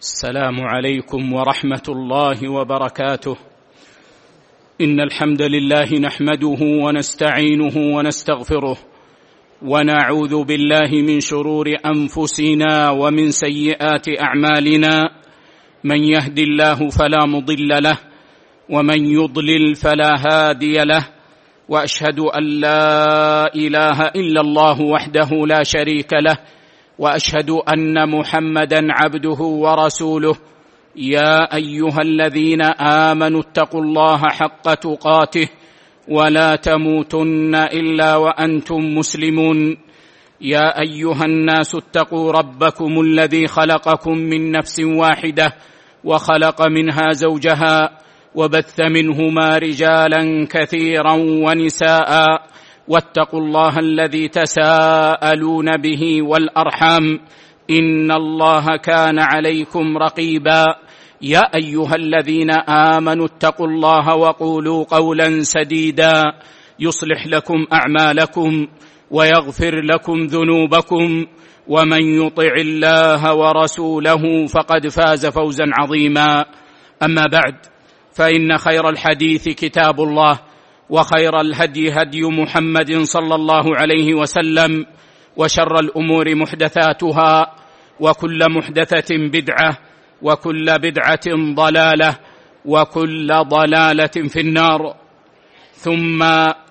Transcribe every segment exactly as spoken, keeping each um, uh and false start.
السلام عليكم ورحمة الله وبركاته. إن الحمد لله نحمده ونستعينه ونستغفره، ونعوذ بالله من شرور أنفسنا ومن سيئات أعمالنا. من يهد الله فلا مضل له، ومن يضلل فلا هادي له، وأشهد أن لا إله إلا الله وحده لا شريك له، وأشهد أن محمدًا عبده ورسوله. يا أيها الذين آمنوا اتقوا الله حق تقاته ولا تموتن إلا وأنتم مسلمون. يا أيها الناس اتقوا ربكم الذي خلقكم من نفس واحدة وخلق منها زوجها وبث منهما رجالا كثيرا ونساء، واتقوا الله الذي تساءلون به والأرحام، إن الله كان عليكم رقيبا. يا أيها الذين آمنوا اتقوا الله وقولوا قولا سديدا يصلح لكم أعمالكم ويغفر لكم ذنوبكم، ومن يطع الله ورسوله فقد فاز فوزا عظيما. أما بعد، فإن خير الحديث كتاب الله، وخير الهدي هدي محمد صلى الله عليه وسلم، وشر الأمور محدثاتها، وكل محدثة بدعة، وكل بدعة ضلالة، وكل ضلالة في النار. ثم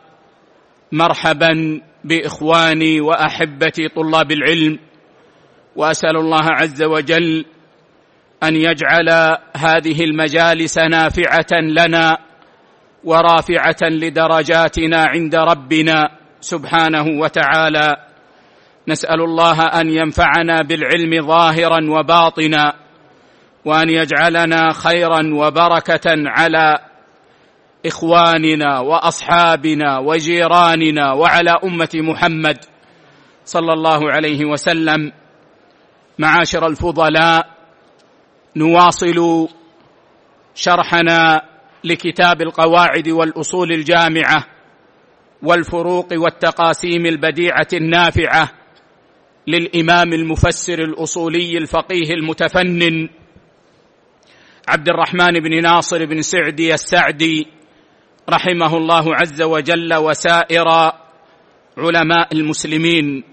مرحبا بإخواني وأحبتي طلاب العلم، وأسأل الله عز وجل أن يجعل هذه المجالس نافعة لنا ورافعة لدرجاتنا عند ربنا سبحانه وتعالى. نسأل الله أن ينفعنا بالعلم ظاهرا وباطنا، وأن يجعلنا خيرا وبركة على إخواننا وأصحابنا وجيراننا وعلى أمة محمد صلى الله عليه وسلم. معاشر الفضلاء، نواصل شرحنا لكتاب القواعد والأصول الجامعة والفروق والتقاسيم البديعة النافعة للإمام المفسر الأصولي الفقيه المتفنن عبد الرحمن بن ناصر بن سعدي السعدي رحمه الله عز وجل، وسائر علماء المسلمين.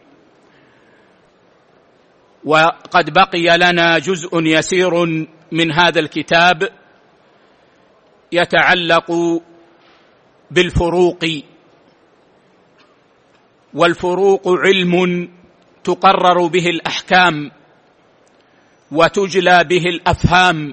وقد بقي لنا جزء يسير من هذا الكتاب يتعلق بالفروق. والفروق علم تقرر به الأحكام وتجلى به الأفهام،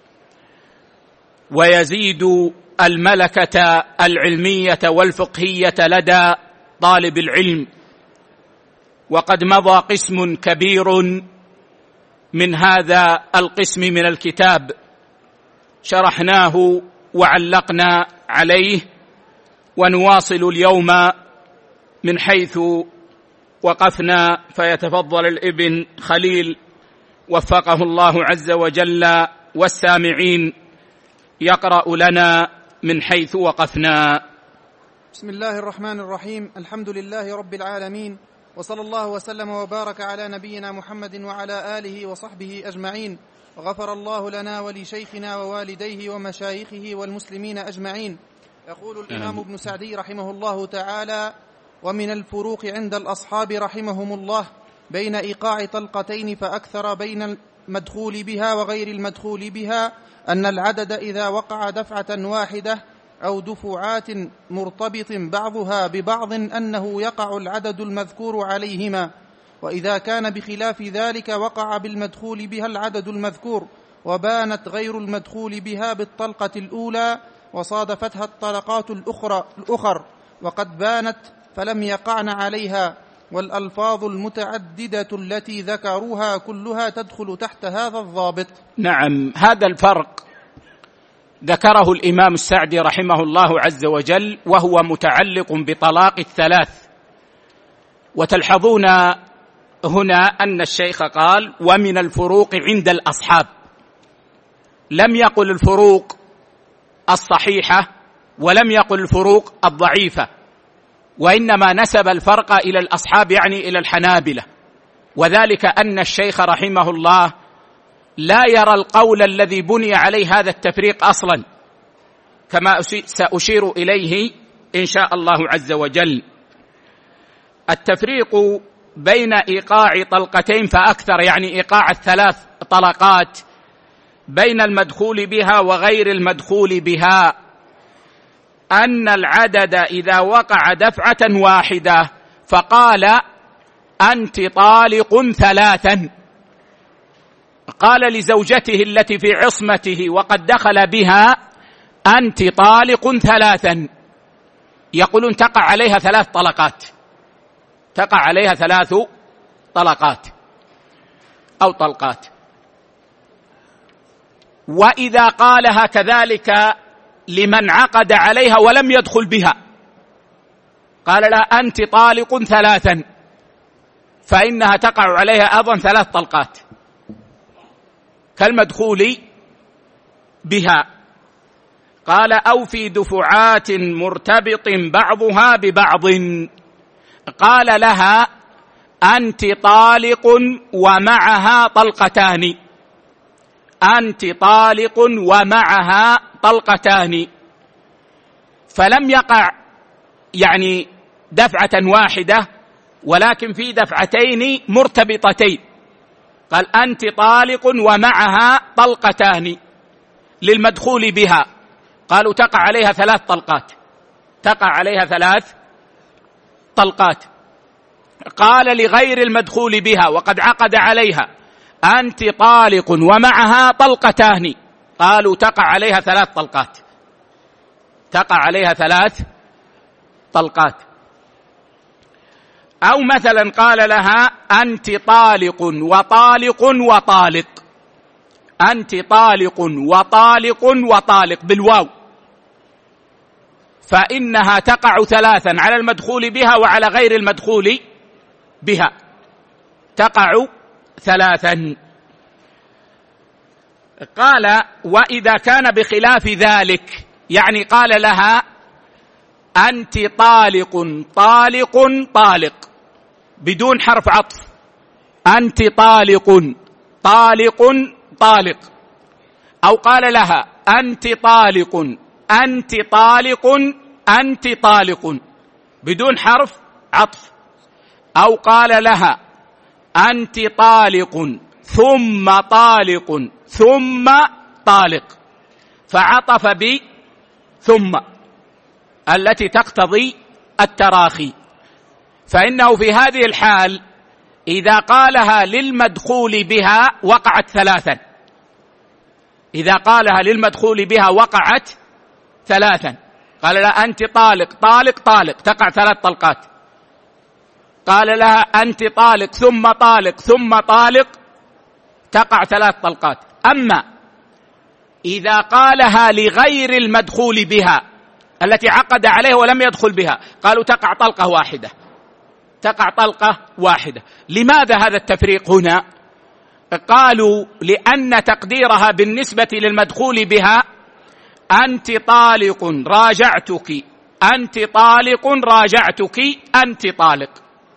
ويزيد الملكة العلمية والفقهية لدى طالب العلم. وقد مضى قسم كبير من هذا القسم من الكتاب شرحناه وعلقنا عليه، ونواصل اليوم من حيث وقفنا. فيتفضل الابن خليل وفقه الله عز وجل والسامعين يقرأ لنا من حيث وقفنا. بسم الله الرحمن الرحيم. الحمد لله رب العالمين، وصلى الله وسلم وبارك على نبينا محمد وعلى آله وصحبه أجمعين. غفر الله لنا ولشيخنا ووالديه ومشايخه والمسلمين أجمعين. يقول الإمام ابن سعدي رحمه الله تعالى: ومن الفروق عند الأصحاب رحمهم الله بين إيقاع طلقتين فأكثر بين المدخول بها وغير المدخول بها أن العدد إذا وقع دفعة واحدة أو دفعات مرتبط بعضها ببعض أنه يقع العدد المذكور عليهما، وإذا كان بخلاف ذلك وقع بالمدخول بها العدد المذكور، وبانت غير المدخول بها بالطلقة الأولى وصادفتها الطلقات الأخرى الأخر وقد بانت فلم يقعن عليها. والألفاظ المتعددة التي ذكروها كلها تدخل تحت هذا الضابط. نعم، هذا الفرق ذكره الإمام السعدي رحمه الله عز وجل، وهو متعلق بطلاق الثلاث. وتلحظون هنا أن الشيخ قال: ومن الفروق عند الأصحاب. لم يقل الفروق الصحيحة ولم يقل الفروق الضعيفة، وإنما نسب الفرق إلى الأصحاب، يعني إلى الحنابلة. وذلك أن الشيخ رحمه الله لا يرى القول الذي بني عليه هذا التفريق أصلا، كما سأشير إليه إن شاء الله عز وجل. التفريق بين إيقاع طلقتين فأكثر، يعني إيقاع الثلاث طلقات، بين المدخول بها وغير المدخول بها، أن العدد إذا وقع دفعة واحدة فقال أنت طالق ثلاثا، قال لزوجته التي في عصمته وقد دخل بها أنت طالق ثلاثا، يقولون تقع عليها ثلاث طلقات، تقع عليها ثلاث طلقات أو طلقات. وإذا قالها كذلك لمن عقد عليها ولم يدخل بها، قال لها أنت طالق ثلاثا، فإنها تقع عليها أيضا ثلاث طلقات كالمدخول بها. قال أو في دفعات مرتبط بعضها ببعض، قال لها أنت طالق ومعها طلقتان، أنت طالق ومعها طلقتان، فلم يقع يعني دفعة واحدة ولكن في دفعتين مرتبطتين، قال أنت طالق ومعها طلقتان للمدخول بها، قالوا تقع عليها ثلاث طلقات، تقع عليها ثلاث طلقات. قال لغير المدخول بها وقد عقد عليها أنت طالق ومعها طلقتان، قالوا تقع عليها ثلاث طلقات، تقع عليها ثلاث طلقات. أو مثلا قال لها أنت طالق وطالق وطالق، أنت طالق وطالق وطالق بالواو، فإنها تقع ثلاثا على المدخول بها وعلى غير المدخول بها، تقع ثلاثا. قال وإذا كان بخلاف ذلك، يعني قال لها أنت طالق طالق طالق بدون حرف عطف، أنت طالق طالق طالق، أو قال لها أنت طالق أنت طالق أنت طالق بدون حرف عطف، أو قال لها أنت طالق ثم طالق ثم طالق، فعطف بثم التي تقتضي التراخي، فإنه في هذه الحال إذا قالها للمدخول بها وقعت ثلاثا، إذا قالها للمدخول بها وقعت ثلاثا، قال لها أنت طالق طالق طالق تقع ثلاث طلقات، قال لها أنت طالق ثم طالق ثم طالق تقع ثلاث طلقات. أما إذا قالها لغير المدخول بها التي عقد عليه ولم يدخل بها، قالوا تقع طلقة واحدة، تقع طلقة واحدة. لماذا هذا التفريق هنا؟ قالوا لأن تقديرها بالنسبة للمدخول بها أنت طالق راجعتك، أنت طالق راجعتك، أنت طالق،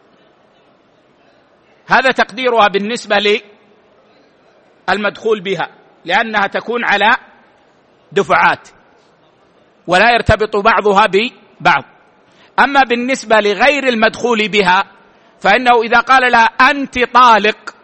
هذا تقديرها بالنسبة للمدخول بها، لأنها تكون على دفعات ولا يرتبط بعضها ببعض. أما بالنسبة لغير المدخول بها فإنه إذا قال لها أنت طالق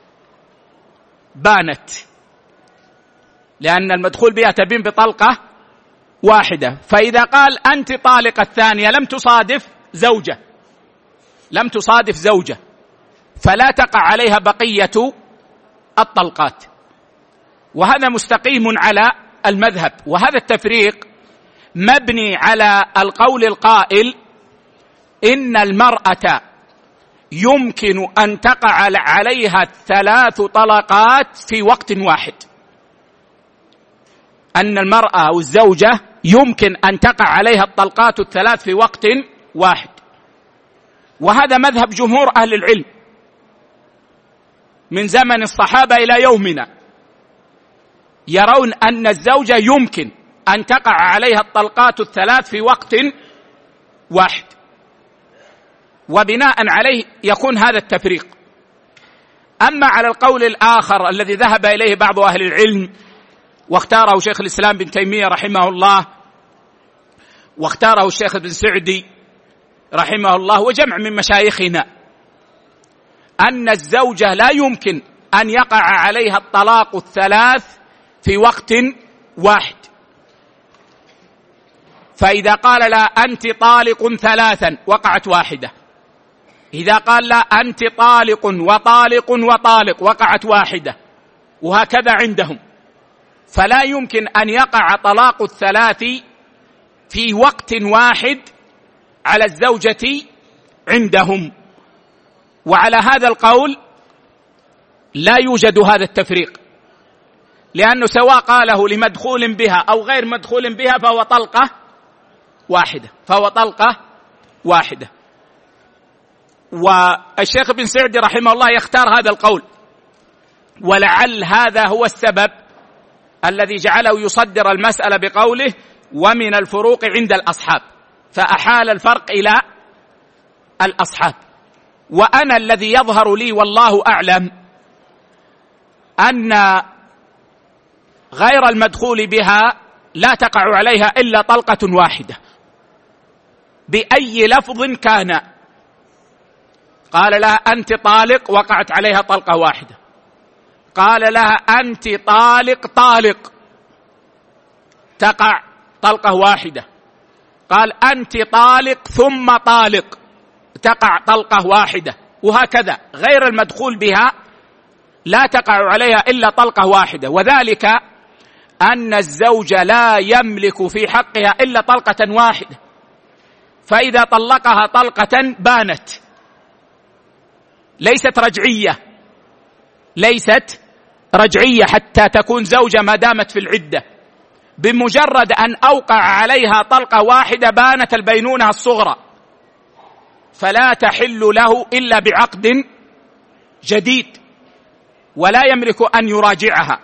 بانت، لأن المدخول بها تبين بطلقة واحدة، فإذا قال أنت طالق الثانية لم تصادف زوجة، لم تصادف زوجة، فلا تقع عليها بقية الطلقات، وهذا مستقيم على المذهب. وهذا التفريق مبني على القول القائل إن المرأة يمكن أن تقع عليها ثلاث طلقات في وقت واحد، أن المرأة أو الزوجة يمكن أن تقع عليها الطلقات الثلاث في وقت واحد، وهذا مذهب جمهور أهل العلم من زمن الصحابة إلى يومنا، يرون أن الزوجة يمكن أن تقع عليها الطلقات الثلاث في وقت واحد، وبناء عليه يكون هذا التفريق. أما على القول الآخر الذي ذهب إليه بعض أهل العلم واختاره شيخ الإسلام بن تيمية رحمه الله واختاره الشيخ ابن سعدي رحمه الله وجمع من مشايخنا، أن الزوجة لا يمكن أن يقع عليها الطلاق الثلاث في وقت واحد. فإذا قال لا أنت طالق ثلاثا وقعت واحدة، إذا قال لا أنت طالق وطالق وطالق وقعت واحدة، وهكذا عندهم. فلا يمكن أن يقع طلاق الثلاث في وقت واحد على الزوجة عندهم. وعلى هذا القول لا يوجد هذا التفريق، لأنه سواء قاله لمدخول بها أو غير مدخول بها فهو طلقة واحدة فهو طلقة واحدة. والشيخ ابن سعدي رحمه الله يختار هذا القول، ولعل هذا هو السبب الذي جعله يصدر المسألة بقوله ومن الفروق عند الأصحاب، فأحال الفرق إلى الأصحاب. وأنا الذي يظهر لي والله أعلم أن غير المدخول بها لا تقع عليها إلا طلقة واحدة بأي لفظ كان. قال لها أنت طالق وقعت عليها طلقة واحدة، قال لها أنت طالق طالق تقع طلقة واحدة، قال أنت طالق ثم طالق تقع طلقة واحدة، وهكذا غير المدخول بها لا تقع عليها إلا طلقة واحدة. وذلك أن الزوج لا يملك في حقها إلا طلقة واحدة، فإذا طلقها طلقة بانت، ليست رجعية ليست رجعية حتى تكون زوجة ما دامت في العدة. بمجرد أن أوقع عليها طلقة واحدة بانت البينونة الصغرى، فلا تحل له إلا بعقد جديد، ولا يملك أن يراجعها.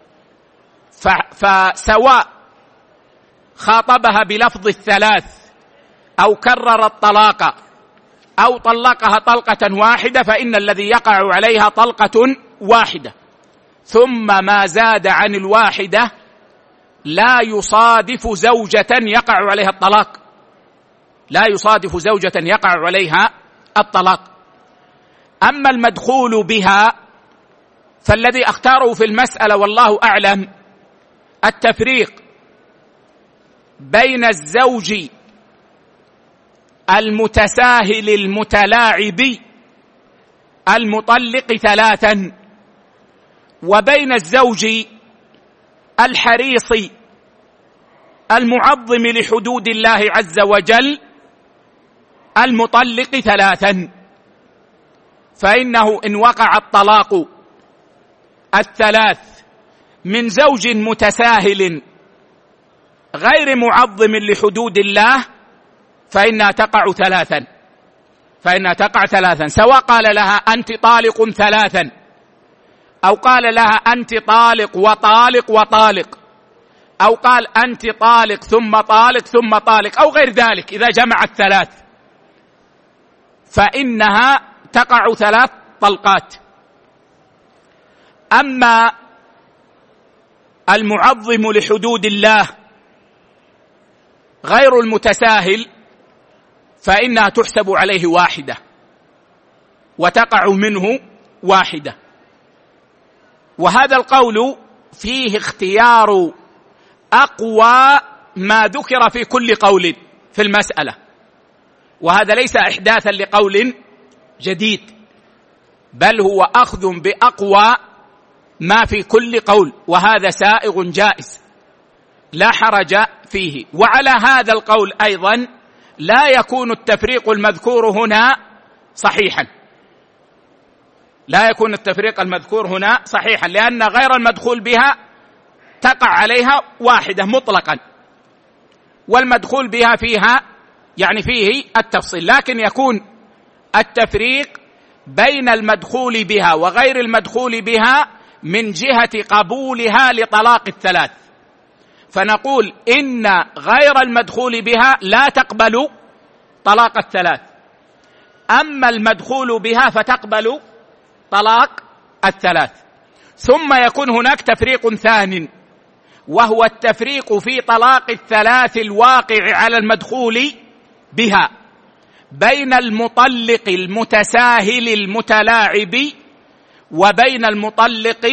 فسواء خاطبها بلفظ الثلاث أو كرر الطلاق أو طلقها طلقة واحدة، فإن الذي يقع عليها طلقة واحدة، ثم ما زاد عن الواحدة لا يصادف زوجة يقع عليها الطلاق لا يصادف زوجة يقع عليها الطلاق. أما المدخول بها فالذي اختاره في المسألة والله أعلم التفريق بين الزوج المتساهل المتلاعب المطلق ثلاثا وبين الزوج الحريص المعظم لحدود الله عز وجل المطلق ثلاثا. فإنه إن وقع الطلاق الثلاث من زوج متساهل غير معظم لحدود الله فإنها تقع ثلاثا فإنها تقع ثلاثا سواء قال لها أنت طالق ثلاثا أو قال لها أنت طالق وطالق وطالق أو قال أنت طالق ثم طالق ثم طالق أو غير ذلك. إذا جمع الثلاث فإنها تقع ثلاث طلقات. أما المعظم لحدود الله غير المتساهل فإنها تحسب عليه واحدة وتقع منه واحدة. وهذا القول فيه اختيار أقوى ما ذكر في كل قول في المسألة، وهذا ليس إحداثا لقول جديد، بل هو أخذ بأقوى ما في كل قول، وهذا سائغ جائز لا حرج فيه. وعلى هذا القول أيضا لا يكون التفريق المذكور هنا صحيحا لا يكون التفريق المذكور هنا صحيحا لأن غير المدخول بها تقع عليها واحدة مطلقا، والمدخول بها فيها يعني فيه التفصيل، لكن يكون التفريق بين المدخول بها وغير المدخول بها من جهة قبولها لطلاق الثلاث. فنقول إن غير المدخول بها لا تقبل طلاق الثلاث، أما المدخول بها فتقبل طلاق الثلاث. ثم يكون هناك تفريق ثانٍ، وهو التفريق في طلاق الثلاث الواقع على المدخول بها بين المطلق المتساهل المتلاعب وبين المطلق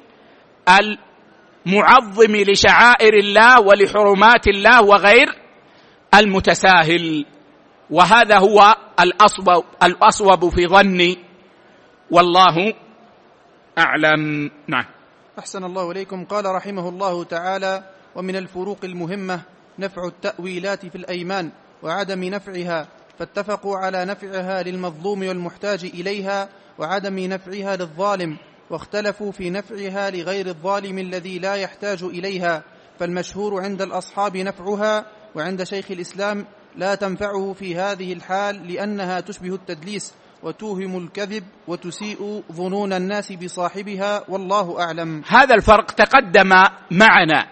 المعظم لشعائر الله ولحرمات الله وغير المتساهل. وهذا هو الأصوب, الأصوب في ظني، والله أعلم. نعم. أحسن الله إليكم. قال رحمه الله تعالى: ومن الفروق المهمة نفع التأويلات في الأيمان وعدم نفعها، فاتفقوا على نفعها للمظلوم والمحتاج إليها وعدم نفعها للظالم، واختلفوا في نفعها لغير الظالم الذي لا يحتاج إليها، فالمشهور عند الأصحاب نفعها، وعند شيخ الإسلام لا تنفعه في هذه الحال لأنها تشبه التدليس وتوهم الكذب وتسيء ظنون الناس بصاحبها، والله أعلم. هذا الفرق تقدم معنا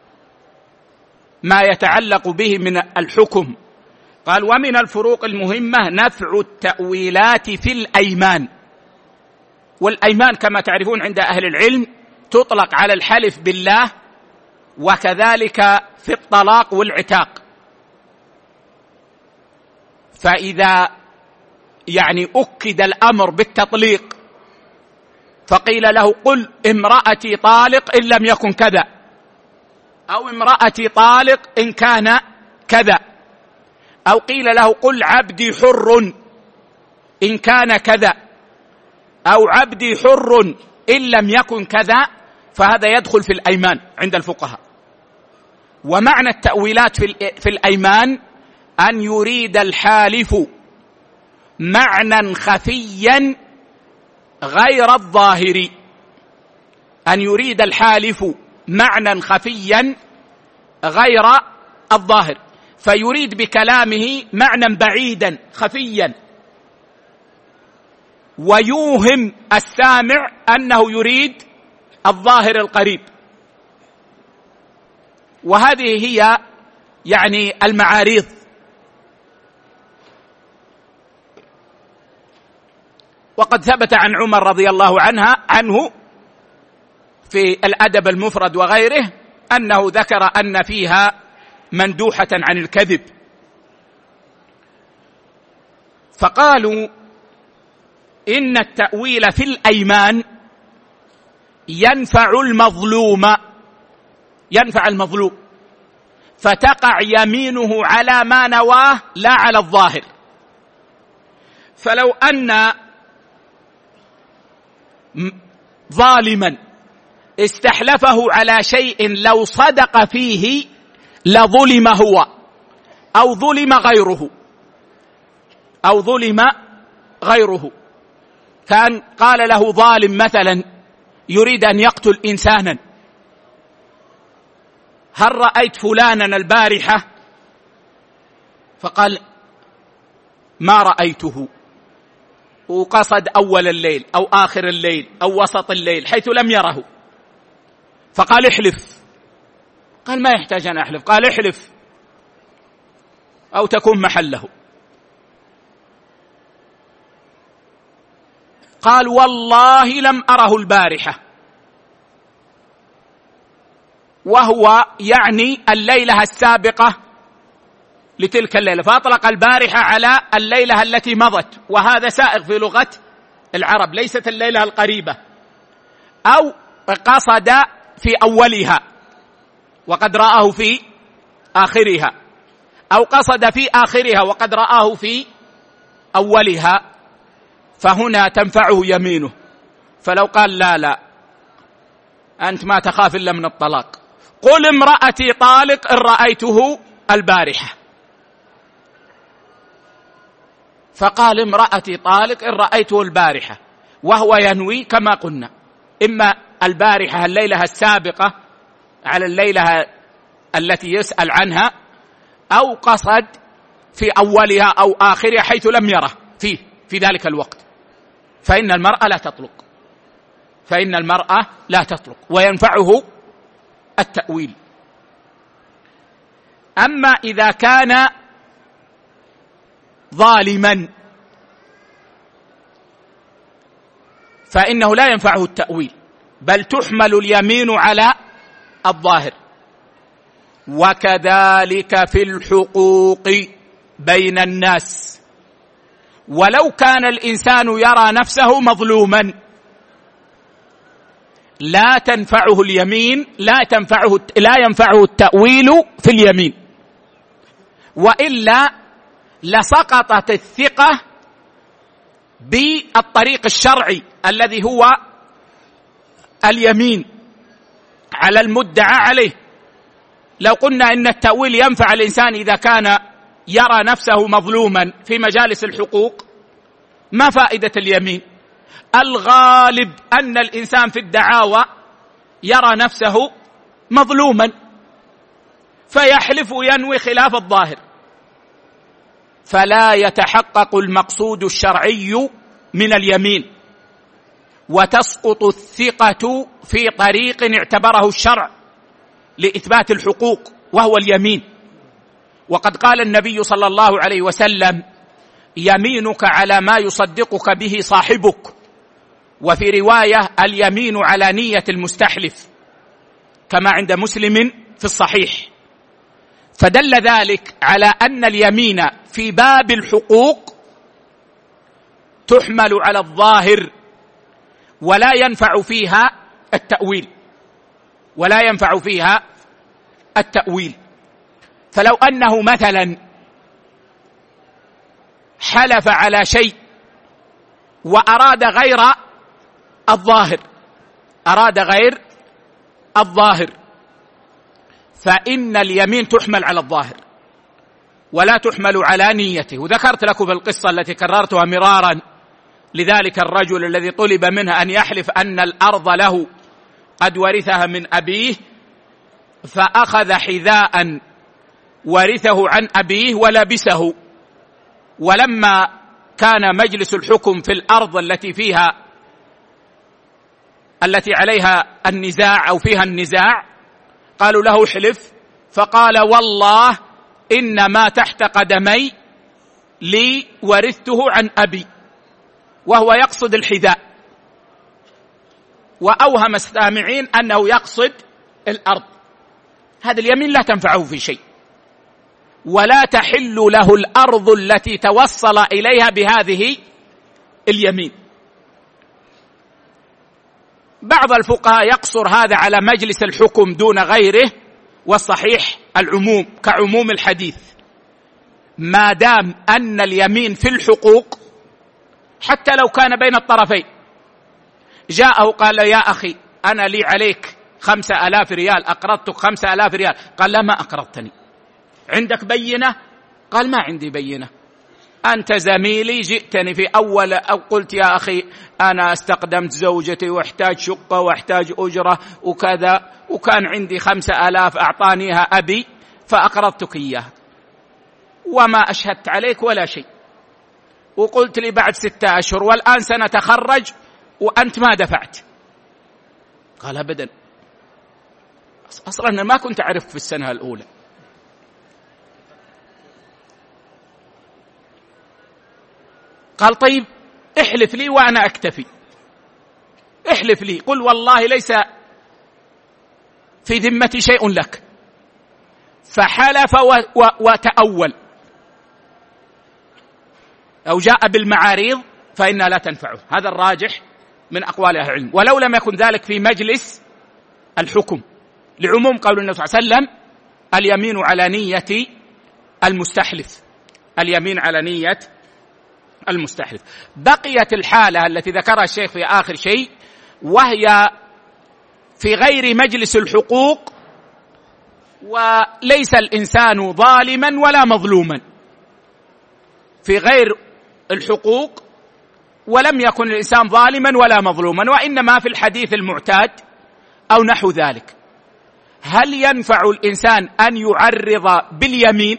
ما يتعلق به من الحكم. قال: ومن الفروق المهمة نفع التأويلات في الأيمان. والأيمان كما تعرفون عند أهل العلم تطلق على الحلف بالله، وكذلك في الطلاق والعتاق. فإذا يعني أكد الأمر بالتطليق فقيل له: قل امرأتي طالق إن لم يكن كذا، أو امرأتي طالق إن كان كذا، أو قيل له: قل عبدي حر إن كان كذا، أو عبدي حر إن لم يكن كذا، فهذا يدخل في الأيمان عند الفقهاء. ومعنى التأويلات في الأيمان أن يريد الحالف معنى خفيا غير الظاهر، أن يريد الحالف معنى خفيا غير الظاهر، فيريد بكلامه معنى بعيدا خفيا ويوهم السامع أنه يريد الظاهر القريب. وهذه هي يعني المعاريض. وقد ثبت عن عمر رضي الله عنها عنه في الأدب المفرد وغيره أنه ذكر أن فيها مندوحة عن الكذب. فقالوا إن التأويل في الأيمان ينفع المظلوم، ينفع المظلوم، فتقع يمينه على ما نواه لا على الظاهر. فلو أن ظالما استحلفه على شيء لو صدق فيه لظلم هو أو ظلم غيره، أو ظلم غيره. كان قال له ظالم مثلا يريد أن يقتل إنسانا: هل رأيت فلانا البارحة؟ فقال: ما رأيته، وقصد أول الليل أو آخر الليل أو وسط الليل حيث لم يره. فقال: احلف. قال: ما يحتاج أن أحلف. قال: احلف أو تكون محله. قال: والله لم أره البارحة، وهو يعني الليلة السابقة لتلك الليلة، فأطلق البارحة على الليلة التي مضت، وهذا سائغ في لغة العرب، ليست الليلة القريبة. أو قصد في أولها وقد رآه في آخرها، أو قصد في آخرها وقد رآه في أولها، فهنا تنفعه يمينه. فلو قال: لا لا أنت ما تخاف إلا من الطلاق، قل امرأتي طالق إن رأيته البارحة، فقال: امرأتي طالق إن رأيته البارحة، وهو ينوي كما قلنا إما البارحة الليلة السابقة على الليلة التي يسأل عنها، أو قصد في أولها أو آخرها حيث لم يره فيه في ذلك الوقت. فإن المرأة لا تطلق، فإن المرأة لا تطلق وينفعه التأويل. أما إذا كان ظالما فإنه لا ينفعه التأويل، بل تحمل اليمين على الظاهر. وكذلك في الحقوق بين الناس، ولو كان الإنسان يرى نفسه مظلوما لا تنفعه اليمين، لا تنفعه لا ينفعه التأويل في اليمين، وإلا لسقطت الثقة بالطريق الشرعي الذي هو اليمين على المدعى عليه. لو قلنا إن التأويل ينفع الإنسان إذا كان يرى نفسه مظلوما في مجالس الحقوق، ما فائدة اليمين؟ الغالب أن الإنسان في الدعاوى يرى نفسه مظلوما فيحلف وينوي خلاف الظاهر، فلا يتحقق المقصود الشرعي من اليمين، وتسقط الثقة في طريق اعتبره الشرع لإثبات الحقوق وهو اليمين. وقد قال النبي صلى الله عليه وسلم: يمينك على ما يصدقك به صاحبك، وفي رواية: اليمين على نية المستحلف، كما عند مسلم في الصحيح. فدل ذلك على أن اليمين في باب الحقوق تحمل على الظاهر ولا ينفع فيها التأويل، ولا ينفع فيها التأويل. فلو أنه مثلا حلف على شيء وأراد غير الظاهر، أراد غير الظاهر، فإن اليمين تحمل على الظاهر ولا تحمل على نيته. وذكرت لكم في القصة التي كررتها مرارا لذلك الرجل الذي طلب منه أن يحلف أن الأرض له قد ورثها من أبيه، فأخذ حذاء ورثه عن أبيه ولبسه، ولما كان مجلس الحكم في الأرض التي فيها التي عليها النزاع أو فيها النزاع قالوا له احلف، فقال: والله إن ما تحت قدمي لي ورثته عن أبي، وهو يقصد الحذاء، وأوهم السامعين أنه يقصد الأرض. هذا اليمين لا تنفعه في شيء، ولا تحل له الأرض التي توصل إليها بهذه اليمين. بعض الفقهاء يقصر هذا على مجلس الحكم دون غيره، والصحيح العموم كعموم الحديث، ما دام أن اليمين في الحقوق حتى لو كان بين الطرفين. جاءه قال: يا أخي أنا لي عليك خمسة آلاف ريال، أقرضتك خمسة آلاف ريال. قال: لا، ما أقرضتني. عندك بينة؟ قال: ما عندي بينة. أنت زميلي، جئتني في أول أو قلت يا أخي أنا استقدمت زوجتي واحتاج شقة واحتاج أجرة وكذا، وكان عندي خمسة آلاف أعطانيها أبي فأقرضتك إياها، وما أشهدت عليك ولا شيء، وقلت لي بعد ستة أشهر والآن سنتخرج وأنت ما دفعت. قال: أبدا، أصلا أنا ما كنت أعرفك في السنة الأولى. قال: طيب احلف لي وأنا أكتفي، احلف لي، قل والله ليس في ذمتي شيء لك. فحلف و... و... وتأول أو جاء بالمعاريض فإنها لا تنفعه. هذا الراجح من أقوال أهل العلم، ولو لم يكن ذلك في مجلس الحكم، لعموم قول النبي صلى الله عليه وسلم: اليمين على نية المستحلف، اليمين على نية المستحلف. بقيت الحالة التي ذكرها الشيخ في آخر شيء، وهي في غير مجلس الحقوق، وليس الإنسان ظالما ولا مظلوما، في غير الحقوق ولم يكن الإنسان ظالما ولا مظلوما، وإنما في الحديث المعتاد أو نحو ذلك. هل ينفع الإنسان أن يعرض باليمين؟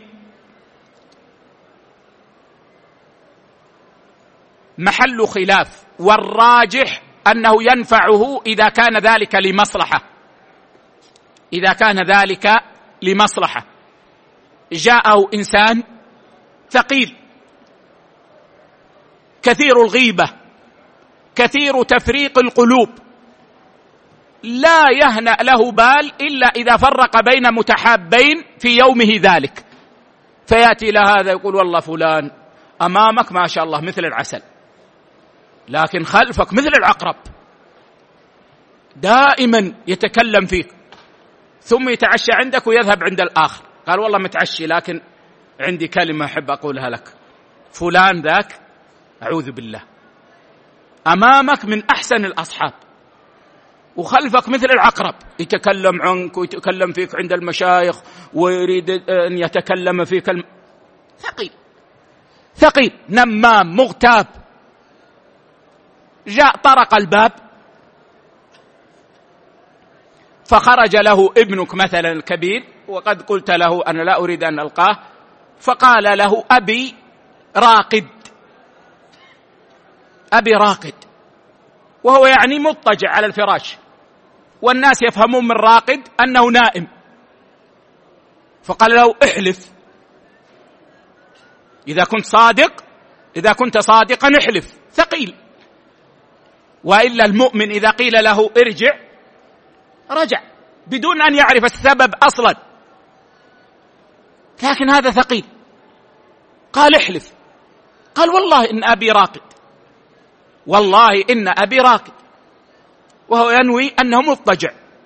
محل خلاف، والراجح أنه ينفعه إذا كان ذلك لمصلحة، إذا كان ذلك لمصلحة. جاءه إنسان ثقيل كثير الغيبة كثير تفريق القلوب، لا يهنأ له بال إلا إذا فرق بين متحابين في يومه ذلك، فيأتي لهذا يقول والله فلان أمامك ما شاء الله مثل العسل، لكن خلفك مثل العقرب، دائما يتكلم فيك، ثم يتعشى عندك ويذهب عند الآخر، قال والله متعشي لكن عندي كلمة أحب أقولها لك، فلان ذاك أعوذ بالله أمامك من أحسن الأصحاب، وخلفك مثل العقرب، يتكلم عنك ويتكلم فيك عند المشايخ ويريد أن يتكلم فيك الم... ثقيل ثقيل نمام مغتاب. جاء طرق الباب فخرج له ابنك مثلا الكبير، وقد قلت له أنا لا أريد أن ألقاه، فقال له أبي راقد، أبي راقد، وهو يعني مضطجع على الفراش، والناس يفهمون من راقد أنه نائم، فقال له احلف، إذا كنت صادق إذا كنت صادقا احلف. ثقيل، وإلا المؤمن إذا قيل له ارجع رجع بدون أن يعرف السبب أصلا، لكن هذا ثقيل. قال احلف، قال والله إن أبي راقد، والله إن أبي راقد، وهو ينوي أنه مضطجع،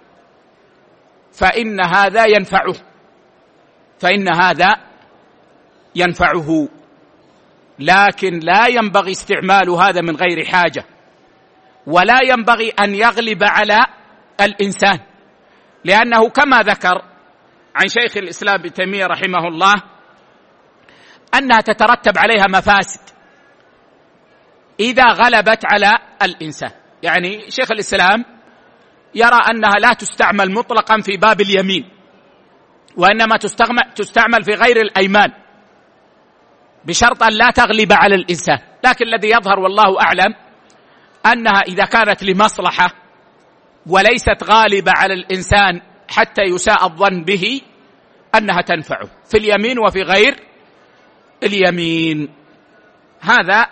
فإن هذا ينفعه فإن هذا ينفعه لكن لا ينبغي استعمال هذا من غير حاجة، ولا ينبغي أن يغلب على الإنسان، لأنه كما ذكر عن شيخ الإسلام ابن تيمية رحمه الله أنها تترتب عليها مفاسد إذا غلبت على الإنسان. يعني شيخ الإسلام يرى أنها لا تستعمل مطلقا في باب اليمين، وإنما تستعمل في غير الأيمان بشرط أن لا تغلب على الإنسان، لكن الذي يظهر والله أعلم أنها إذا كانت لمصلحة وليست غالبة على الإنسان حتى يساء الظن به أنها تنفعه في اليمين وفي غير اليمين. هذا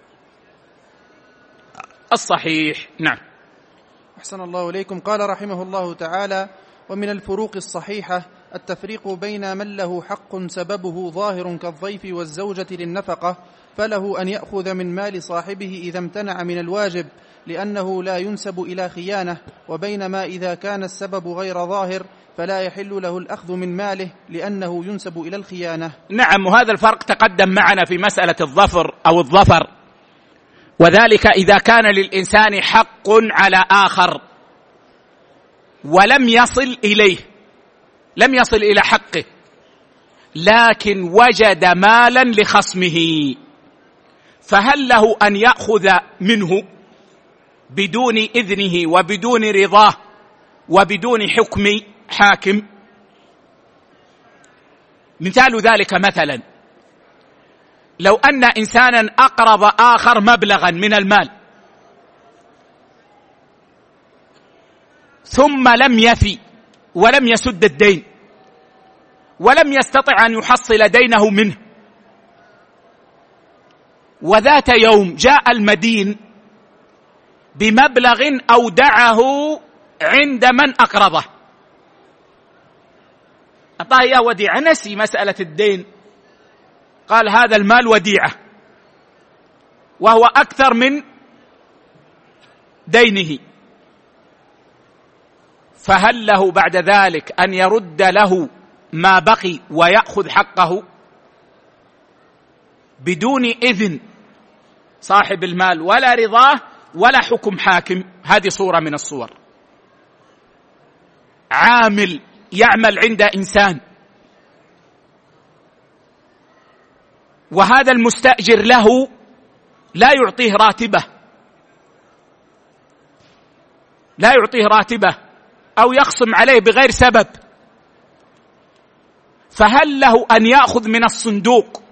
الصحيح. نعم. أحسن الله إليكم. قال رحمه الله تعالى: ومن الفروق الصحيحة التفريق بين من له حق سببه ظاهر كالضيف والزوجة للنفقة، فله أن يأخذ من مال صاحبه إذا امتنع من الواجب لأنه لا ينسب إلى خيانة، وبينما إذا كان السبب غير ظاهر فلا يحل له الأخذ من ماله لأنه ينسب إلى الخيانة. نعم، وهذا الفرق تقدم معنا في مسألة الظفر أو الظفر، وذلك إذا كان للإنسان حق على آخر ولم يصل إليه، لم يصل إلى حقه، لكن وجد مالا لخصمه، فهل له أن يأخذ منه بدون إذنه وبدون رضاه وبدون حكم حاكم؟ مثال ذلك مثلا لو أن إنسانا أقرض آخر مبلغا من المال ثم لم يفي ولم يسد الدين ولم يستطع أن يحصل دينه منه، وذات يوم جاء المدين بمبلغ أودعه عند من أقرضه، أعطاه يا وديعة، نسي مسألة الدين، قال هذا المال وديعة وهو أكثر من دينه، فهل له بعد ذلك أن يرد له ما بقي ويأخذ حقه بدون إذن صاحب المال ولا رضاه ولا حكم حاكم؟ هذه صورة من الصور. عامل يعمل عند إنسان وهذا المستأجر له لا يعطيه راتبه لا يعطيه راتبه أو يخصم عليه بغير سبب، فهل له أن يأخذ من الصندوق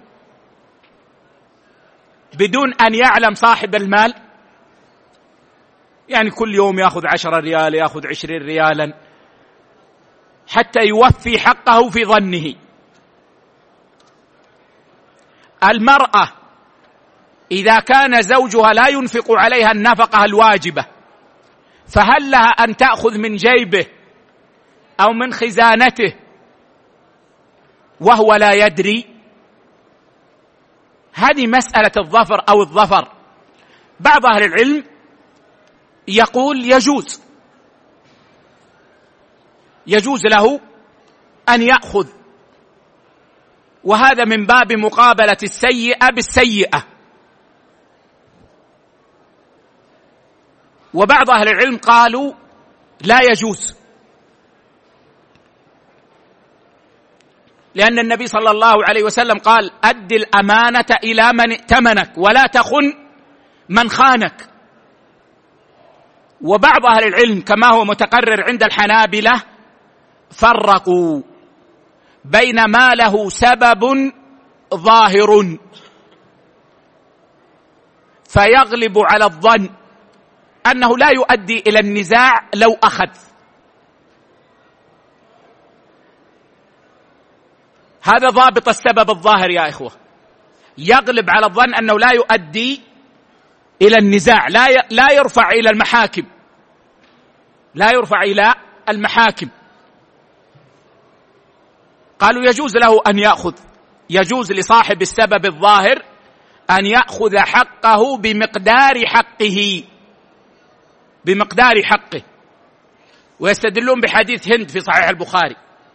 بدون أن يعلم صاحب المال؟ يعني كل يوم يأخذ عشرة ريال، يأخذ عشرين ريالا حتى يوفي حقه في ظنه. المرأة إذا كان زوجها لا ينفق عليها النفقة الواجبة، فهل لها أن تأخذ من جيبه أو من خزانته وهو لا يدري؟ هذه مسألة الظفر أو الظفر. بعض أهل العلم يقول يجوز يجوز له أن يأخذ، وهذا من باب مقابلة السيئة بالسيئة. وبعض أهل العلم قالوا لا يجوز، لأن النبي صلى الله عليه وسلم قال: أد الأمانة إلى من ائتمنك ولا تخن من خانك. وبعض أهل العلم كما هو متقرر عند الحنابلة فرقوا بين ما له سبب ظاهر فيغلب على الظن أنه لا يؤدي إلى النزاع لو أخذ، هذا ضابط السبب الظاهر يا إخوة، يغلب على الظن أنه لا يؤدي إلى النزاع، لا لا يرفع إلى المحاكم لا يرفع إلى المحاكم. قالوا يجوز له أن يأخذ، يجوز لصاحب السبب الظاهر أن يأخذ حقه بمقدار حقه بمقدار حقه ويستدلون بحديث هند في صحيح البخاري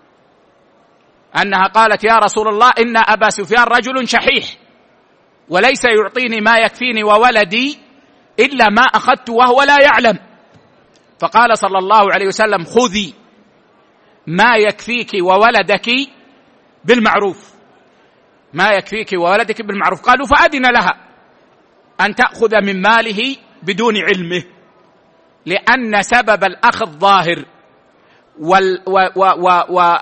أنها قالت: يا رسول الله، إن أبا سفيان رجل شحيح وليس يعطيني ما يكفيني وولدي إلا ما أخذت وهو لا يعلم. فقال صلى الله عليه وسلم: خذي ما يكفيك وولدك بالمعروف ما يكفيك وولدك بالمعروف. قالوا: فأذن لها أن تأخذ من ماله بدون علمه، لأن سبب الأخذ ظاهر. وال و و و و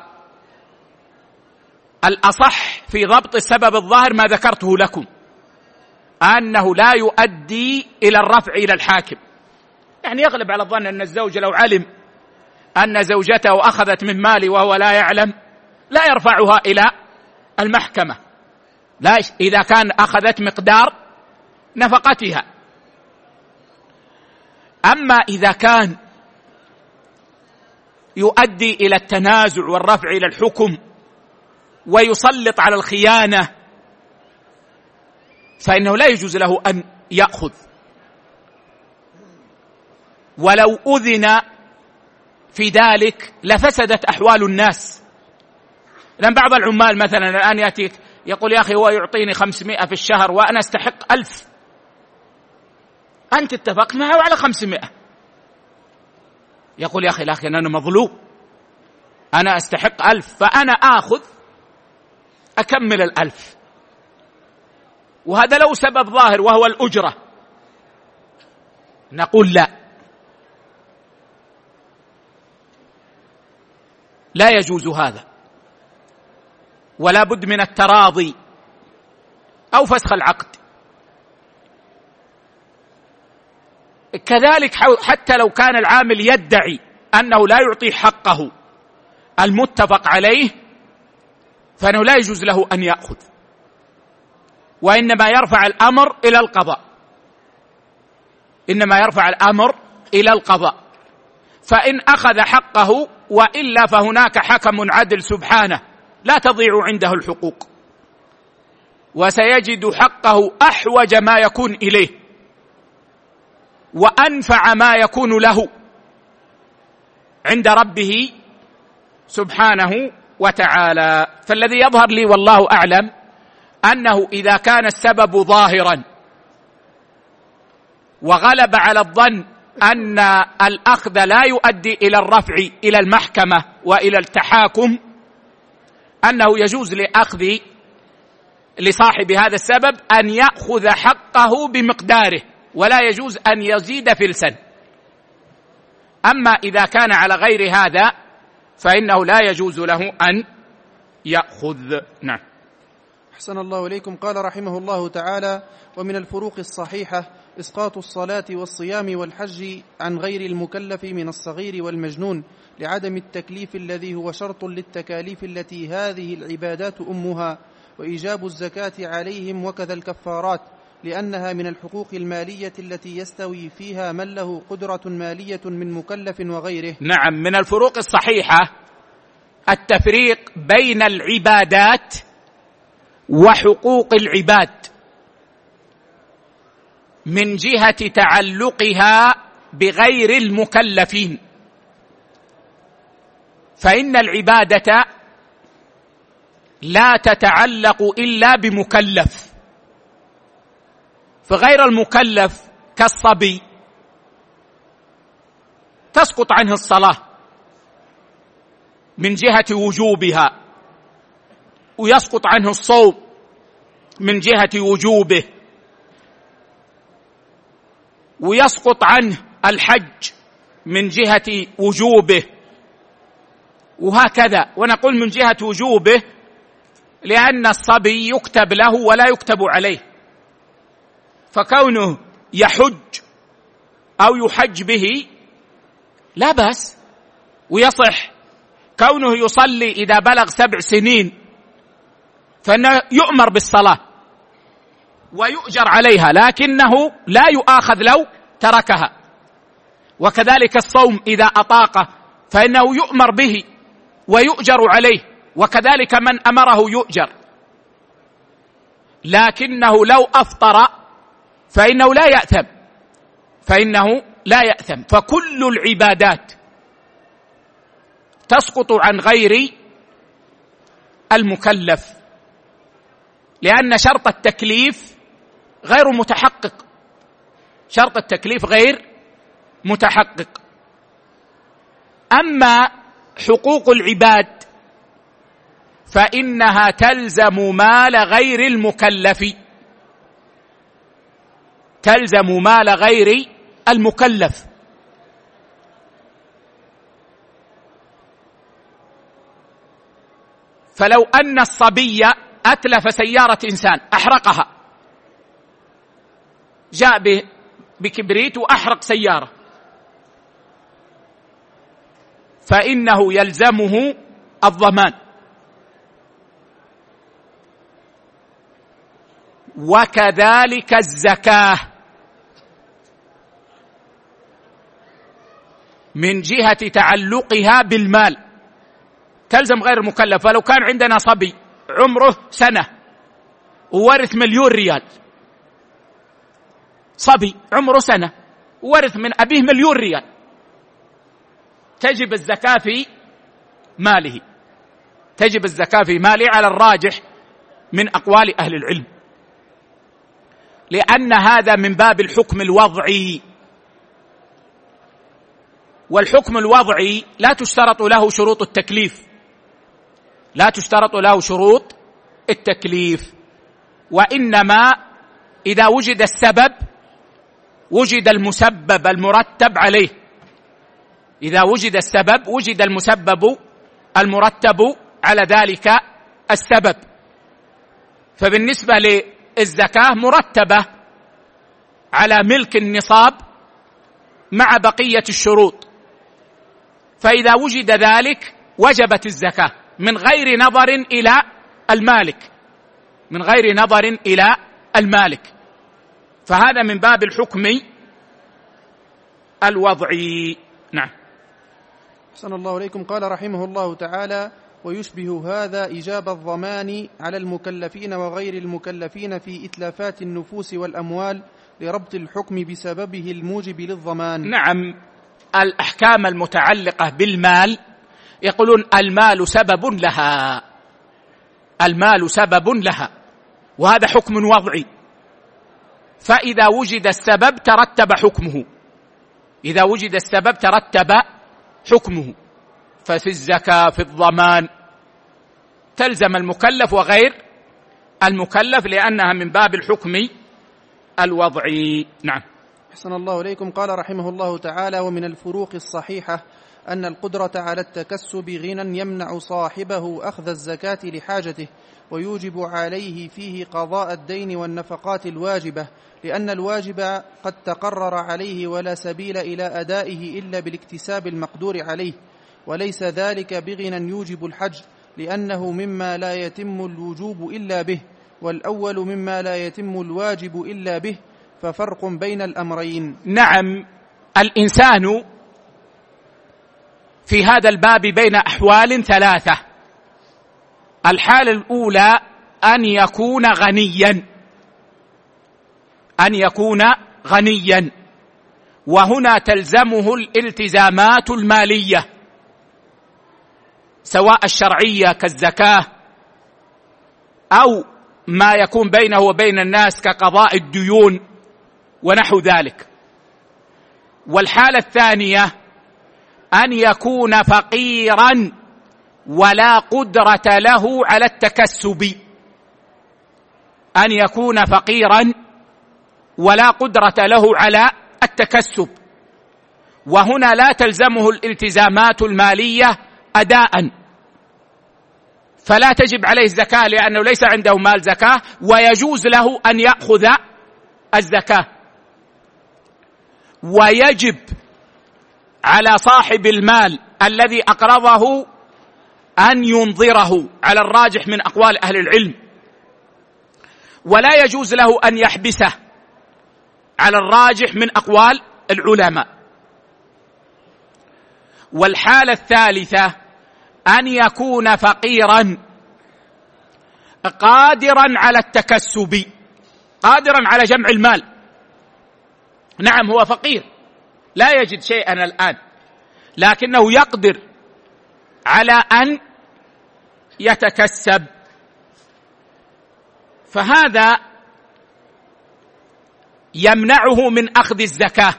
الأصح في ضبط السبب الظاهر ما ذكرته لكم، أنه لا يؤدي إلى الرفع إلى الحاكم. يعني يغلب على الظن أن الزوج لو علم أن زوجته أخذت من ماله وهو لا يعلم لا يرفعها إلى المحكمة، لا إذا كان أخذت مقدار نفقتها. أما إذا كان يؤدي إلى التنازع والرفع إلى الحكم ويسلط على الخيانة فإنه لا يجوز له أن يأخذ، ولو أذن في ذلك لفسدت أحوال الناس. لأن بعض العمال مثلا الآن يأتيك يقول: يا أخي هو يعطيني خمسمائة في الشهر وأنا أستحق ألف، أنت اتفقت معه على خمسمائة، يقول: يا أخي لكن أنا مظلوم، أنا أستحق ألف فأنا آخذ أكمل الألف، وهذا له سبب ظاهر وهو الأجرة. نقول لا، لا يجوز هذا، ولا بد من التراضي أو فسخ العقد. كذلك حتى لو كان العامل يدعي أنه لا يعطي حقه المتفق عليه فإنه لا يجوز له أن يأخذ، وإنما يرفع الأمر إلى القضاء إنما يرفع الأمر إلى القضاء فإن أخذ حقه، وإلا فهناك حكم عدل سبحانه لا تضيع عنده الحقوق، وسيجد حقه أحوج ما يكون إليه وأنفع ما يكون له عند ربه سبحانه وتعالى. فالذي يظهر لي والله أعلم أنه إذا كان السبب ظاهرا وغلب على الظن أن الأخذ لا يؤدي إلى الرفع إلى المحكمة وإلى التحاكم، أنه يجوز لأخذ لصاحب هذا السبب أن يأخذ حقه بمقداره، ولا يجوز أن يزيد فلسا. أما إذا كان على غير هذا فإنه لا يجوز له أن يأخذ. نعم. أحسن الله إليكم. قال رحمه الله تعالى: ومن الفروق الصحيحة إسقاط الصلاة والصيام والحج عن غير المكلف من الصغير والمجنون لعدم التكليف الذي هو شرط للتكاليف التي هذه العبادات أمها، وإيجاب الزكاة عليهم وكذا الكفارات، لأنها من الحقوق المالية التي يستوي فيها من له قدرة مالية من مكلف وغيره. نعم، من الفروق الصحيحة التفريق بين العبادات وحقوق العباد من جهة تعلقها بغير المكلفين، فإن العبادة لا تتعلق إلا بمكلف، فغير المكلف كالصبي تسقط عنه الصلاة من جهة وجوبها، ويسقط عنه الصوم من جهة وجوبه، ويسقط عنه الحج من جهة وجوبه، وهكذا. ونقول من جهة وجوبه لأن الصبي يكتب له ولا يكتب عليه، فكونه يحج أو يحج به لا بأس ويصح. كونه يصلي إذا بلغ سبع سنين فإنه يؤمر بالصلاة ويؤجر عليها، لكنه لا يؤاخذ لو تركها. وكذلك الصوم إذا أطاقه فإنه يؤمر به ويؤجر عليه، وكذلك من أمره يؤجر، لكنه لو أفطر فإنه لا يأثم، فإنه لا يأثم. فكل العبادات تسقط عن غير المكلف، لأن شرط التكليف غير متحقق، شرط التكليف غير متحقق. أما حقوق العباد فإنها تلزم مال غير المكلف، تلزم مال غير المكلف. فلو أن الصبي أتلف سيارة إنسان أحرقها، جاء بكبريت وأحرق سيارة، فإنه يلزمه الضمان. وكذلك الزكاة من جهة تعلقها بالمال تلزم غير المكلف. فلو كان عندنا صبي عمره سنة وورث مليون ريال، صبي عمره سنة وورث من أبيه مليون ريال، تجب الزكاة في ماله، تجب الزكاة في ماله على الراجح من أقوال أهل العلم، لأن هذا من باب الحكم الوضعي، والحكم الوضعي لا تشترط له شروط التكليف، لا تشترط له شروط التكليف، وإنما إذا وجد السبب وجد المسبب المرتب عليه، إذا وجد السبب وجد المسبب المرتب على ذلك السبب. فبالنسبة للزكاة مرتبة على ملك النصاب مع بقية الشروط، فإذا وجد ذلك وجبت الزكاة من غير نظر إلى المالك، من غير نظر إلى المالك. فهذا من باب الحكم الوضعي. نعم. أحسن الله إليكم. قال رحمه الله تعالى: ويشبه هذا إيجاب الضمان على المكلفين وغير المكلفين في إتلافات النفوس والأموال لربط الحكم بسببه الموجب للضمان. نعم، الأحكام المتعلقة بالمال يقولون المال سبب لها، المال سبب لها، وهذا حكم وضعي، فإذا وجد السبب ترتب حكمه، إذا وجد السبب ترتب حكمه. ففي الزكاة في الضمان تلزم المكلف وغير المكلف لأنها من باب الحكم الوضعي. نعم. أحسن الله إليكم. قال رحمه الله تعالى: ومن الفروق الصحيحة أن القدرة على التكسب غنى يمنع صاحبه أخذ الزكاة لحاجته، ويوجب عليه فيه قضاء الدين والنفقات الواجبة، لأن الواجب قد تقرر عليه ولا سبيل إلى أدائه إلا بالاكتساب المقدور عليه، وليس ذلك بغنى يوجب الحج، لأنه مما لا يتم الوجوب إلا به، والأول مما لا يتم الواجب إلا به، ففرق بين الأمرين. نعم، الإنسان في هذا الباب بين أحوال ثلاثة. الحالة الأولى أن يكون غنيا، أن يكون غنيا وهنا تلزمه الالتزامات المالية سواء الشرعية كالزكاة أو ما يكون بينه وبين الناس كقضاء الديون ونحو ذلك. والحالة الثانية أن يكون فقيرا ولا قدرة له على التكسب، أن يكون فقيرا ولا قدرة له على التكسب، وهنا لا تلزمه الالتزامات المالية أداء، فلا تجب عليه الزكاة لأنه ليس عنده مال زكاة، ويجوز له أن يأخذ الزكاة. ويجب على صاحب المال الذي أقرضه أن ينظره على الراجح من أقوال أهل العلم، ولا يجوز له أن يحبسه على الراجح من أقوال العلماء. والحالة الثالثة أن يكون فقيرا قادرا على التكسب، قادرا على جمع المال. نعم، هو فقير لا يجد شيئا الآن، لكنه يقدر على أن يتكسب، فهذا يمنعه من أخذ الزكاة،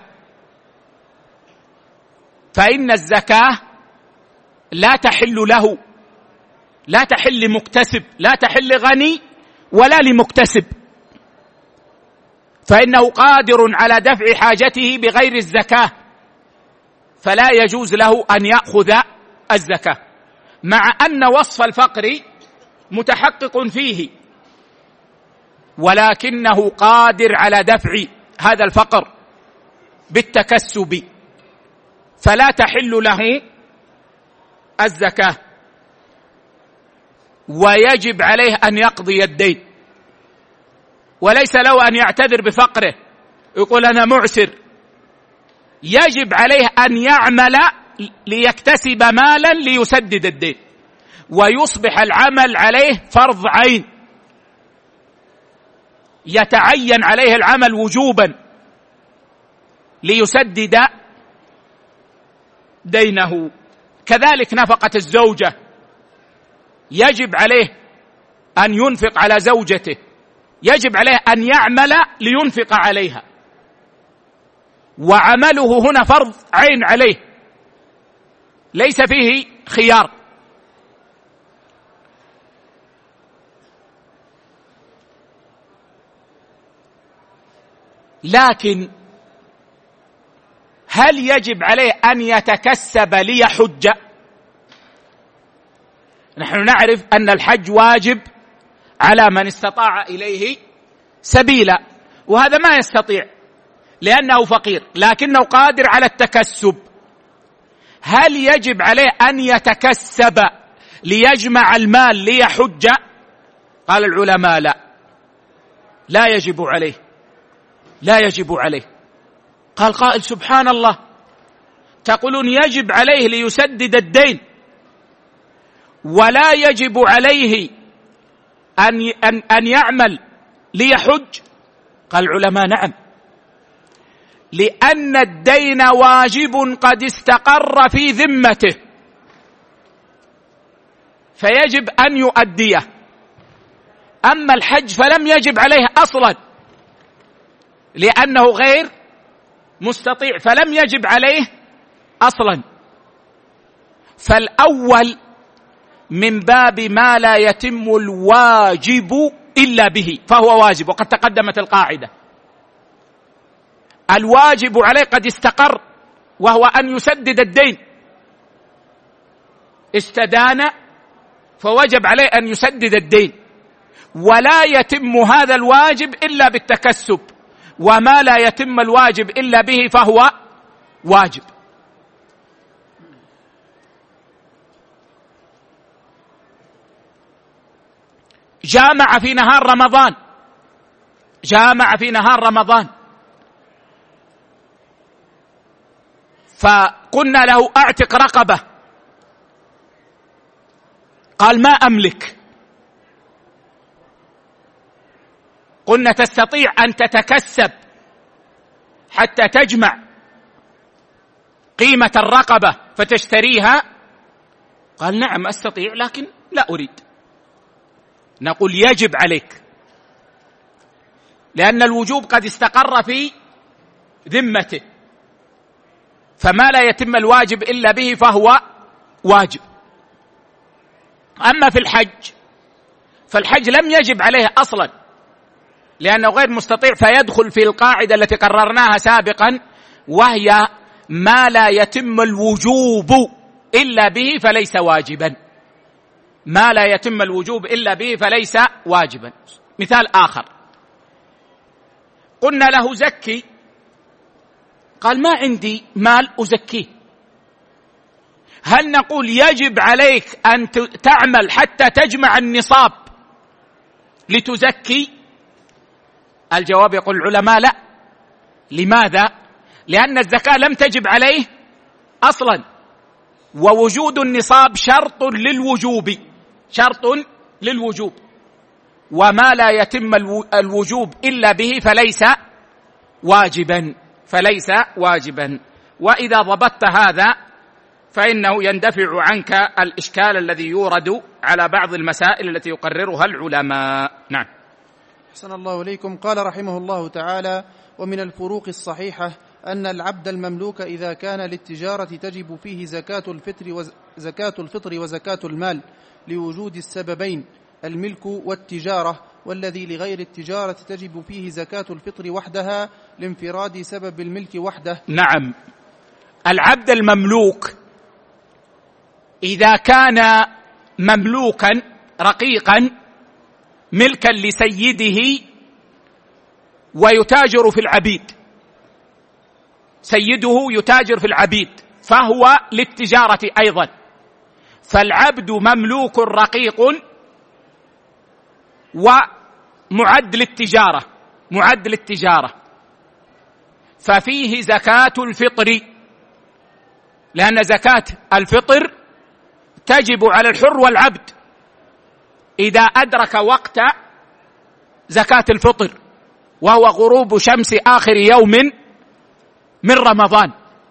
فإن الزكاة لا تحل له، لا تحل لمكتسب، لا تحل غني ولا لمكتسب، فإنه قادر على دفع حاجته بغير الزكاة، فلا يجوز له أن يأخذ الزكاة، مع أن وصف الفقر متحقق فيه، ولكنه قادر على دفع هذا الفقر بالتكسب، فلا تحل له الزكاة. ويجب عليه أن يقضي الدين، وليس له أن يعتذر بفقره يقول أنا معسر، يجب عليه أن يعمل ليكتسب مالا ليسدد الدين، ويصبح العمل عليه فرض عين، يتعين عليه العمل وجوبا ليسدد دينه. كذلك نفقة الزوجة يجب عليه أن ينفق على زوجته، يجب عليه أن يعمل لينفق عليها، وعمله هنا فرض عين عليه ليس فيه خيار. لكن هل يجب عليه أن يتكسب ليحج؟ نحن نعرف أن الحج واجب على من استطاع إليه سبيلا، وهذا ما يستطيع لأنه فقير لكنه قادر على التكسب. هل يجب عليه أن يتكسب ليجمع المال ليحج؟ قال العلماء لا، لا يجب عليه، لا يجب عليه. قال قائل سبحان الله، تقولون يجب عليه ليسدد الدين ولا يجب عليه أن أن أن يعمل ليحج؟ قال العلماء نعم، لأن الدين واجب قد استقر في ذمته، فيجب أن يؤديه. أما الحج فلم يجب عليه أصلا لأنه غير مستطيع، فلم يجب عليه أصلا. فالأول من باب ما لا يتم الواجب إلا به فهو واجب، وقد تقدمت القاعدة. الواجب عليه قد استقر وهو أن يسدد الدين، استدان فوجب عليه أن يسدد الدين، ولا يتم هذا الواجب إلا بالتكسب، وما لا يتم الواجب إلا به فهو واجب. جامع في نهار رمضان جامع في نهار رمضان فقلنا له اعتق رقبة، قال ما أملك. قلنا تستطيع أن تتكسب حتى تجمع قيمة الرقبة فتشتريها؟ قال نعم أستطيع لكن لا أريد. نقول يجب عليك، لأن الوجوب قد استقر في ذمته، فما لا يتم الواجب إلا به فهو واجب. أما في الحج فالحج لم يجب عليه أصلا لأنه غير مستطيع، فيدخل في القاعدة التي قررناها سابقا، وهي ما لا يتم الوجوب إلا به فليس واجبا. ما لا يتم الوجوب إلا به فليس واجبا. مثال آخر، قلنا له زكي، قال ما عندي مال أزكيه. هل نقول يجب عليك أن تعمل حتى تجمع النصاب لتزكي؟ الجواب يقول العلماء لا. لماذا؟ لأن الزكاة لم تجب عليه أصلا، ووجود النصاب شرط للوجوب شرط للوجوب وما لا يتم الوجوب إلا به فليس واجبا فليس واجبا. وإذا ضبطت هذا فإنه يندفع عنك الإشكال الذي يورد على بعض المسائل التي يقررها العلماء. نعم. أحسن الله إليكم. قال رحمه الله تعالى: ومن الفروق الصحيحة أن العبد المملوك إذا كان للتجارة تجب فيه زكاة الفطر وزكاة الفطر وزكاة المال لوجود السببين الملك والتجارة، والذي لغير التجارة تجب فيه زكاة الفطر وحدها لانفراد سبب الملك وحده. نعم. العبد المملوك إذا كان مملوكا رقيقا ملكا لسيده ويتاجر في العبيد، سيده يتاجر في العبيد فهو للتجارة أيضا، فالعبد مملوك رقيق ومعد للتجارة معد للتجارة ففيه زكاة الفطر، لأن زكاة الفطر تجب على الحر والعبد إذا أدرك وقت زكاة الفطر وهو غروب شمس آخر يوم من رمضان،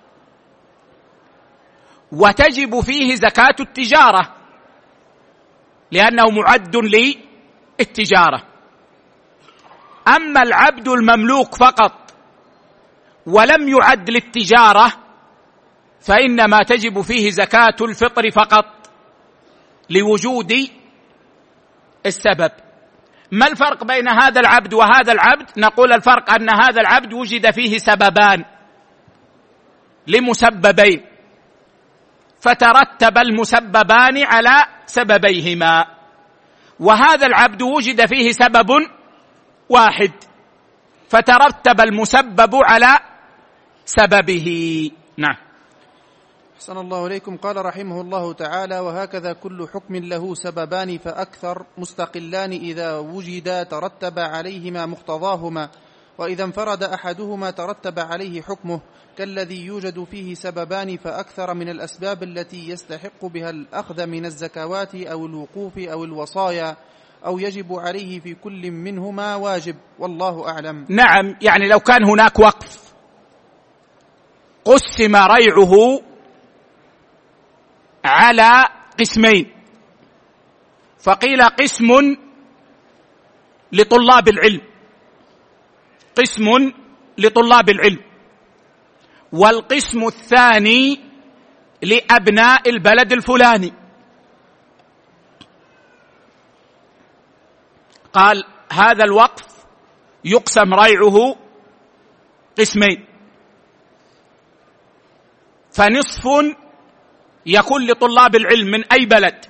وتجب فيه زكاة التجارة لأنه معد للتجارة. أما العبد المملوك فقط ولم يعد للتجارة فإنما تجب فيه زكاة الفطر فقط لوجود السبب. ما الفرق بين هذا العبد وهذا العبد؟ نقول الفرق أن هذا العبد وجد فيه سببان لمسببين فترتب المسببان على سببيهما، وهذا العبد وجد فيه سبب واحد فترتب المسبب على سببه. نعم. أحسن الله إليكم. قال رحمه الله تعالى: وهكذا كل حكم له سببان فأكثر مستقلان إذا وجدا ترتب عليهما مقتضاهما، وإذا انفرد أحدهما ترتب عليه حكمه، كالذي يوجد فيه سببان فأكثر من الأسباب التي يستحق بها الأخذ من الزكوات أو الوقوف أو الوصايا، أو يجب عليه في كل منهما واجب، والله أعلم. نعم. يعني لو كان هناك وقف قسم ريعه على قسمين، فقيل قسم لطلاب العلم قسم لطلاب العلم والقسم الثاني لأبناء البلد الفلاني، قال هذا الوقف يقسم ريعه قسمين، فنصف يكون لطلاب العلم من أي بلد،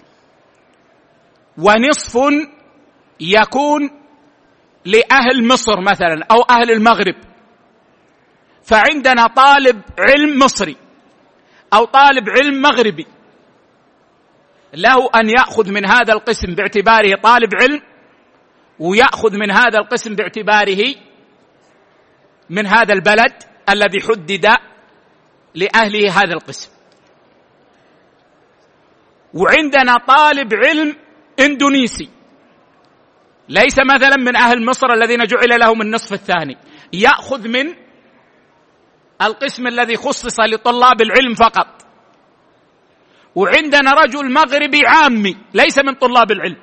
ونصف يكون لأهل مصر مثلا أو أهل المغرب. فعندنا طالب علم مصري أو طالب علم مغربي، له أن يأخذ من هذا القسم باعتباره طالب علم، ويأخذ من هذا القسم باعتباره من هذا البلد الذي حدد لأهله هذا القسم. وعندنا طالب علم إندونيسي ليس مثلا من أهل مصر الذين جعل لهم النصف الثاني، يأخذ من القسم الذي خصص لطلاب العلم فقط. وعندنا رجل مغربي عامي ليس من طلاب العلم،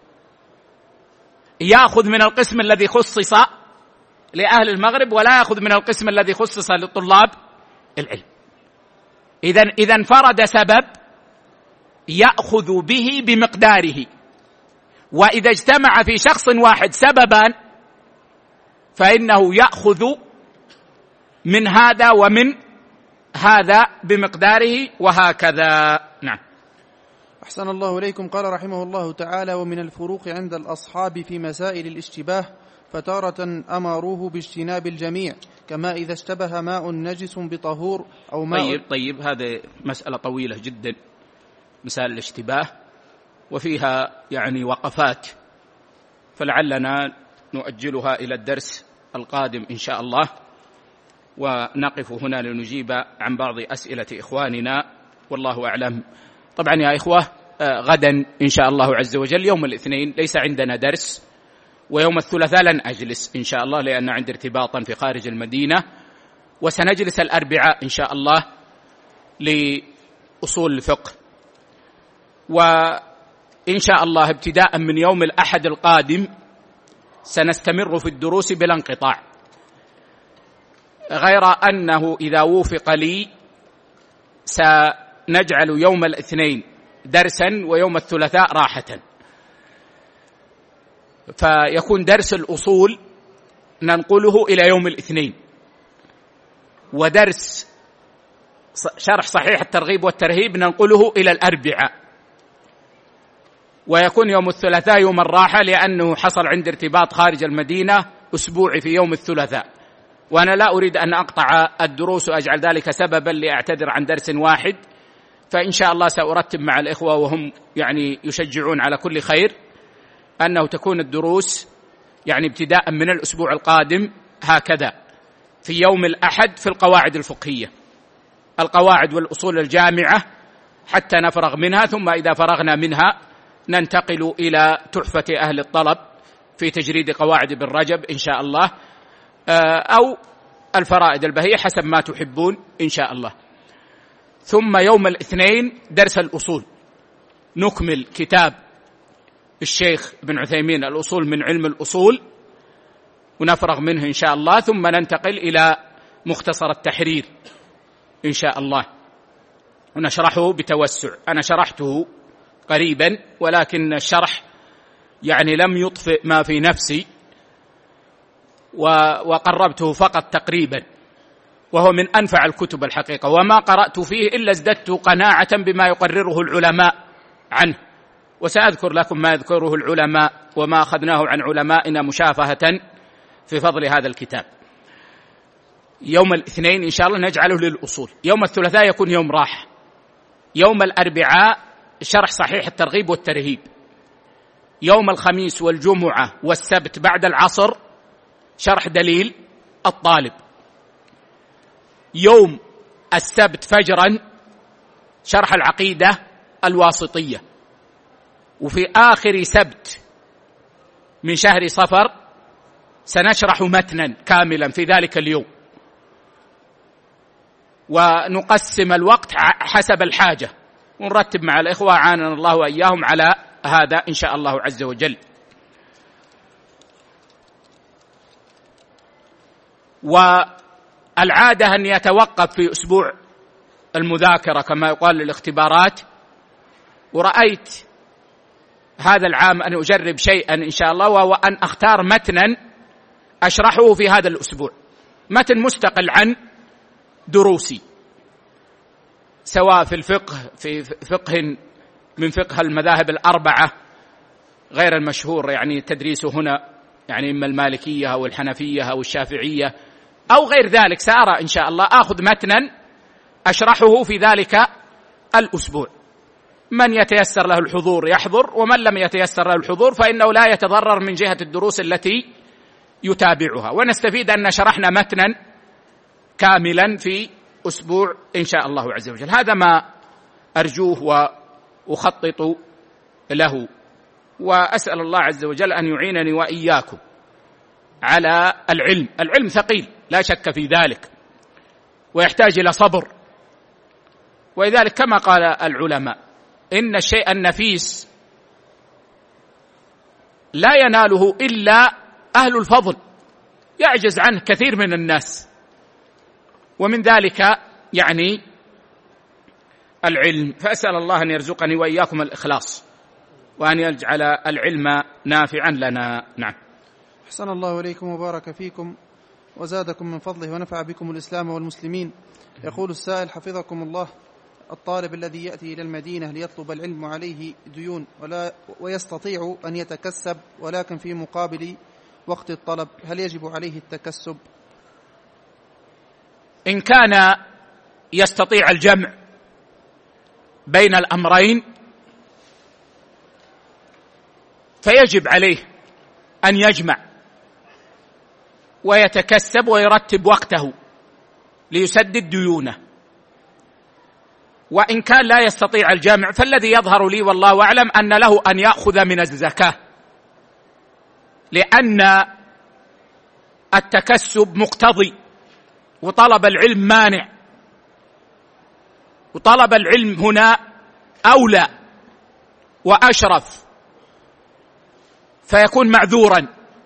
يأخذ من القسم الذي خصص لأهل المغرب ولا يأخذ من القسم الذي خصص لطلاب العلم. إذن إذا انفرد سبب يأخذ به بمقداره، وإذا اجتمع في شخص واحد سببان فإنه يأخذ من هذا ومن هذا بمقداره، وهكذا. نعم. أحسن الله إليكم. قال رحمه الله تعالى: ومن الفروق عند الأصحاب في مسائل الاشتباه فتارة أمروه باجتناب الجميع، كما إذا اشتبه ماء نجس بطهور أو ماء. طيب طيب هذه مسألة طويلة جدا، مسائل الاشتباه وفيها يعني وقفات، فلعلنا نؤجلها إلى الدرس القادم إن شاء الله، ونقف هنا لنجيب عن بعض أسئلة إخواننا، والله أعلم. طبعا يا إخوة، غدا إن شاء الله عز وجل يوم الاثنين ليس عندنا درس، ويوم الثلاثاء لن أجلس إن شاء الله لأن عندي ارتباطا في خارج المدينة، وسنجلس الأربعاء إن شاء الله لأصول الفقه. وإن شاء الله ابتداء من يوم الأحد القادم سنستمر في الدروس بلا انقطاع، غير أنه إذا وفق لي سنجعل يوم الاثنين درسا ويوم الثلاثاء راحة، فيكون درس الأصول ننقله إلى يوم الاثنين، ودرس شرح صحيح الترغيب والترهيب ننقله إلى الأربعاء، ويكون يوم الثلاثاء يوم الراحة لأنه حصل عندي ارتباط خارج المدينة أسبوعي في يوم الثلاثاء، وأنا لا أريد أن أقطع الدروس وأجعل ذلك سببا لأعتذر عن درس واحد. فإن شاء الله سأرتب مع الإخوة وهم يعني يشجعون على كل خير أنه تكون الدروس يعني ابتداء من الأسبوع القادم هكذا: في يوم الأحد في القواعد الفقهية، القواعد والأصول الجامعة حتى نفرغ منها، ثم إذا فرغنا منها ننتقل إلى تحفة أهل الطلب في تجريد قواعد ابن رجب إن شاء الله، أو الفرائد البهية حسب ما تحبون إن شاء الله. ثم يوم الاثنين درس الأصول، نكمل كتاب الشيخ ابن عثيمين الأصول من علم الأصول ونفرغ منه إن شاء الله، ثم ننتقل إلى مختصر التحرير إن شاء الله ونشرحه بتوسع. أنا شرحته قريبا ولكن الشرح يعني لم يطفئ ما في نفسي، وقربته فقط تقريبا، وهو من أنفع الكتب الحقيقة، وما قرأت فيه إلا ازددت قناعة بما يقرره العلماء عنه، وسأذكر لكم ما يذكره العلماء وما أخذناه عن علمائنا مشافهة في فضل هذا الكتاب. يوم الاثنين إن شاء الله نجعله للأصول، يوم الثلاثاء يكون يوم راحة، يوم الأربعاء شرح صحيح الترغيب والترهيب، يوم الخميس والجمعة والسبت بعد العصر شرح دليل الطالب، يوم السبت فجرا شرح العقيدة الواسطية، وفي آخر سبت من شهر صفر سنشرح متنا كاملا في ذلك اليوم، ونقسم الوقت حسب الحاجة، ونرتب مع الإخوة عاننا الله وإياهم على هذا إن شاء الله عز وجل. والعادة أن يتوقف في أسبوع المذاكرة كما يقال للاختبارات، ورأيت هذا العام أن أجرب شيئا إن شاء الله، وهو أن أختار متنا أشرحه في هذا الأسبوع، متن مستقل عن دروسي، سواء في الفقه في فقه من فقه المذاهب الأربعة غير المشهور يعني تدريسه هنا، يعني إما المالكية أو الحنفية أو الشافعية أو غير ذلك، سأرى إن شاء الله آخذ متنا أشرحه في ذلك الأسبوع، من يتيسر له الحضور يحضر، ومن لم يتيسر له الحضور فإنه لا يتضرر من جهة الدروس التي يتابعها. ونستفيد أن شرحنا متنا كاملا في أسبوع إن شاء الله عز وجل. هذا ما أرجوه وأخطط له، وأسأل الله عز وجل أن يعينني وإياكم على العلم. العلم ثقيل لا شك في ذلك، ويحتاج إلى صبر، ولذلك كما قال العلماء إن الشيء النفيس لا يناله إلا أهل الفضل، يعجز عنه كثير من الناس، ومن ذلك يعني العلم. فأسأل الله أن يرزقني وإياكم الإخلاص، وأن يجعل العلم نافعا لنا. نعم. أحسن الله إليكم وبارك فيكم وزادكم من فضله ونفع بكم الإسلام والمسلمين. يقول السائل حفظكم الله: الطالب الذي يأتي إلى المدينة ليطلب العلم عليه ديون ولا ويستطيع أن يتكسب، ولكن في مقابل وقت الطلب، هل يجب عليه التكسب؟ إن كان يستطيع الجمع بين الأمرين فيجب عليه أن يجمع ويتكسب ويرتب وقته ليسدد ديونه. وإن كان لا يستطيع الجمع فالذي يظهر لي والله أعلم أن له أن يأخذ من الزكاة، لأن التكسب مقتضي، وطلب العلم مانع، وطلب العلم هنا أولى وأشرف، فيكون معذورا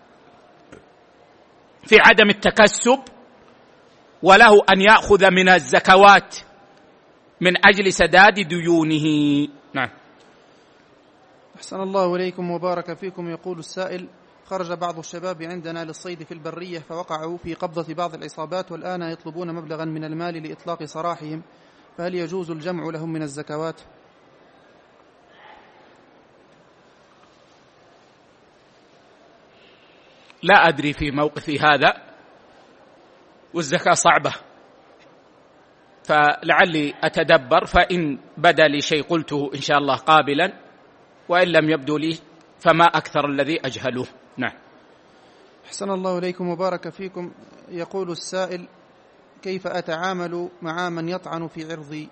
في عدم التكسب، وله أن يأخذ من الزكوات من أجل سداد ديونه. نعم. أحسن الله إليكم وبارك فيكم. يقول السائل: خرج بعض الشباب عندنا للصيد في البرية فوقعوا في قبضة بعض العصابات، والآن يطلبون مبلغا من المال لإطلاق سراحهم، فهل يجوز الجمع لهم من الزكوات؟ لا أدري في موقفي هذا، والزكاة صعبة، فلعلي أتدبر، فإن بدا لي شيء قلته إن شاء الله قابلا، وإن لم يبدو لي فما أكثر الذي أجهله. نعم. أحسن الله إليكم وبارك فيكم. يقول السائل: كيف أتعامل مع من يطعن في عرضي؟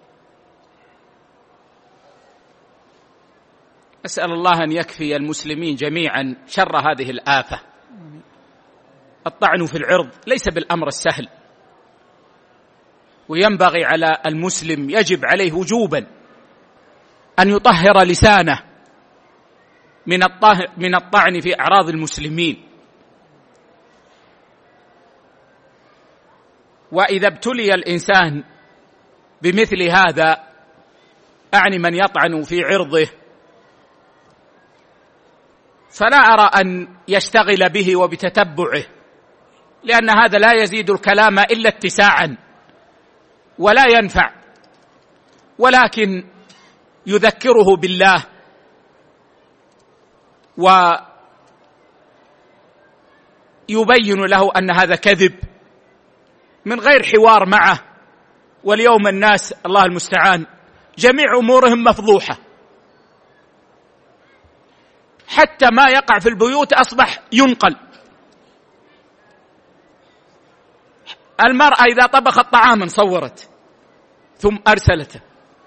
أسأل الله أن يكفي المسلمين جميعا شر هذه الآفة. الطعن في العرض ليس بالأمر السهل، وينبغي على المسلم، يجب عليه وجوبا أن يطهر لسانه من من الطعن في أعراض المسلمين. وإذا ابتلي الإنسان بمثل هذا، أعني من يطعن في عرضه، فلا أرى أن يشتغل به وبتتبعه، لأن هذا لا يزيد الكلام إلا اتساعا ولا ينفع، ولكن يذكره بالله ويبين له أن هذا كذب من غير حوار معه. واليوم الناس الله المستعان جميع أمورهم مفضوحة، حتى ما يقع في البيوت أصبح ينقل. المرأة إذا طبخت طعاما صورت ثم أرسلته،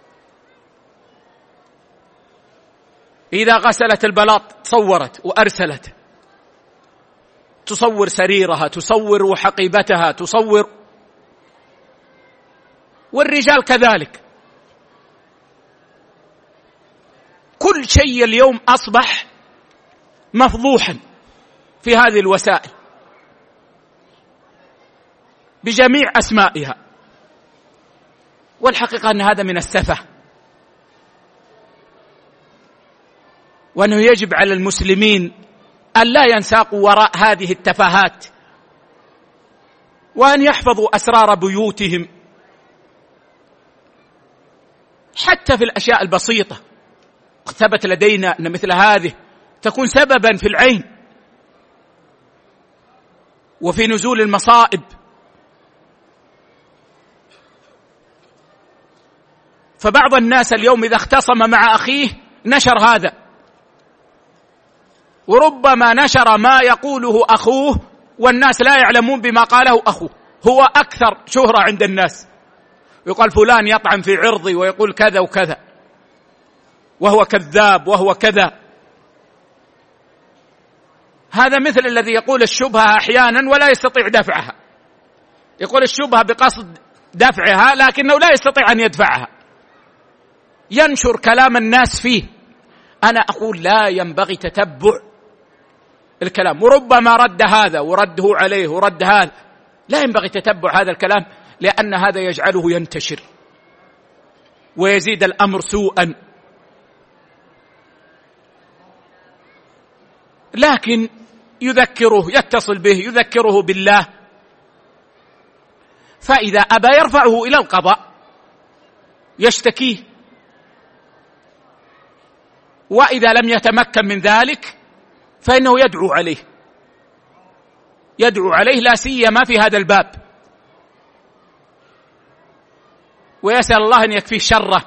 إذا غسلت البلاط صورت وأرسلته، تصور سريرها، تصور حقيبتها، تصور. والرجال كذلك، كل شيء اليوم أصبح مفضوحا في هذه الوسائل بجميع أسمائها، والحقيقة أن هذا من السفة، وأنه يجب على المسلمين أن لا ينساقوا وراء هذه التفاهات، وأن يحفظوا أسرار بيوتهم حتى في الأشياء البسيطة. ثبت لدينا أن مثل هذه تكون سببا في العين وفي نزول المصائب. فبعض الناس اليوم إذا اختصم مع أخيه نشر هذا، وربما نشر ما يقوله أخوه والناس لا يعلمون بما قاله أخوه، هو أكثر شهرة عند الناس، يقال فلان يطعن في عرضي ويقول كذا وكذا وهو كذاب وهو كذا. هذا مثل الذي يقول الشبهة أحيانا ولا يستطيع دفعها، يقول الشبهة بقصد دفعها لكنه لا يستطيع أن يدفعها، ينشر كلام الناس فيه. أنا أقول لا ينبغي تتبع الكلام، وربما رد هذا ورده عليه ورد هذا، لا ينبغي تتبع هذا الكلام، لأن هذا يجعله ينتشر ويزيد الأمر سوءا. لكن يذكره، يتصل به، يذكره بالله، فإذا أبى يرفعه إلى القضاء يشتكيه، وإذا لم يتمكن من ذلك فإنه يدعو عليه، يدعو عليه لا سيما في هذا الباب، ويسأل الله أن يكفيه شره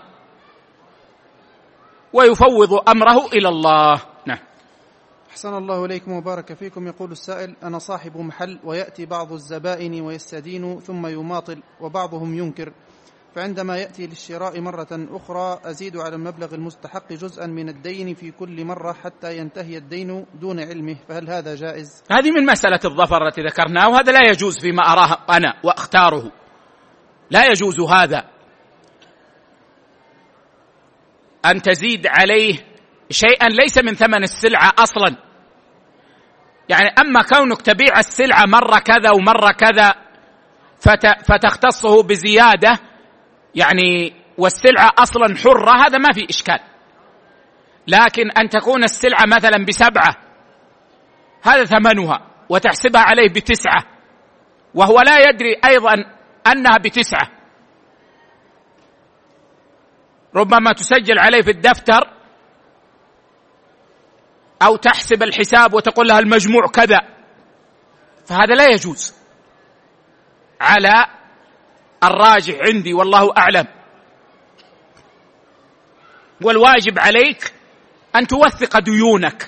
ويفوض أمره إلى الله. نعم. أحسن الله إليكم وبارك فيكم. يقول السائل: أنا صاحب محل ويأتي بعض الزبائن ويستدين ثم يماطل وبعضهم ينكر، فعندما يأتي للشراء مرة أخرى أزيد على المبلغ المستحق جزءا من الدين في كل مرة حتى ينتهي الدين دون علمه، فهل هذا جائز؟ هذه من مسألة الظفر التي ذكرناه، وهذا لا يجوز فيما أراه أنا وأختاره، لا يجوز هذا أن تزيد عليه شيئا ليس من ثمن السلعة أصلا. يعني أما كونك تبيع السلعة مرة كذا ومرة كذا فتختصه بزيادة يعني والسلعة أصلا حرة، هذا ما في إشكال. لكن أن تكون السلعة مثلا بسبعة هذا ثمنها وتحسبها عليه بتسعة وهو لا يدري أيضا أنها بتسعة، ربما تسجل عليه في الدفتر أو تحسب الحساب وتقول لها المجموع كذا، فهذا لا يجوز على الراجح عندي والله أعلم. والواجب عليك أن توثق ديونك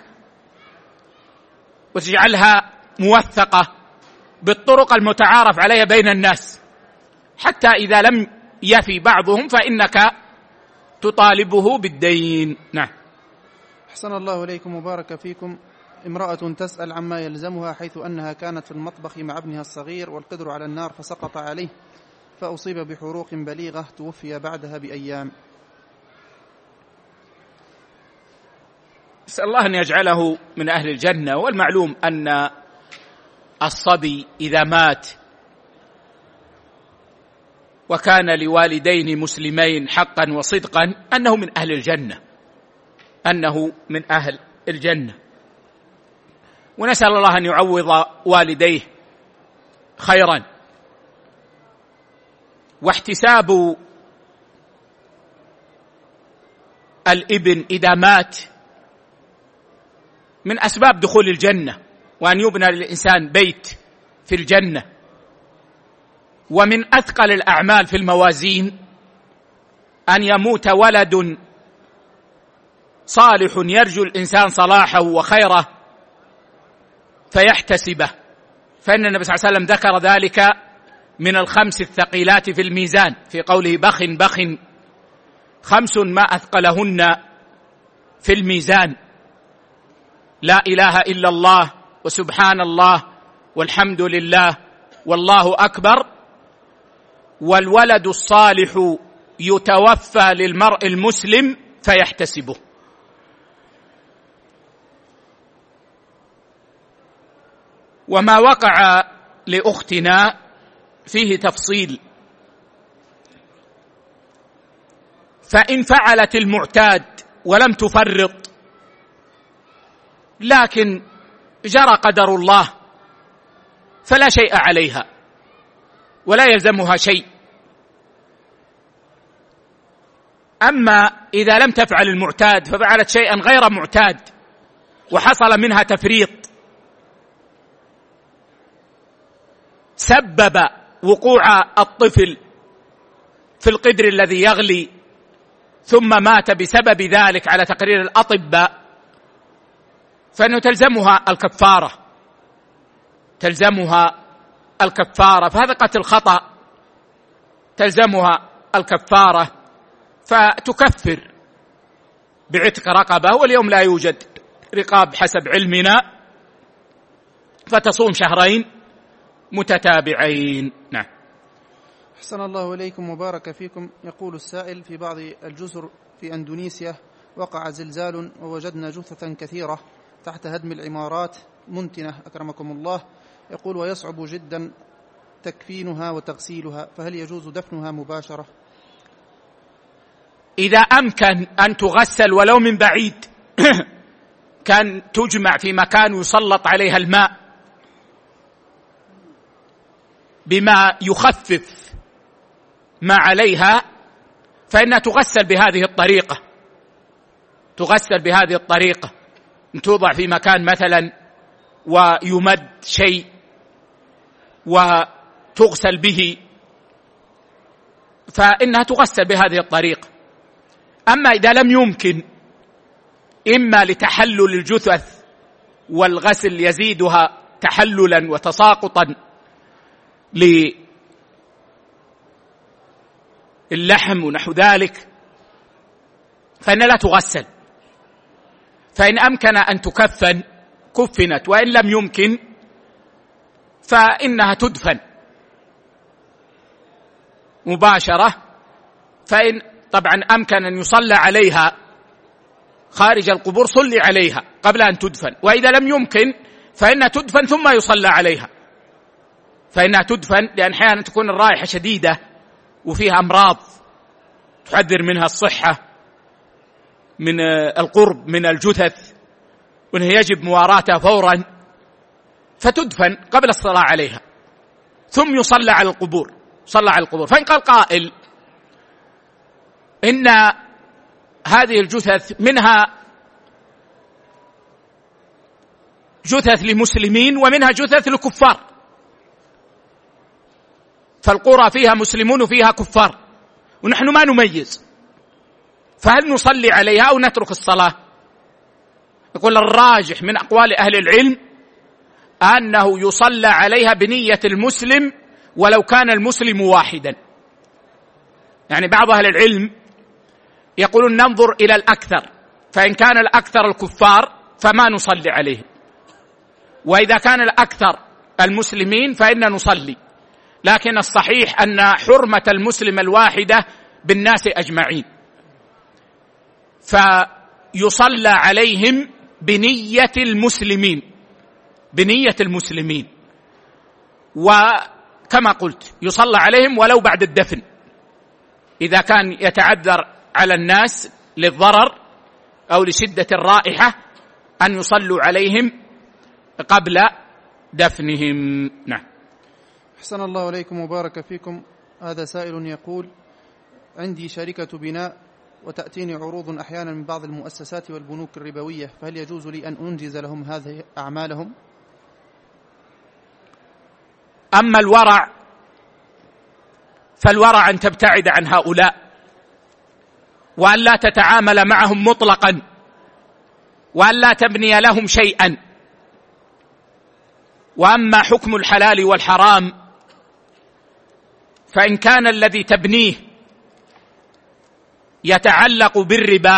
وتجعلها موثقة بالطرق المتعارف عليها بين الناس، حتى إذا لم يفي بعضهم فإنك تطالبه بالدين. نعم. أحسن الله إليكم وبارك فيكم. امرأة تسأل عما يلزمها، حيث أنها كانت في المطبخ مع ابنها الصغير والقدر على النار فسقط عليه فأصيب بحروق بليغة، توفي بعدها بأيام. أسأل الله أن يجعله من أهل الجنة. والمعلوم أن الصبي إذا مات وكان لوالدين مسلمين حقا وصدقا أنه من أهل الجنة، أنه من أهل الجنة. ونسأل الله أن يعوض والديه خيرا. واحتساب الابن إذا مات من أسباب دخول الجنة، وأن يبنى للإنسان بيت في الجنة. ومن أثقل الأعمال في الموازين أن يموت ولد صالح يرجو الإنسان صلاحه وخيره فيحتسبه، فإن النبي صلى الله عليه وسلم ذكر ذلك من الخمس الثقيلات في الميزان في قوله بخ بخ، خمس ما أثقلهن في الميزان: لا إله إلا الله، وسبحان الله، والحمد لله، والله أكبر، والولد الصالح يتوفى للمرء المسلم فيحتسبه. وما وقع لأختنا فيه تفصيل، فإن فعلت المعتاد ولم تفرط لكن جرى قدر الله فلا شيء عليها ولا يلزمها شيء. أما إذا لم تفعل المعتاد ففعلت شيئا غير معتاد وحصل منها تفريط سبب وقوع الطفل في القدر الذي يغلي ثم مات بسبب ذلك على تقرير الأطباء فإنه تلزمها الكفارة تلزمها الكفارة فهذا قتل خطأ تلزمها الكفارة فتكفر بعتق رقبة، واليوم لا يوجد رقاب حسب علمنا، فتصوم شهرين متتابعين. نعم. أحسن الله إليكم وبارك فيكم. يقول السائل: في بعض الجزر في أندونيسيا وقع زلزال ووجدنا جثثا كثيرة تحت هدم العمارات منتنة أكرمكم الله، يقول ويصعب جدا تكفينها وتغسيلها، فهل يجوز دفنها مباشرة؟ إذا أمكن أن تغسل ولو من بعيد كان تجمع في مكان يسلط عليها الماء بما يخفف ما عليها، فإنها تغسل بهذه الطريقة تغسل بهذه الطريقة توضع في مكان مثلا ويمد شيء وتغسل به، فإنها تغسل بهذه الطريقة. أما إذا لم يمكن، إما لتحلل الجثث والغسل يزيدها تحللا وتساقطا للحم ونحو ذلك، فإن لا تغسل. فإن أمكن أن تكفن كفنت، وإن لم يمكن فإنها تدفن مباشرة. فإن طبعا أمكن أن يصلى عليها خارج القبور صلي عليها قبل أن تدفن، وإذا لم يمكن فإنها تدفن ثم يصلى عليها. فإنها تدفن لأن أحيانا تكون الرائحة شديدة وفيها أمراض تحذر منها الصحة من القرب من الجثث، وأنه يجب مواراتها فورا، فتدفن قبل الصلاة عليها ثم يصلى على القبور صلى على القبور. فإن قال قائل إن هذه الجثث منها جثث لمسلمين ومنها جثث لكفار، فالقرى فيها مسلمون وفيها كفار ونحن ما نميز، فهل نصلي عليها أو نترك الصلاة؟ يقول الراجح من أقوال أهل العلم أنه يصلى عليها بنية المسلم ولو كان المسلم واحدا. يعني بعض أهل العلم يقولون ننظر إلى الأكثر، فإن كان الأكثر الكفار فما نصلي عليهم، وإذا كان الأكثر المسلمين فإن نصلي. لكن الصحيح أن حرمة المسلم الواحدة بالناس أجمعين، فيصلى عليهم بنية المسلمين بنية المسلمين وكما قلت يصلى عليهم ولو بعد الدفن إذا كان يتعذر على الناس للضرر أو لشدة الرائحة أن يصلوا عليهم قبل دفنهم. نعم. أحسن الله إليكم وبارك فيكم. هذا سائل يقول عندي شركة بناء وتأتيني عروض أحيانا من بعض المؤسسات والبنوك الربوية، فهل يجوز لي أن أنجز لهم هذه أعمالهم؟ أما الورع فالورع أن تبتعد عن هؤلاء وأن لا تتعامل معهم مطلقا وأن لا تبني لهم شيئا. وأما حكم الحلال والحرام فإن كان الذي تبنيه يتعلق بالربا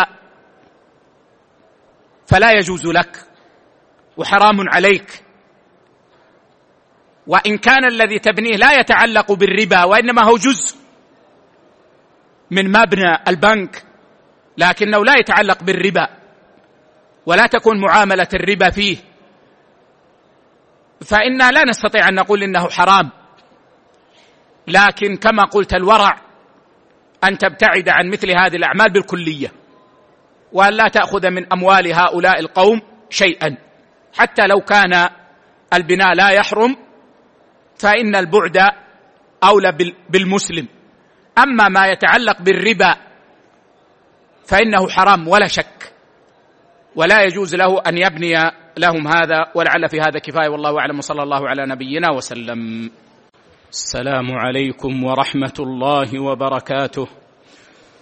فلا يجوز لك وحرام عليك، وإن كان الذي تبنيه لا يتعلق بالربا وإنما هو جزء من مبنى البنك لكنه لا يتعلق بالربا ولا تكون معاملة الربا فيه، فإنا لا نستطيع أن نقول إنه حرام. لكن كما قلت الورع أن تبتعد عن مثل هذه الأعمال بالكلية، وأن لا تأخذ من أموال هؤلاء القوم شيئا حتى لو كان البناء لا يحرم، فإن البعد أولى بالمسلم. أما ما يتعلق بالربا فإنه حرام ولا شك، ولا يجوز له أن يبني لهم هذا. ولعل في هذا كفاية، والله أعلم، وصلى الله على نبينا وسلم. السلام عليكم ورحمة الله وبركاته.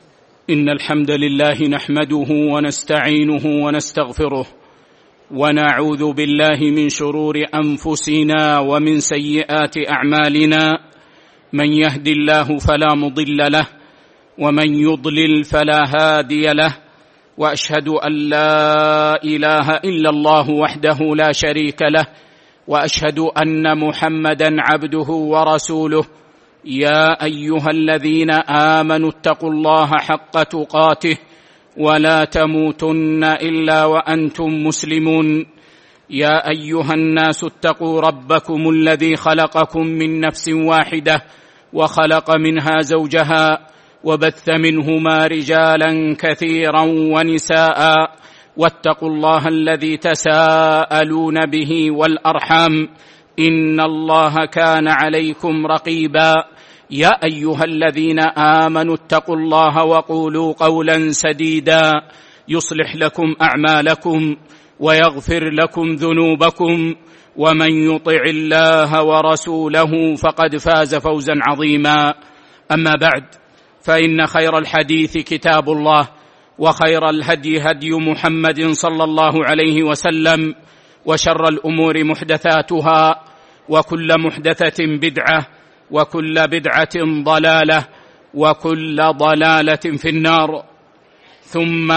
إن الحمد لله نحمده ونستعينه ونستغفره ونعوذ بالله من شرور أنفسنا ومن سيئات أعمالنا. من يهد الله فلا مضل له ومن يضلل فلا هادي له، وأشهد أن لا إله إلا الله وحده لا شريك له، وأشهد أن محمدًا عبده ورسوله. يا أيها الذين آمنوا اتقوا الله حق تقاته ولا تموتن إلا وأنتم مسلمون. يا أيها الناس اتقوا ربكم الذي خلقكم من نفس واحدة وخلق منها زوجها وبث منهما رجالا كثيرا ونساء، واتقوا الله الذي تساءلون به والأرحام إن الله كان عليكم رقيبا. يا أيها الذين آمنوا اتقوا الله وقولوا قولا سديدا يصلح لكم أعمالكم ويغفر لكم ذنوبكم، ومن يطع الله ورسوله فقد فاز فوزا عظيما. أما بعد، فإن خير الحديث كتاب الله، وخير الهدي هدي محمد صلى الله عليه وسلم، وشر الأمور محدثاتها، وكل محدثة بدعة، وكل بدعة ضلالة، وكل ضلالة في النار. ثم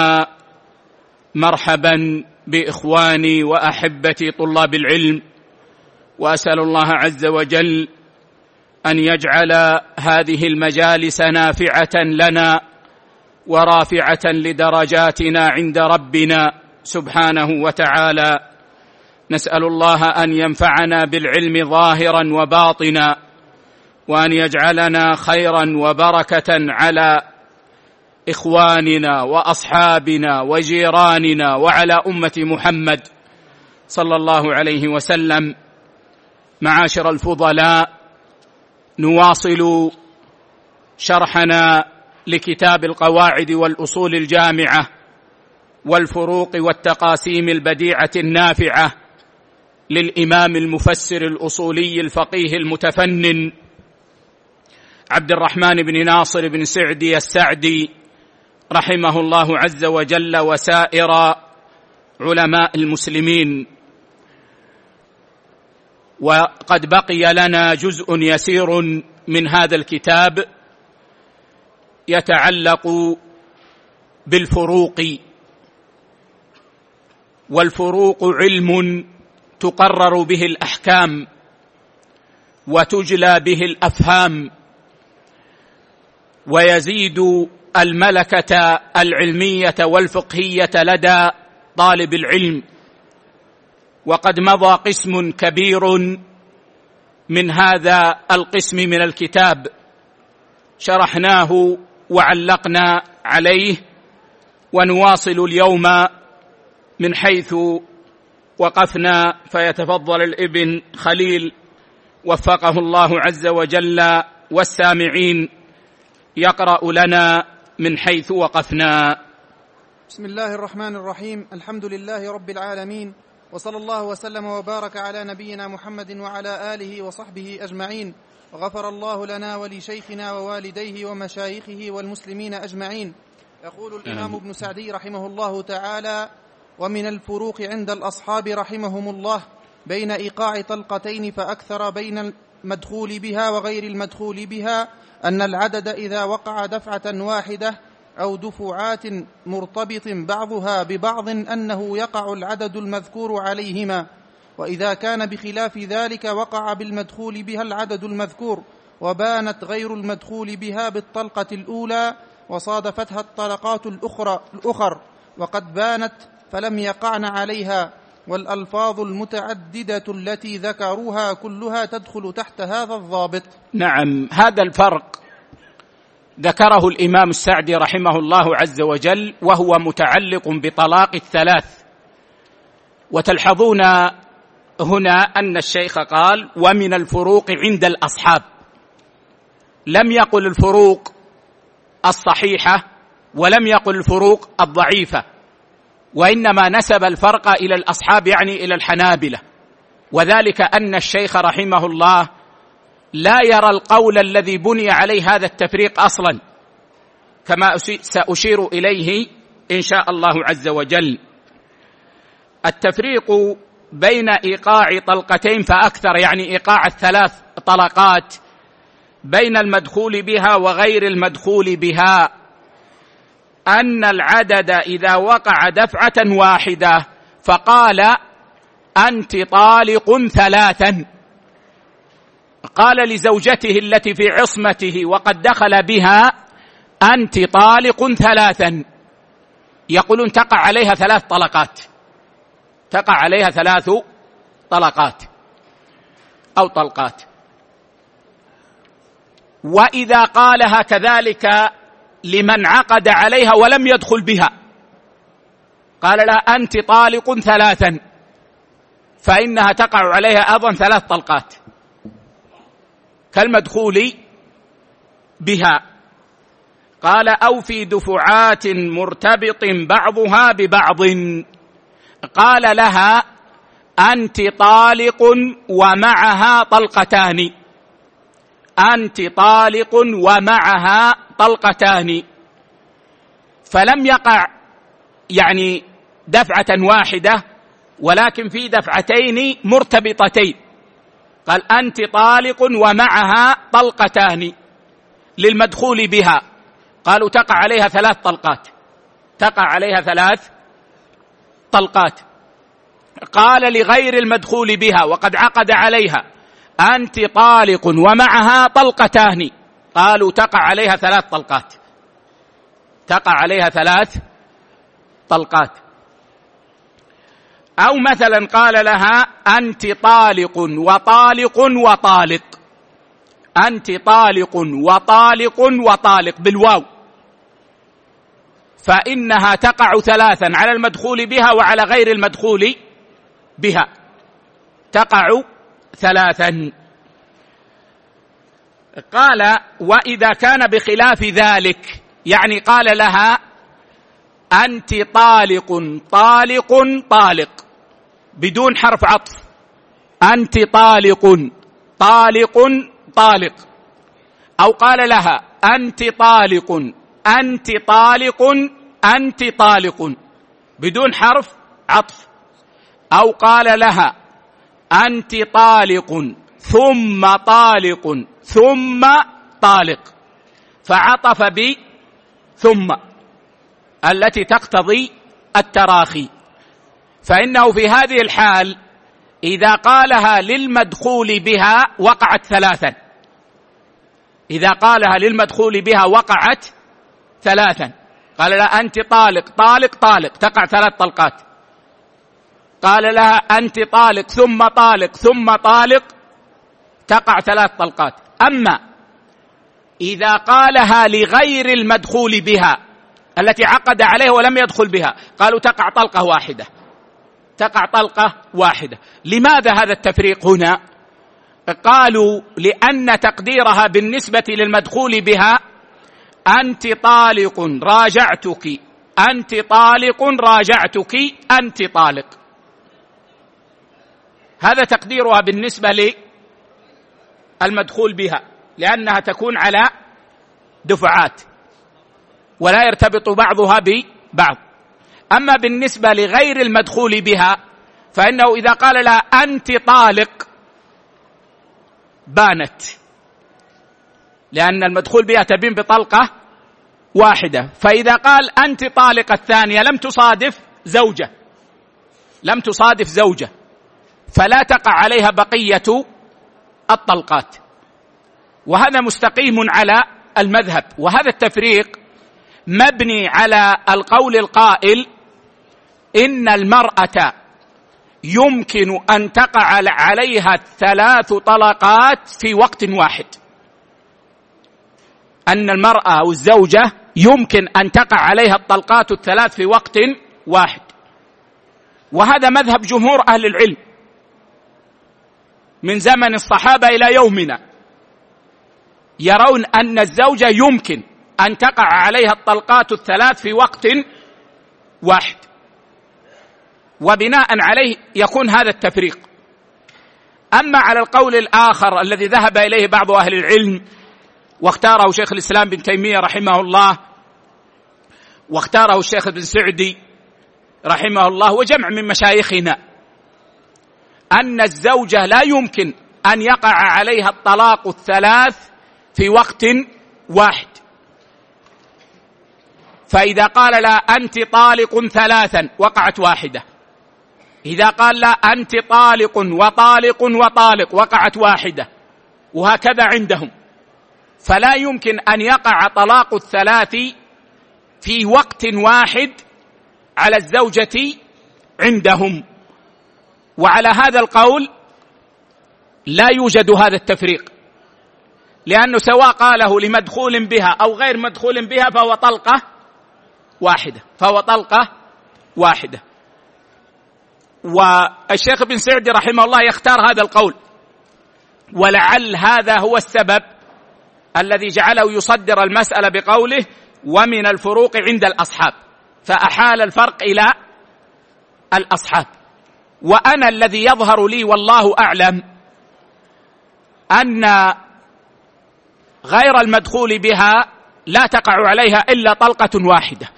مرحبا بإخواني وأحبتي طلاب العلم، وأسأل الله عز وجل أن يجعل هذه المجالس نافعة لنا ورافعة لدرجاتنا عند ربنا سبحانه وتعالى. نسأل الله أن ينفعنا بالعلم ظاهرا وباطنا، وأن يجعلنا خيرا وبركة على إخواننا وأصحابنا وجيراننا وعلى أمة محمد صلى الله عليه وسلم. معاشر الفضلاء، نواصل شرحنا لكتاب القواعد والأصول الجامعة والفروق والتقاسيم البديعة النافعة للإمام المفسر الأصولي الفقيه المتفنن عبد الرحمن بن ناصر بن سعدي السعدي رحمه الله عز وجل، وسائر علماء المسلمين. وقد بقي لنا جزء يسير من هذا الكتاب يتعلق بالفروق. والفروق علم تقرر به الأحكام وتجلى به الأفهام، ويزيد الملكة العلمية والفقهية لدى طالب العلم. وقد مضى قسم كبير من هذا القسم من الكتاب شرحناه وعلقنا عليه، ونواصل اليوم من حيث وقفنا. فيتفضل الابن خليل وفقه الله عز وجل والسامعين يقرأ لنا من حيث وقفنا. بسم الله الرحمن الرحيم. الحمد لله رب العالمين، وصلى الله وسلم وبارك على نبينا محمد وعلى آله وصحبه أجمعين. غفر الله لنا ولشيخنا ووالديه ومشايخه والمسلمين أجمعين. يقول الإمام ابن سعدي رحمه الله تعالى: ومن الفروق عند الأصحاب رحمهم الله بين إيقاع طلقتين فأكثر بين المدخول بها وغير المدخول بها أن العدد إذا وقع دفعة واحدة أو دفعات مرتبط بعضها ببعض أنه يقع العدد المذكور عليهما، وإذا كان بخلاف ذلك وقع بالمدخول بها العدد المذكور، وبانت غير المدخول بها بالطلقة الأولى وصادفتها الطلقات الأخرى الأخر وقد بانت فلم يقعن عليها. والألفاظ المتعددة التي ذكروها كلها تدخل تحت هذا الضابط. نعم، هذا الفرق ذكره الإمام السعدي رحمه الله عز وجل، وهو متعلق بطلاق الثلاث. وتلحظون هنا أن الشيخ قال: ومن الفروق عند الأصحاب. لم يقل الفروق الصحيحة ولم يقل الفروق الضعيفة، وإنما نسب الفرق إلى الأصحاب، يعني إلى الحنابلة. وذلك أن الشيخ رحمه الله لا يرى القول الذي بني عليه هذا التفريق أصلا، كما سأشير إليه إن شاء الله عز وجل. التفريق بين إيقاع طلقتين فأكثر، يعني إيقاع الثلاث طلقات، بين المدخول بها وغير المدخول بها، أن العدد إذا وقع دفعة واحدة فقال أنت طالق ثلاثا، قال لزوجته التي في عصمته وقد دخل بها أنت طالق ثلاثا، يقولون تقع عليها ثلاث طلقات، تقع عليها ثلاث طلقات أو طلقات. وإذا قالها كذلك لمن عقد عليها ولم يدخل بها، قال لها أنت طالق ثلاثا، فإنها تقع عليها أيضا ثلاث طلقات كالمدخول بها. قال أو في دفعات مرتبط بعضها ببعض، قال لها أنت طالق ومعها طلقتان، أنت طالق ومعها طلقتان، فلم يقع يعني دفعة واحدة ولكن في دفعتين مرتبطتين، قال أنت طالق ومعها طلقتان للمدخول بها، قالوا تقع عليها ثلاث طلقات، تقع عليها ثلاث طلقات. قال لغير المدخول بها وقد عقد عليها أنت طالق ومعها طلقتان، قالوا تقع عليها ثلاث طلقات، تقع عليها ثلاث طلقات. أو مثلا قال لها أنت طالق وطالق وطالق، أنت طالق وطالق وطالق بالواو، فإنها تقع ثلاثا على المدخول بها وعلى غير المدخول بها، تقع ثلاثا. قال وإذا كان بخلاف ذلك، يعني قال لها أنت طالق طالق طالق بدون حرف عطف، أنت طالق طالق طالق، أو قال لها أنت طالق أنت طالق أنت طالق بدون حرف عطف، أو قال لها أنت طالق ثم طالق ثم طالق، فعطف بثم التي تقتضي التراخي، فإنه في هذه الحال إذا قالها للمدخول بها وقعت ثلاثا، إذا قالها للمدخول بها وقعت ثلاثا، قال لها أنت طالق طالق طالق تقع ثلاث طلقات، قال لها أنت طالق ثم طالق ثم طالق تقع ثلاث طلقات. أما إذا قالها لغير المدخول بها التي عقد عليه ولم يدخل بها، قالوا تقع طلقة واحدة، تقع طلقة واحدة. لماذا هذا التفريق هنا؟ قالوا لأن تقديرها بالنسبة للمدخول بها أنت طالق راجعتك، أنت طالق راجعتك، أنت طالق، هذا تقديرها بالنسبة للمدخول بها، لأنها تكون على دفعات ولا يرتبط بعضها ببعض. أما بالنسبة لغير المدخول بها فإنه إذا قال لها أنت طالق بانت، لأن المدخول بها تبين بطلقة واحدة، فإذا قال أنت طالق الثانية لم تصادف زوجة، لم تصادف زوجة، فلا تقع عليها بقية الطلقات، وهذا مستقيم على المذهب. وهذا التفريق مبني على القول القائل إن المرأة يمكن أن تقع عليها ثلاث طلقات في وقت واحد، أن المرأة أو الزوجة يمكن أن تقع عليها الطلقات الثلاث في وقت واحد، وهذا مذهب جمهور أهل العلم من زمن الصحابة إلى يومنا، يرون أن الزوجة يمكن أن تقع عليها الطلقات الثلاث في وقت واحد، وبناء عليه يكون هذا التفريق. أما على القول الآخر الذي ذهب إليه بعض أهل العلم واختاره شيخ الإسلام بن تيمية رحمه الله واختاره الشيخ ابن سعدي رحمه الله وجمع من مشايخنا، أن الزوجة لا يمكن أن يقع عليها الطلاق الثلاث في وقت واحد. فإذا قال لا أنت طالق ثلاثا وقعت واحدة، إذا قال لا أنت طالق وطالق وطالق وقعت واحدة، وهكذا عندهم. فلا يمكن أن يقع طلاق الثلاث في وقت واحد على الزوجة عندهم. وعلى هذا القول لا يوجد هذا التفريق، لأنه سواء قاله لمدخول بها أو غير مدخول بها فهو طلقة واحدة فهو طلقة واحدة. والشيخ ابن سعدي رحمه الله يختار هذا القول، ولعل هذا هو السبب الذي جعله يصدر المسألة بقوله ومن الفروق عند الأصحاب، فأحال الفرق إلى الأصحاب. وأنا الذي يظهر لي والله أعلم أن غير المدخول بها لا تقع عليها إلا طلقة واحدة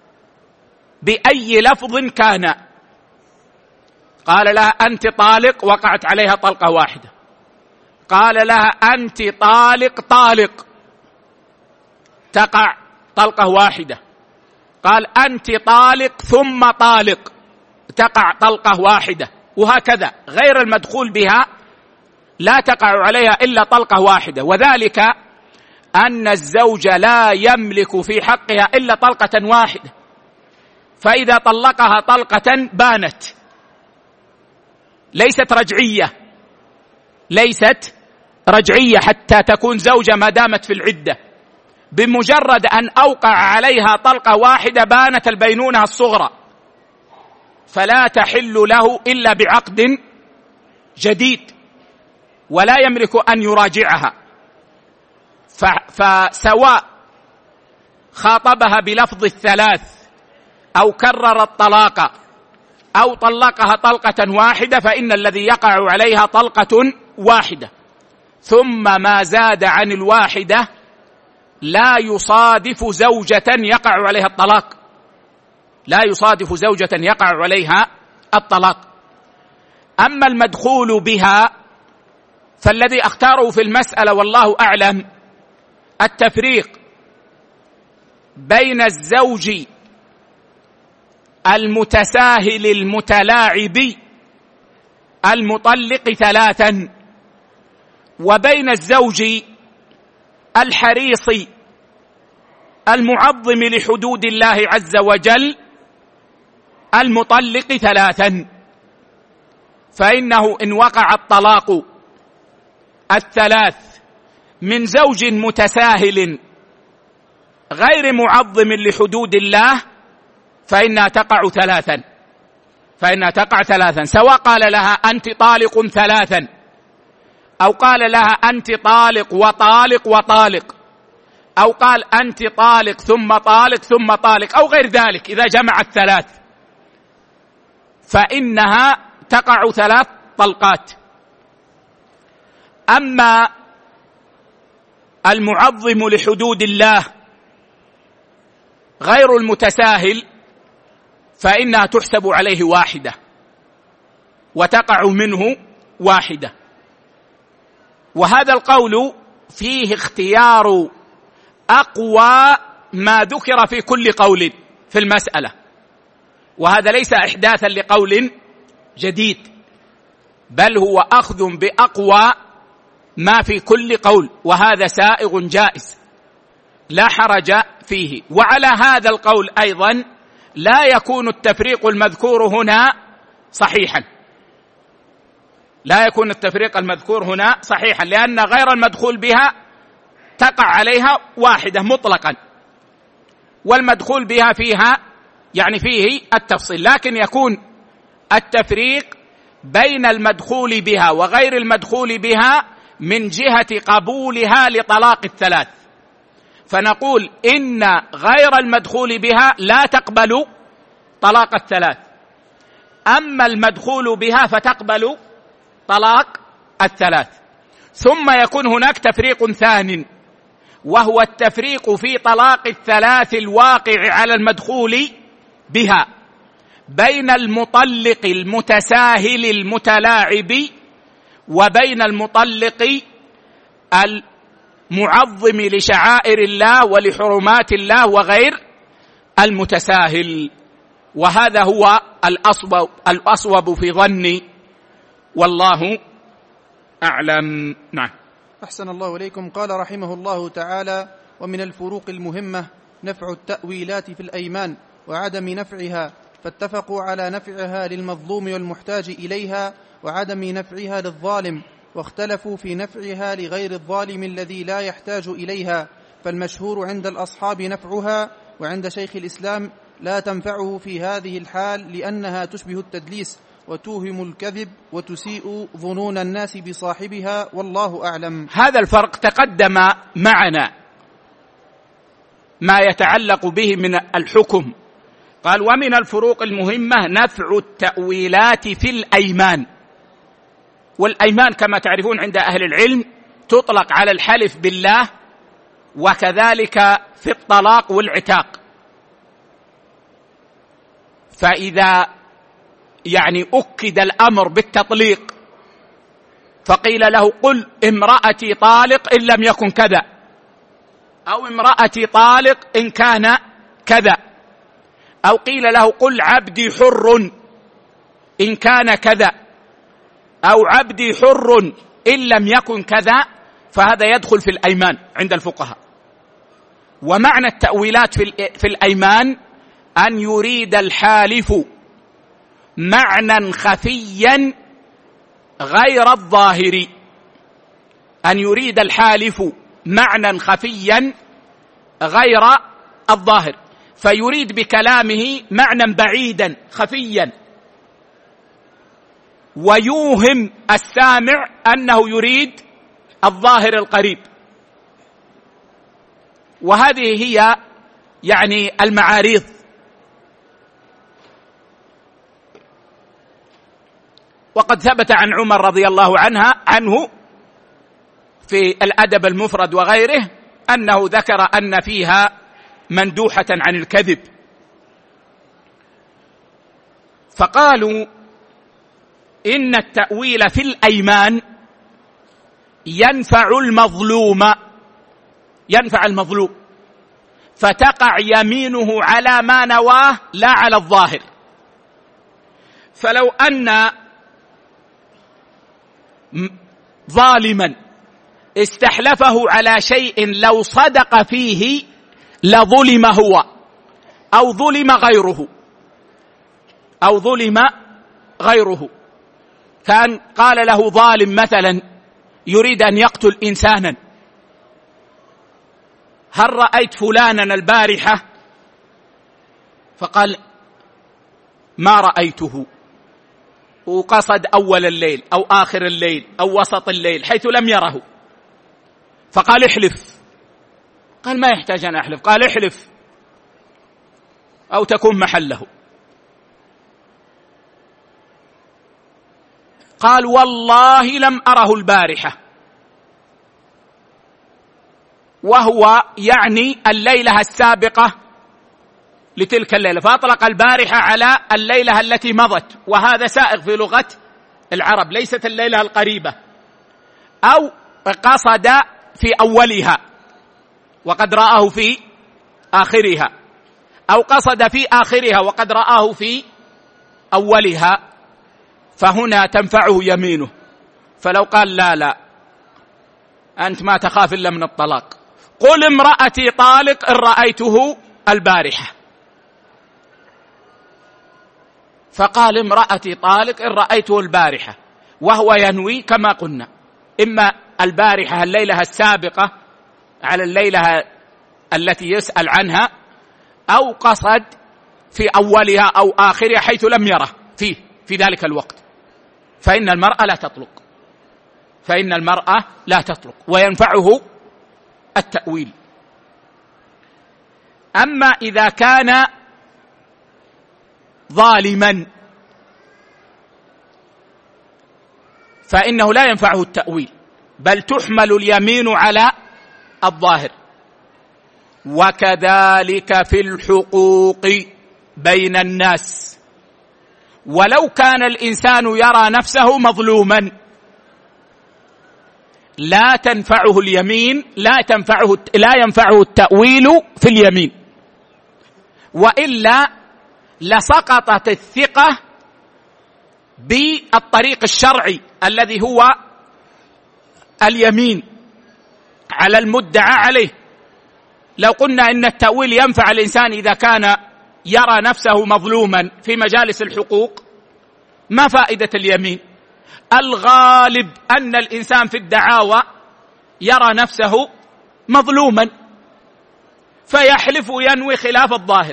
بأي لفظ كان. قال لها أنت طالق وقعت عليها طلقة واحدة، قال لها أنت طالق طالق تقع طلقة واحدة، قال أنت طالق ثم طالق تقع طلقة واحدة، وهكذا غير المدخول بها لا تقع عليها إلا طلقة واحدة. وذلك أن الزوج لا يملك في حقها إلا طلقة واحدة، فإذا طلقها طلقة بانت، ليست رجعية ليست رجعية حتى تكون زوجة ما دامت في العدة. بمجرد أن أوقع عليها طلقة واحدة بانت البينونة الصغرى، فلا تحل له إلا بعقد جديد، ولا يملك أن يراجعها. فسواء خاطبها بلفظ الثلاث أو كرر الطلاق أو طلقها طلقة واحدة، فإن الذي يقع عليها طلقة واحدة، ثم ما زاد عن الواحدة لا يصادف زوجة يقع عليها الطلاق لا يصادف زوجة يقع عليها الطلاق. أما المدخول بها فالذي اختاره في المسألة والله أعلم التفريق بين الزوج المتساهل المتلاعب المطلق ثلاثا وبين الزوج الحريص المعظم لحدود الله عز وجل المطلق ثلاثا. فإنه إن وقع الطلاق الثلاث من زوج متساهل غير معظم لحدود الله فإنها تقع ثلاثا فإنها تقع ثلاثا سواء قال لها أنت طالق ثلاثا أو قال لها أنت طالق وطالق وطالق أو قال أنت طالق ثم طالق ثم طالق أو غير ذلك. إذا جمع الثلاث فإنها تقع ثلاث طلقات. أما المعظم لحدود الله غير المتساهل فإنها تحسب عليه واحدة وتقع منه واحدة. وهذا القول فيه اختيار أقوى ما ذكر في كل قول في المسألة، وهذا ليس إحداثا لقول جديد، بل هو أخذ بأقوى ما في كل قول، وهذا سائغ جائز لا حرج فيه. وعلى هذا القول أيضا لا يكون التفريق المذكور هنا صحيحا لا يكون التفريق المذكور هنا صحيحا لأن غير المدخول بها تقع عليها واحدة مطلقا، والمدخول بها فيها يعني فيه التفصيل، لكن يكون التفريق بين المدخول بها وغير المدخول بها من جهة قبولها لطلاق الثلاث. فنقول إن غير المدخول بها لا تقبل طلاق الثلاث، أما المدخول بها فتقبل طلاق الثلاث. ثم يكون هناك تفريق ثانٍ، وهو التفريق في طلاق الثلاث الواقع على المدخول بها بين المطلق المتساهل المتلاعب وبين المطلق المعظم لشعائر الله ولحرمات الله وغير المتساهل، وهذا هو الأصوب, الأصوب في ظني، والله أعلم. نعم. أحسن الله إليكم. قال رحمه الله تعالى: ومن الفروق المهمة نفع التأويلات في الأيمان وعدم نفعها، فاتفقوا على نفعها للمظلوم والمحتاج إليها وعدم نفعها للظالم، واختلفوا في نفعها لغير الظالم الذي لا يحتاج إليها، فالمشهور عند الأصحاب نفعها، وعند شيخ الإسلام لا تنفعه في هذه الحال لأنها تشبه التدليس وتوهم الكذب وتسيء ظنون الناس بصاحبها، والله أعلم. هذا الفرق تقدم معنا ما يتعلق به من الحكم. قال: ومن الفروق المهمة نفع التأويلات في الأيمان. والأيمان كما تعرفون عند أهل العلم تطلق على الحلف بالله، وكذلك في الطلاق والعتاق. فإذا يعني أكد الأمر بالتطليق فقيل له: قل امرأتي طالق إن لم يكن كذا، أو امرأتي طالق إن كان كذا، أو قيل له: قل عبدي حر إن كان كذا، أو عبدي حر إن لم يكن كذا، فهذا يدخل في الأيمان عند الفقهاء. ومعنى التأويلات في الأيمان أن يريد الحالف معنى خفيا غير الظاهر، أن يريد الحالف معنى خفيا غير الظاهر، فيريد بكلامه معنى بعيدا خفيا، ويوهم السامع أنه يريد الظاهر القريب. وهذه هي يعني المعاريض. وقد ثبت عن عمر رضي الله عنها عنه في الأدب المفرد وغيره أنه ذكر أن فيها مندوحة عن الكذب، فقالوا إن التأويل في الأيمان ينفع المظلوم، ينفع المظلوم، فتقع يمينه على ما نواه لا على الظاهر. فلو أن ظالما استحلفه على شيء لو صدق فيه لظلم هو أو ظلم غيره، أو ظلم غيره. كان قال له ظالم مثلا يريد أن يقتل إنسانا: هل رأيت فلانا البارحة؟ فقال: ما رأيته، وقصد أول الليل أو آخر الليل أو وسط الليل حيث لم يره، فقال: احلف. قال: ما يحتاج أن أحلف. قال: احلف أو تكون محله. قال: والله لم أره البارحة، وهو يعني الليلة السابقة لتلك الليلة، فأطلق البارحة على الليلة التي مضت، وهذا سائغ في لغة العرب، ليست الليلة القريبة. أو قصد في أولها وقد رآه في آخرها، أو قصد في آخرها وقد رآه في أولها، فهنا تنفعه يمينه. فلو قال: لا لا أنت ما تخاف إلا من الطلاق، قل امرأتي طالق إن رأيته البارحة، فقال: امرأتي طالق إن رأيته البارحة، وهو ينوي كما قلنا إما البارحة الليلة السابقة على الليلة التي يسأل عنها، أو قصد في أولها أو آخرها حيث لم يره فيه في ذلك الوقت، فإن المرأة لا تطلق، فإن المرأة لا تطلق وينفعه التأويل. أما إذا كان ظالما فإنه لا ينفعه التأويل، بل تحمل اليمين على الظاهر. وكذلك في الحقوق بين الناس. ولو كان الإنسان يرى نفسه مظلوما لا تنفعه اليمين، لا تنفعه لا ينفعه التأويل في اليمين، وإلا لسقطت الثقة بالطريق الشرعي الذي هو اليمين على المدعى عليه. لو قلنا إن التأويل ينفع الإنسان إذا كان يرى نفسه مظلوما في مجالس الحقوق، ما فائدة اليمين؟ الغالب أن الإنسان في الدعاوى يرى نفسه مظلوما فيحلف وينوي خلاف الظاهر،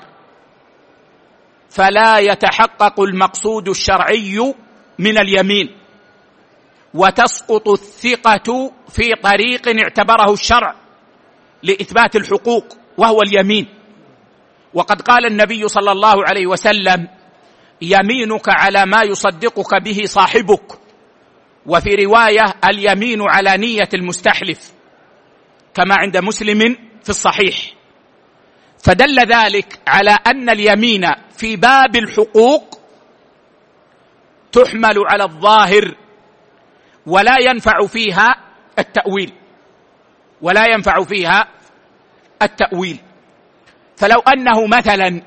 فلا يتحقق المقصود الشرعي من اليمين، وتسقط الثقة في طريق اعتبره الشرع لإثبات الحقوق وهو اليمين. وقد قال النبي صلى الله عليه وسلم: يمينك على ما يصدقك به صاحبك، وفي رواية: اليمين على نية المستحلف، كما عند مسلم في الصحيح. فدل ذلك على أن اليمين في باب الحقوق تحمل على الظاهر ولا ينفع فيها التأويل ولا ينفع فيها التأويل. فلو أنه مثلا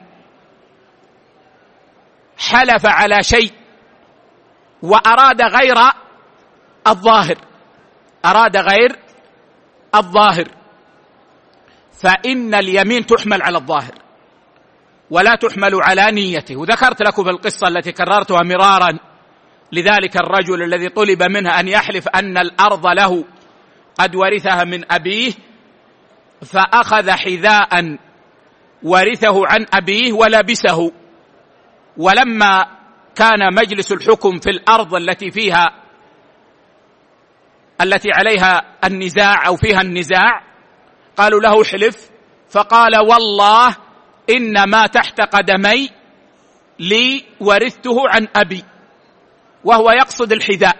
حلف على شيء وأراد غير الظاهر أراد غير الظاهر فإن اليمين تحمل على الظاهر ولا تحمل على نيته. وذكرت لكم في القصة التي كررتها مرارا لذلك الرجل الذي طلب منه أن يحلف أن الأرض له قد ورثها من أبيه، فأخذ حذاء ورثه عن أبيه ولبسه، ولما كان مجلس الحكم في الأرض التي فيها التي عليها النزاع أو فيها النزاع قالوا له احلف، فقال: والله إن ما تحت قدمي لي ورثته عن أبي، وهو يقصد الحذاء،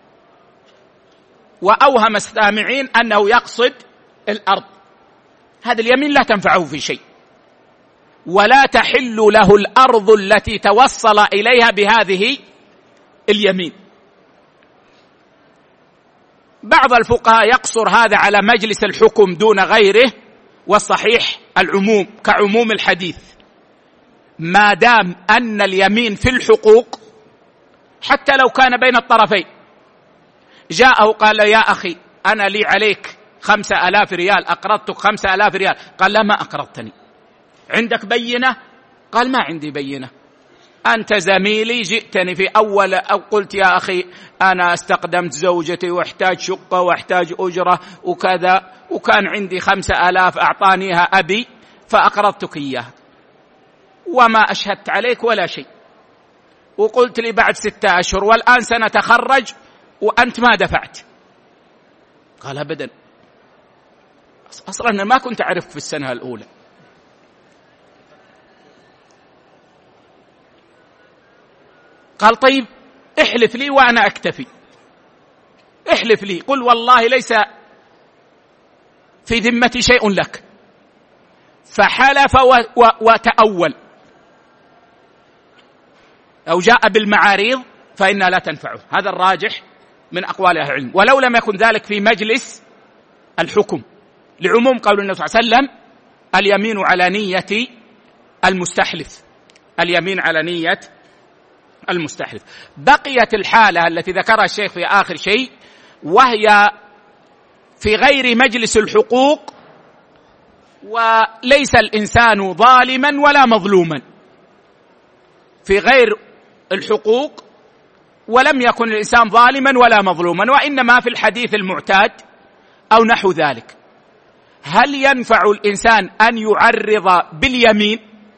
وأوهم السامعين أنه يقصد الأرض. هذا اليمين لا تنفعه في شيء، ولا تحل له الأرض التي توصل إليها بهذه اليمين. بعض الفقهاء يقصر هذا على مجلس الحكم دون غيره، والصحيح العموم كعموم الحديث، ما دام أن اليمين في الحقوق حتى لو كان بين الطرفين. جاءه قال: يا أخي أنا لي عليك خمسة آلاف ريال، أقرضتك خمسة آلاف ريال. قال: لا، ما أقرضتني. عندك بينة؟ قال: ما عندي بينة. أنت زميلي، جئتني في أول أو قلت يا أخي أنا استقدمت زوجتي واحتاج شقة واحتاج أجرة وكذا، وكان عندي خمسة آلاف أعطانيها أبي فأقرضتك إياها، وما أشهدت عليك ولا شيء، وقلت لي بعد ستة أشهر والآن سنتخرج وأنت ما دفعت. قال: أبدا، أصلا أنا ما كنت أعرفك في السنة الأولى. قال: طيب احلف لي وأنا أكتفي، احلف لي، قل والله ليس في ذمتي شيء لك. فحلف وتأول أو جاء بالمعاريض فإنها لا تنفعه. هذا الراجح من أقوال أهل العلم، ولو لم يكن ذلك في مجلس الحكم، لعموم قول النبي صلى الله عليه وسلم: اليمين على نية المستحلف، اليمين على نية المستحلف. بقيت الحالة التي ذكرها الشيخ في آخر شيء، وهي في غير مجلس الحقوق، وليس الإنسان ظالما ولا مظلوما، في غير الحقوق ولم يكن الإنسان ظالما ولا مظلوما، وإنما في الحديث المعتاد أو نحو ذلك. هل ينفع الإنسان أن يعرض باليمين؟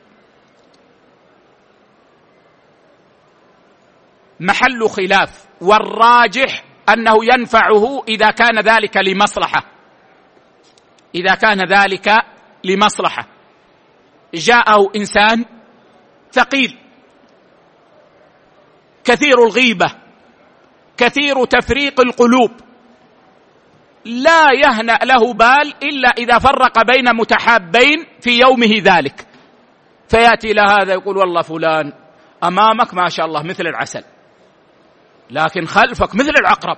محل خلاف، والراجح أنه ينفعه إذا كان ذلك لمصلحة، إذا كان ذلك لمصلحة. جاءه إنسان ثقيل كثير الغيبة كثير تفريق القلوب، لا يهنأ له بال إلا إذا فرق بين متحابين في يومه ذلك، فيأتي لهذا يقول والله فلان أمامك ما شاء الله مثل العسل، لكن خلفك مثل العقرب،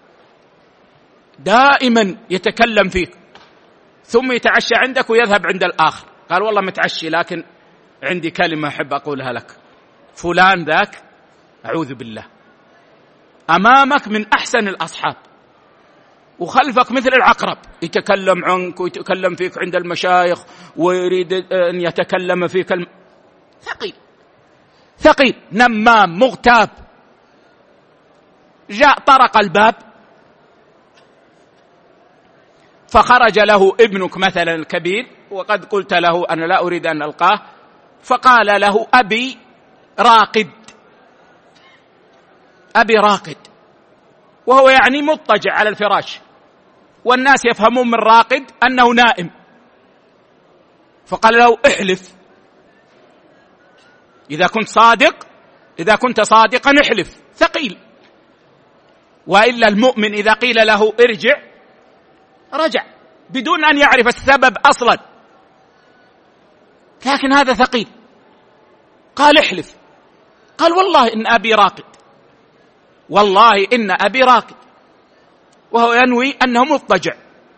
دائما يتكلم فيك، ثم يتعشى عندك ويذهب عند الآخر، قال والله متعشي لكن عندي كلمة أحب أقولها لك، فلان ذاك أعوذ بالله أمامك من أحسن الأصحاب، وخلفك مثل العقرب، يتكلم عنك ويتكلم فيك عند المشايخ ويريد أن يتكلم فيك الم... ثقيل ثقيل نمام مغتاب. جاء طرق الباب فخرج له ابنك مثلا الكبير، وقد قلت له أنا لا أريد أن ألقاه، فقال له أبي راقد، أبي راقد، وهو يعني مضطجع على الفراش، والناس يفهمون من راقد أنه نائم، فقال له احلف، إذا كنت صادق إذا كنت صادقا احلف. ثقيل، وإلا المؤمن إذا قيل له ارجع رجع بدون أن يعرف السبب أصلا، لكن هذا ثقيل. قال احلف، قال والله إن أبي راقد، والله إن أبي راقد، وهو ينوي أنه مضطجع،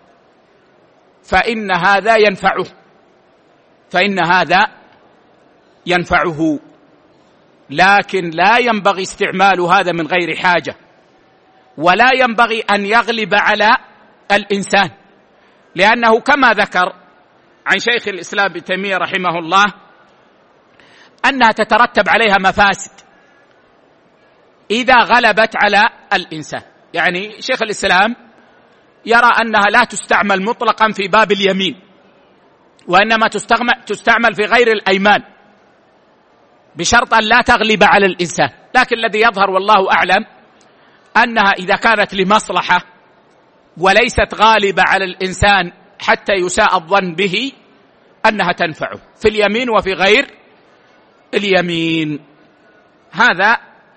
فإن هذا ينفعه فإن هذا ينفعه لكن لا ينبغي استعمال هذا من غير حاجة، ولا ينبغي أن يغلب على الإنسان، لأنه كما ذكر عن شيخ الإسلام ابن تيمية رحمه الله أنها تترتب عليها مفاسد إذا غلبت على الإنسان. يعني شيخ الإسلام يرى أنها لا تستعمل مطلقا في باب اليمين، وإنما تستعمل في غير الأيمان بشرط أن لا تغلب على الإنسان، لكن الذي يظهر والله أعلم أنها إذا كانت لمصلحة وليست غالبة على الإنسان حتى يساء الظن به أنها تنفعه في اليمين وفي غير اليمين. هذا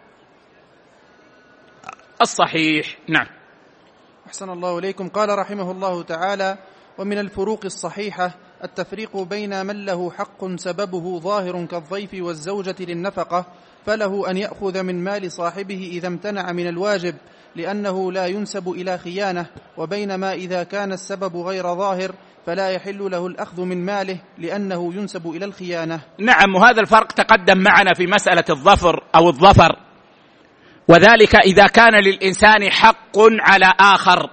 الصحيح. نعم. أحسن الله إليكم. قال رحمه الله تعالى: ومن الفروق الصحيحة التفريق بين من له حق سببه ظاهر كالضيف والزوجة للنفقة، فله أن يأخذ من مال صاحبه إذا امتنع من الواجب لأنه لا ينسب إلى خيانة، وبينما إذا كان السبب غير ظاهر فلا يحل له الأخذ من ماله لأنه ينسب إلى الخيانة. نعم، وهذا الفرق تقدم معنا في مسألة الظفر أو الظفر، وذلك إذا كان للإنسان حق على آخر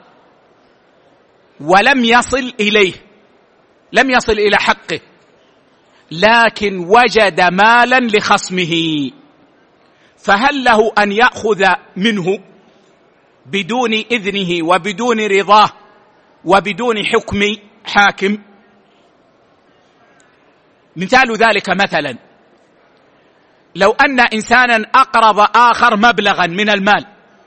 ولم يصل إليه، لم يصل إلى حقه، لكن وجد مالا لخصمه، فهل له أن يأخذ منه بدون إذنه وبدون رضاه وبدون حكم حاكم؟ مثال ذلك مثلا لو أن إنسانا أقرض آخر مبلغا من المال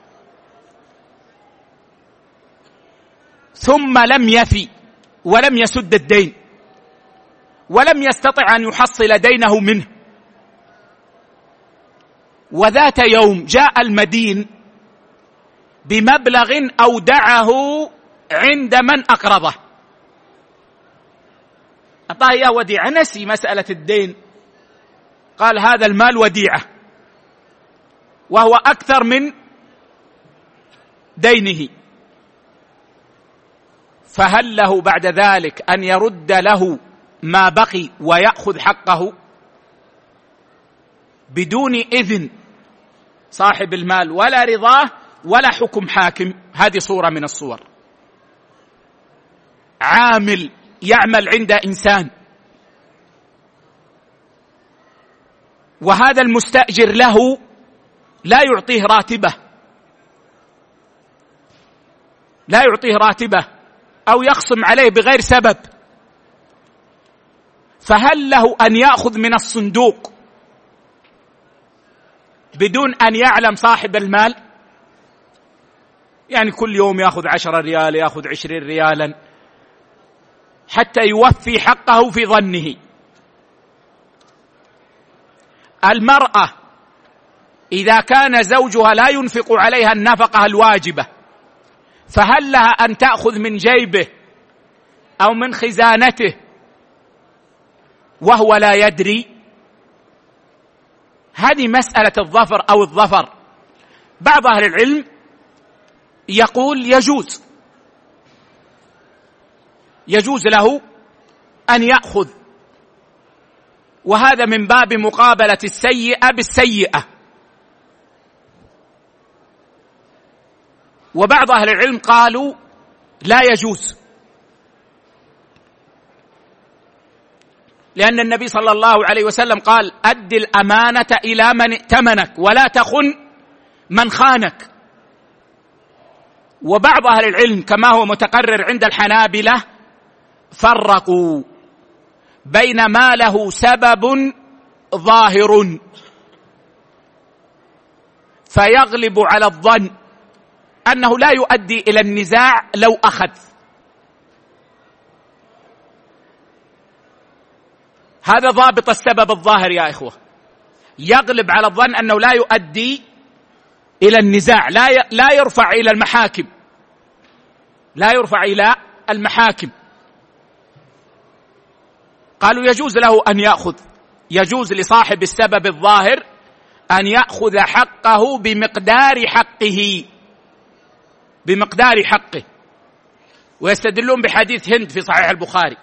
ثم لم يفي ولم يسد الدين ولم يستطع أن يحصل دينه منه، وذات يوم جاء المدين بمبلغ أودعه عند من أقرضه، أعطاه إياه وديعة، نسي مسألة الدين، قال هذا المال وديعة وهو أكثر من دينه، فهل له بعد ذلك أن يرد له ما بقي ويأخذ حقه بدون إذن صاحب المال ولا رضاه ولا حكم حاكم؟ هذه صورة من الصور. عامل يعمل عند إنسان وهذا المستأجر له لا يعطيه راتبه لا يعطيه راتبه أو يخصم عليه بغير سبب، فهل له أن يأخذ من الصندوق بدون أن يعلم صاحب المال؟ يعني كل يوم يأخذ عشرة ريال، يأخذ عشرين ريالا حتى يوفي حقه في ظنه. المرأة إذا كان زوجها لا ينفق عليها النفقة الواجبة فهل لها أن تأخذ من جيبه أو من خزانته وهو لا يدري؟ هذه مسألة الظفر أو الظفر. بعض أهل العلم يقول يجوز يجوز له أن يأخذ، وهذا من باب مقابلة السيئة بالسيئة. وبعض أهل العلم قالوا لا يجوز، لأن النبي صلى الله عليه وسلم قال: أد الأمانة إلى من ائتمنك ولا تخن من خانك. وبعض أهل العلم كما هو متقرر عند الحنابلة فرقوا بين ما له سبب ظاهر فيغلب على الظن أنه لا يؤدي إلى النزاع لو أخذ، هذا ضابط السبب الظاهر يا إخوة، يغلب على الظن أنه لا يؤدي إلى النزاع، لا لا يرفع إلى المحاكم، لا يرفع إلى المحاكم. قالوا يجوز له أن يأخذ، يجوز لصاحب السبب الظاهر أن يأخذ حقه بمقدار حقه بمقدار حقه ويستدلون بحديث هند في صحيح البخاري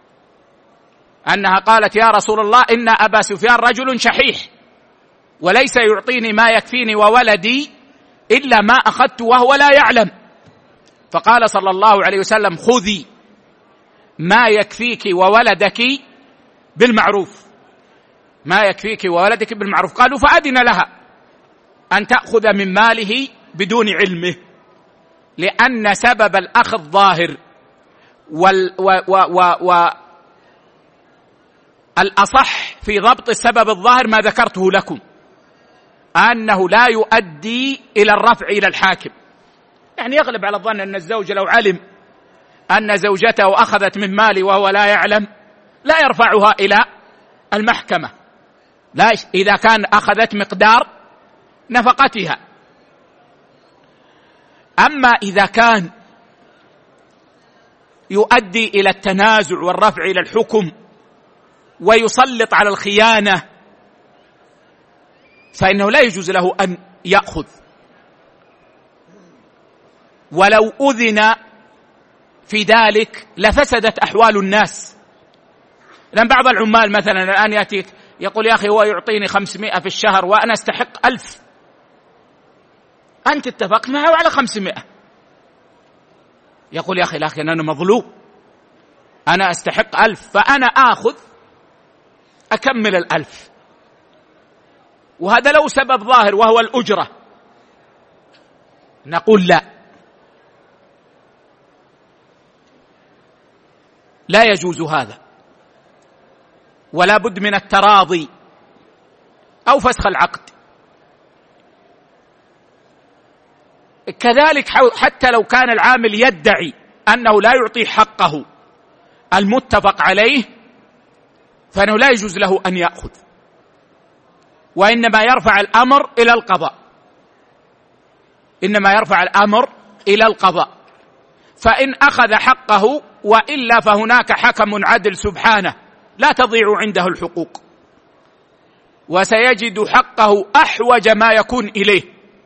أنها قالت: يا رسول الله، إن أبا سفيان رجل شحيح وليس يعطيني ما يكفيني وولدي إلا ما أخذت وهو لا يعلم. فقال صلى الله عليه وسلم: خذي ما يكفيك وولدك بالمعروف، ما يكفيك وولدك بالمعروف. قالوا: فأذن لها أن تأخذ من ماله بدون علمه، لأن سبب الأخذ ظاهر، وال و و و و الأصح في ضبط السبب الظاهر ما ذكرته لكم، أنه لا يؤدي إلى الرفع إلى الحاكم. يعني يغلب على الظن أن الزوج لو علم أن زوجته أخذت من ماله وهو لا يعلم لا يرفعها إلى المحكمة، لا إذا كان أخذت مقدار نفقتها. أما إذا كان يؤدي إلى التنازع والرفع إلى الحكم ويسلط على الخيانة فإنه لا يجوز له أن يأخذ، ولو أذن في ذلك لفسدت أحوال الناس. لأن بعض العمال مثلا الآن يأتيك يقول: يا أخي هو يعطيني خمسمائة في الشهر وأنا أستحق ألف، أنت اتفقت معه على خمسمائة، يقول: يا أخي لكن أنا مظلوم، أنا أستحق ألف، فأنا آخذ أكمل الألف. وهذا له سبب ظاهر وهو الأجرة، نقول لا، لا يجوز هذا، ولا بد من التراضي أو فسخ العقد. كذلك حتى لو كان العامل يدعي أنه لا يعطي حقه المتفق عليه فإنه لا يجوز له أن يأخذ، وإنما يرفع الأمر إلى القضاء، إنما يرفع الأمر إلى القضاء. فإن أخذ حقه وإلا فهناك حكم عدل سبحانه لا تضيع عنده الحقوق، وسيجد حقه أحوج ما يكون إليه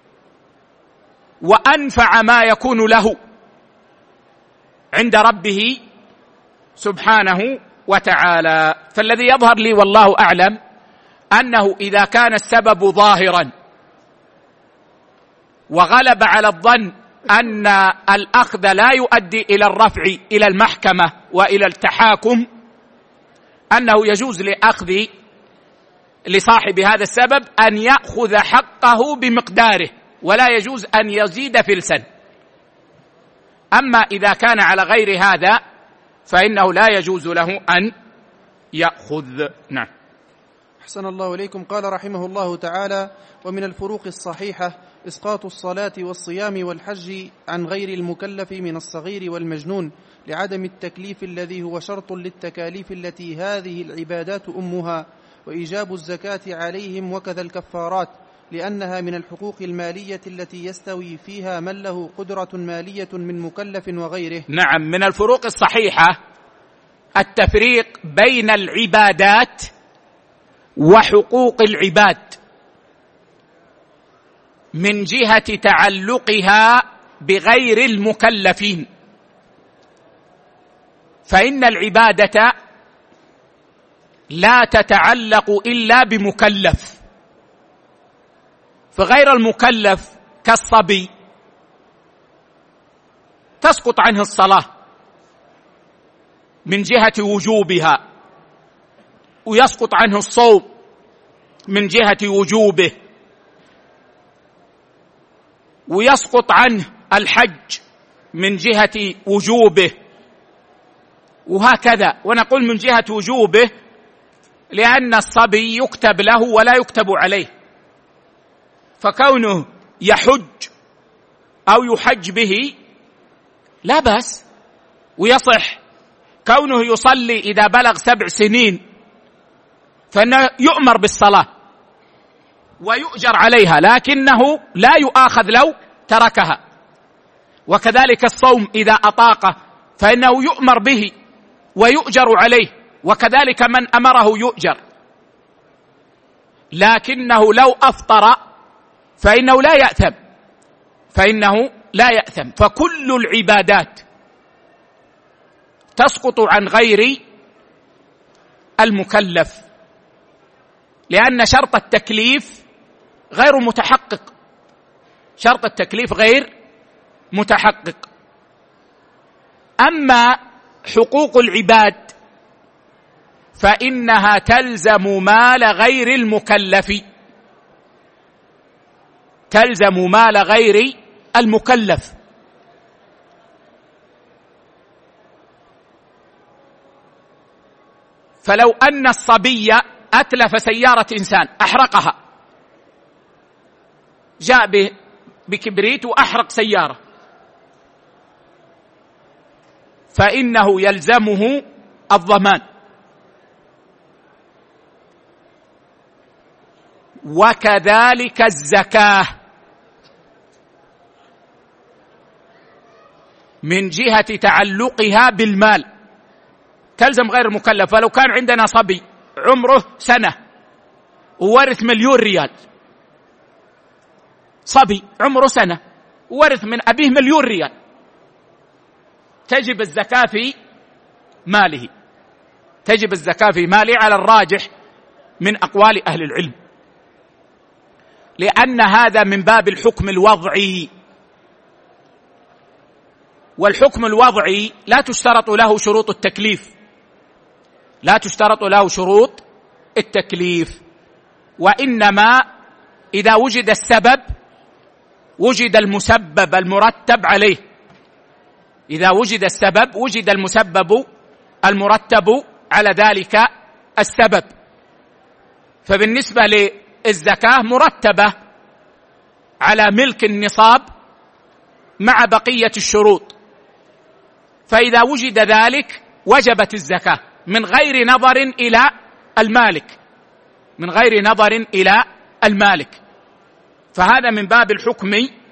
وأنفع ما يكون له عند ربه سبحانه وتعالى. فالذي يظهر لي والله أعلم أنه إذا كان السبب ظاهرا وغلب على الظن أن الأخذ لا يؤدي إلى الرفع إلى المحكمة وإلى التحاكم، أنه يجوز لأخذ لصاحب هذا السبب أن يأخذ حقه بمقداره، ولا يجوز أن يزيد فلسا. أما إذا كان على غير هذا فإنه لا يجوز له أن يأخذ. نعم. أحسن الله إليكم. قال رحمه الله تعالى: ومن الفروق الصحيحة إسقاط الصلاة والصيام والحج عن غير المكلف من الصغير والمجنون لعدم التكليف الذي هو شرط للتكاليف التي هذه العبادات أمها، وإيجاب الزكاة عليهم وكذا الكفارات، لأنها من الحقوق المالية التي يستوي فيها من له قدرة مالية من مكلف وغيره. نعم، من الفروق الصحيحة التفريق بين العبادات وحقوق العباد من جهة تعلقها بغير المكلفين، فإن العبادة لا تتعلق إلا بمكلف، فغير المكلف كالصبي تسقط عنه الصلاة من جهة وجوبها، ويسقط عنه الصوم من جهة وجوبه، ويسقط عنه الحج من جهة وجوبه، وهكذا. ونقول من جهة وجوبه لأن الصبي يكتب له ولا يكتب عليه، فكونه يحج أو يحج به لا بأس ويصح. كونه يصلي إذا بلغ سبع سنين فإنه يؤمر بالصلاة ويؤجر عليها، لكنه لا يؤاخذ لو تركها. وكذلك الصوم إذا أطاقه فإنه يؤمر به ويؤجر عليه، وكذلك من أمره يؤجر، لكنه لو أفطر فإنه لا يأثم، فإنه لا يأثم. فكل العبادات تسقط عن غير المكلف، لأن شرط التكليف غير متحقق، شرط التكليف غير متحقق. أما حقوق العباد فإنها تلزم مال غير المكلف، تلزم مال غير المكلف. فلو أن الصبي أتلف سيارة إنسان أحرقها، جاء بكبريت وأحرق سيارة، فإنه يلزمه الضمان. وكذلك الزكاة من جهة تعلقها بالمال تلزم غير المكلف. فلو كان عندنا صبي عمره سنة وورث مليون ريال، صبي عمره سنة وورث من أبيه مليون ريال، تجب الزكاة في ماله، تجب الزكاة في ماله على الراجح من أقوال أهل العلم، لأن هذا من باب الحكم الوضعي، والحكم الوضعي لا تشترط له شروط التكليف، لا تشترط له شروط التكليف، وإنما إذا وجد السبب وجد المسبب المرتب عليه، إذا وجد السبب وجد المسبب المرتب على ذلك السبب. فبالنسبة للزكاة مرتبة على ملك النصاب مع بقية الشروط، فإذا وجد ذلك وجبت الزكاة من غير نظر إلى المالك، من غير نظر إلى المالك. فهذا من باب الحكم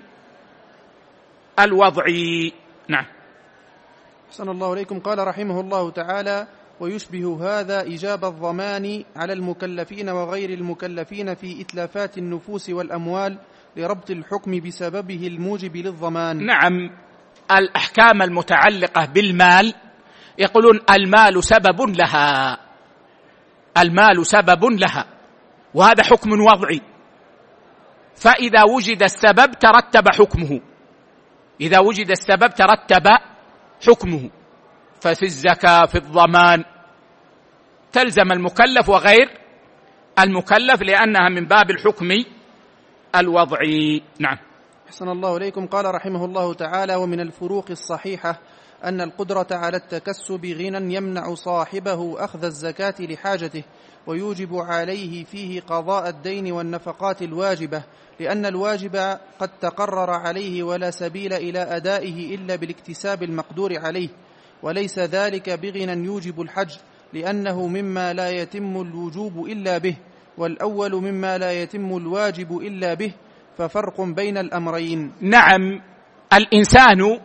الوضعي. نعم. أحسن الله إليكم. قال رحمه الله تعالى: ويشبه هذا إيجاب الضمان على المكلفين وغير المكلفين في إتلافات النفوس والأموال لربط الحكم بسببه الموجب للضمان. نعم، الأحكام المتعلقة بالمال يقولون المال سبب لها، المال سبب لها، وهذا حكم وضعي، فإذا وجد السبب ترتب حكمه، إذا وجد السبب ترتب حكمه. ففي الزكاة في الضمان تلزم المكلف وغير المكلف لأنها من باب الحكم الوضعي. نعم. أحسن الله إليكم. قال رحمه الله تعالى: ومن الفروق الصحيحة أن القدرة على التكسب غنى يمنع صاحبه أخذ الزكاة لحاجته، ويوجب عليه فيه قضاء الدين والنفقات الواجبة، لأن الواجب قد تقرر عليه ولا سبيل إلى أدائه إلا بالاكتساب المقدور عليه، وليس ذلك بغنى يوجب الحج، لأنه مما لا يتم الوجوب إلا به، والأول مما لا يتم الواجب إلا به، ففرق بين الأمرين. نعم، الإنسان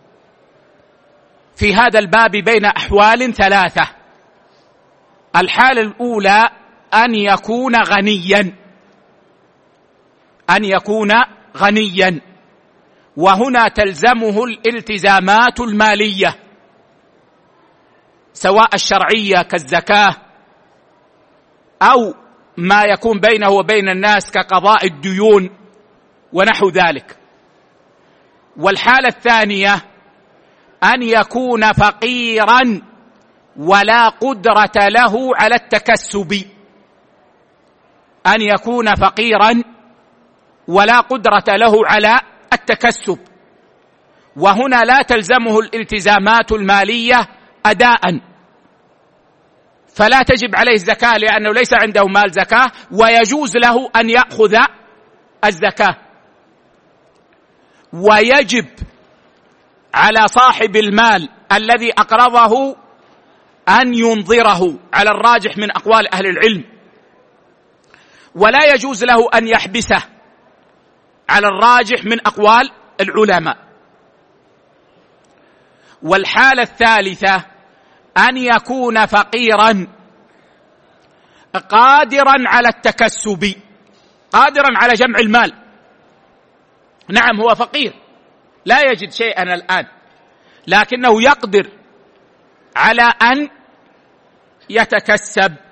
في هذا الباب بين أحوال ثلاثة. الحالة الأولى أن يكون غنيا، أن يكون غنيا وهنا تلزمه الالتزامات المالية سواء الشرعية كالزكاة أو ما يكون بينه وبين الناس كقضاء الديون ونحو ذلك. والحالة الثانية أن يكون فقيرا ولا قدرة له على التكسب، أن يكون فقيرا ولا قدرة له على التكسب، وهنا لا تلزمه الالتزامات المالية أداء، فلا تجب عليه الزكاة لأنه ليس عنده مال زكاة، ويجوز له أن يأخذ الزكاة. ويجب على صاحب المال الذي أقرضه أن ينظره على الراجح من أقوال أهل العلم، ولا يجوز له أن يحبسه على الراجح من أقوال العلماء. والحالة الثالثة أن يكون فقيرا قادرا على التكسب، قادرا على جمع المال. نعم، هو فقير لا يجد شيئا الآن، لكنه يقدر على أن يتكسب،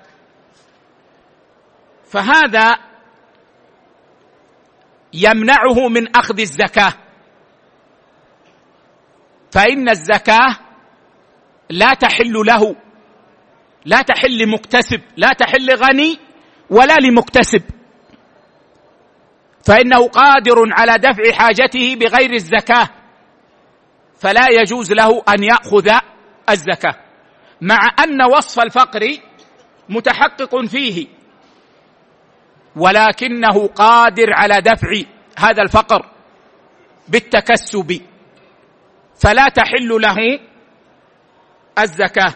فهذا يمنعه من أخذ الزكاة، فإن الزكاة لا تحل له، لا تحل لمكتسب، لا تحل غني ولا لمكتسب، فإنه قادر على دفع حاجته بغير الزكاة، فلا يجوز له أن يأخذ الزكاة، مع أن وصف الفقر متحقق فيه، ولكنه قادر على دفع هذا الفقر بالتكسب، فلا تحل له الزكاة،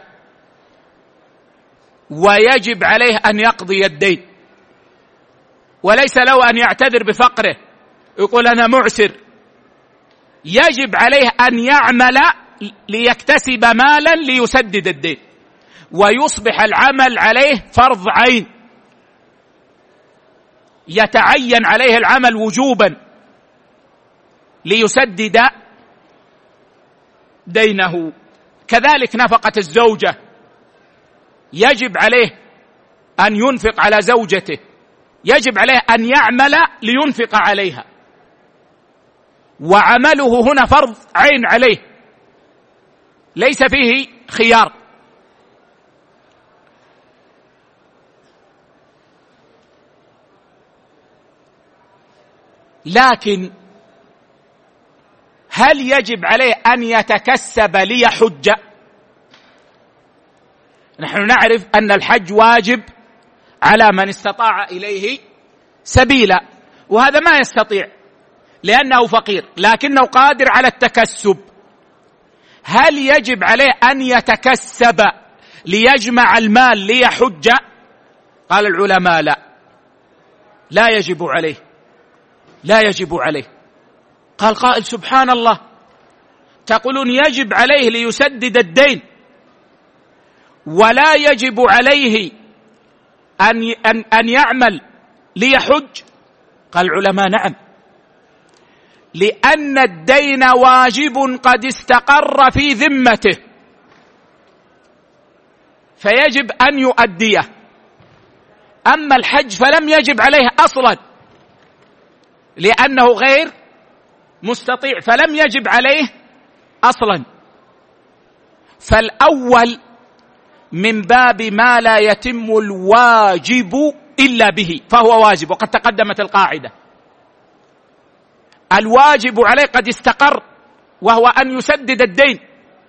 ويجب عليه أن يقضي الدين، وليس له أن يعتذر بفقره يقول أنا معسر. يجب عليه أن يعمل ليكتسب مالا ليسدد الدين، ويصبح العمل عليه فرض عين، يتعين عليه العمل وجوبا ليسدد دينه. كذلك نفقة الزوجة يجب عليه أن ينفق على زوجته، يجب عليه أن يعمل لينفق عليها، وعمله هنا فرض عين عليه ليس فيه خيار. لكن هل يجب عليه أن يتكسب ليحج؟ نحن نعرف أن الحج واجب على من استطاع إليه سبيلا، وهذا ما يستطيع لأنه فقير لكنه قادر على التكسب. هل يجب عليه أن يتكسب ليجمع المال ليحج؟ قال العلماء لا، لا يجب عليه، لا يجب عليه. قال قائل سبحان الله، تقولون يجب عليه ليسدد الدين ولا يجب عليه أن أن أن يعمل ليحج؟ قال العلماء نعم، لأن الدين واجب قد استقر في ذمته، فيجب أن يؤديه. أما الحج فلم يجب عليه أصلا لأنه غير مستطيع، فلم يجب عليه أصلا. فالأول من باب ما لا يتم الواجب إلا به فهو واجب، وقد تقدمت القاعدة. الواجب عليه قد استقر وهو أن يسدد الدين،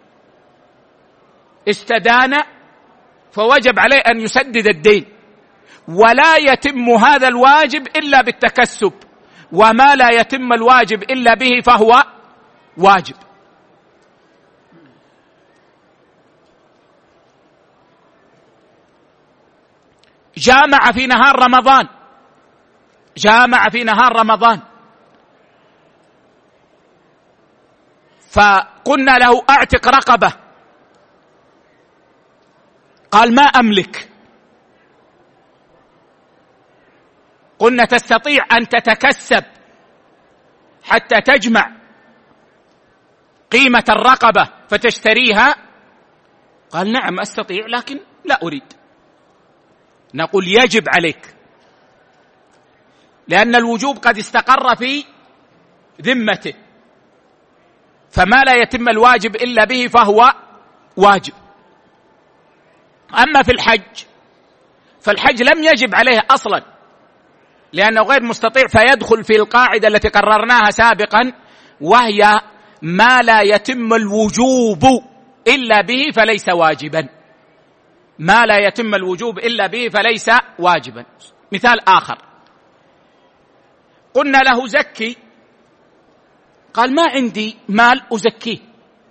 استدان فوجب عليه أن يسدد الدين، ولا يتم هذا الواجب إلا بالتكسب، وما لا يتم الواجب إلا به فهو واجب. جامع في نهار رمضان جامع في نهار رمضان فقلنا له اعتق رقبة، قال ما أملك. قلنا تستطيع أن تتكسب حتى تجمع قيمة الرقبة فتشتريها؟ قال نعم أستطيع لكن لا أريد. نقول يجب عليك، لأن الوجوب قد استقر في ذمته، فما لا يتم الواجب إلا به فهو واجب. أما في الحج فالحج لم يجب عليه أصلا لأنه غير مستطيع، فيدخل في القاعدة التي قررناها سابقا، وهي ما لا يتم الوجوب إلا به فليس واجبا. ما لا يتم الوجوب إلا به فليس واجبا. مثال آخر، قلنا له زكي، قال ما عندي مال أزكيه.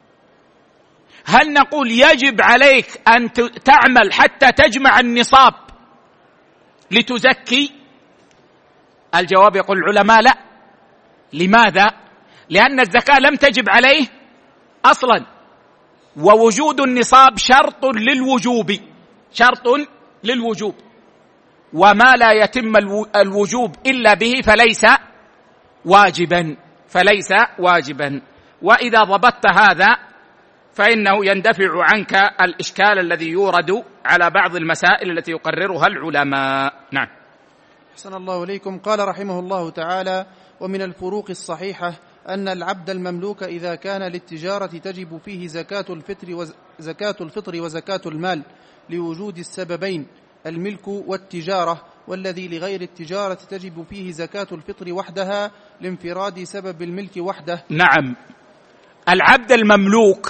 هل نقول يجب عليك أن تعمل حتى تجمع النصاب لتزكي؟ الجواب يقول العلماء لا. لماذا؟ لأن الزكاة لم تجب عليه أصلا، ووجود النصاب شرط للوجوب شرط للوجوب وما لا يتم الوجوب إلا به فليس واجبا فليس واجبا. وإذا ضبطت هذا فإنه يندفع عنك الإشكال الذي يورد على بعض المسائل التي يقررها العلماء. نعم. أحسن الله إليكم. قال رحمه الله تعالى: ومن الفروق الصحيحة أن العبد المملوك إذا كان للتجارة تجب فيه زكاة الفطر وزكاة الفطر وزكاة المال لوجود السببين الملك والتجارة، والذي لغير التجارة تجب فيه زكاة الفطر وحدها لانفراد سبب الملك وحده. نعم. العبد المملوك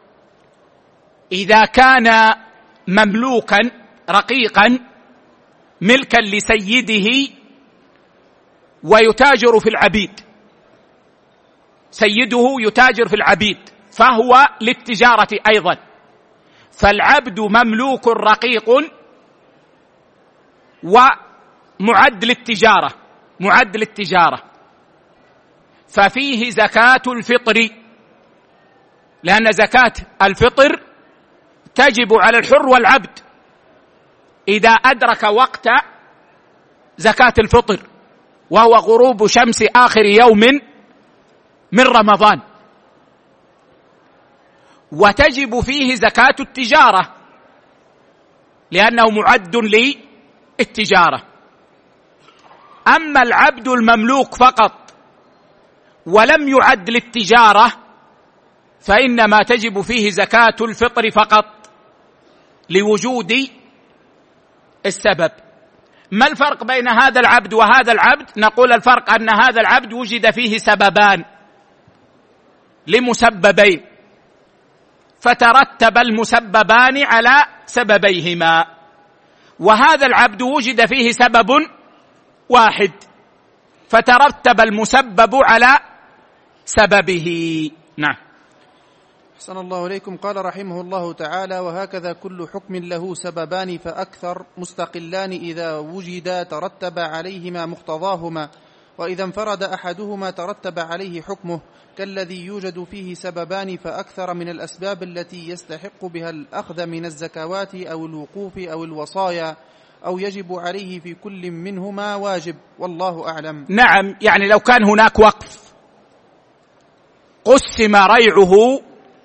إذا كان مملوكا رقيقا ملكا لسيده ويتاجر في العبيد، سيده يتاجر في العبيد فهو للتجارة أيضا، فالعبد مملوك رقيق ومعد للتجارة معد للتجارة ففيه زكاة الفطر، لأن زكاة الفطر تجب على الحر والعبد إذا أدرك وقت زكاة الفطر وهو غروب شمس آخر يوم من رمضان، وتجب فيه زكاة التجارة لأنه معد للتجارة. أما العبد المملوك فقط ولم يعد للتجارة فإنما تجب فيه زكاة الفطر فقط لوجود السبب. ما الفرق بين هذا العبد وهذا العبد؟ نقول الفرق أن هذا العبد وجد فيه سببان لمسببين فترتب المسببان على سببيهما، وهذا العبد وجد فيه سبب واحد فترتب المسبب على سببه. نعم. أحسن الله إليكم. قال رحمه الله تعالى: وهكذا كل حكم له سببان فأكثر مستقلان إذا وجدا ترتب عليهما مقتضاهما، وإذا انفرد أحدهما ترتب عليه حكمه، كالذي يوجد فيه سببان فأكثر من الأسباب التي يستحق بها الأخذ من الزكوات أو الوقوف أو الوصايا، أو يجب عليه في كل منهما واجب، والله أعلم. نعم، يعني لو كان هناك وقف قسم ريعه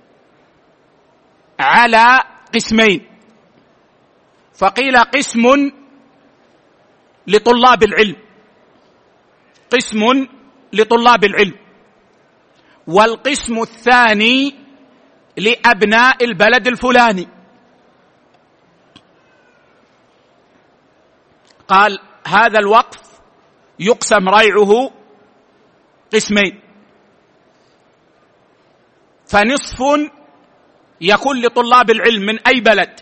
على قسمين، فقيل قسم لطلاب العلم قسم لطلاب العلم والقسم الثاني لأبناء البلد الفلاني، قال هذا الوقف يقسم ريعه قسمين، فنصف يكون لطلاب العلم من أي بلد،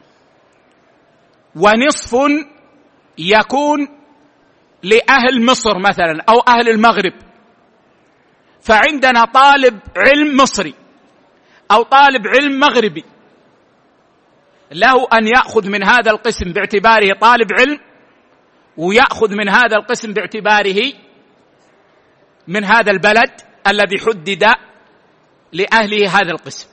ونصف يكون لأهل مصر مثلا أو أهل المغرب. فعندنا طالب علم مصري أو طالب علم مغربي، له أن يأخذ من هذا القسم باعتباره طالب علم، ويأخذ من هذا القسم باعتباره من هذا البلد الذي حدد لأهله هذا القسم.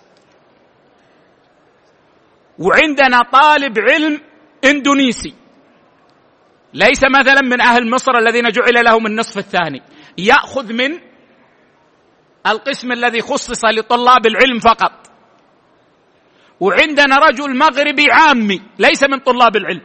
وعندنا طالب علم إندونيسي ليس مثلا من أهل مصر الذين جعل لهم النصف الثاني، يأخذ من القسم الذي خصص لطلاب العلم فقط. وعندنا رجل مغربي عامي ليس من طلاب العلم،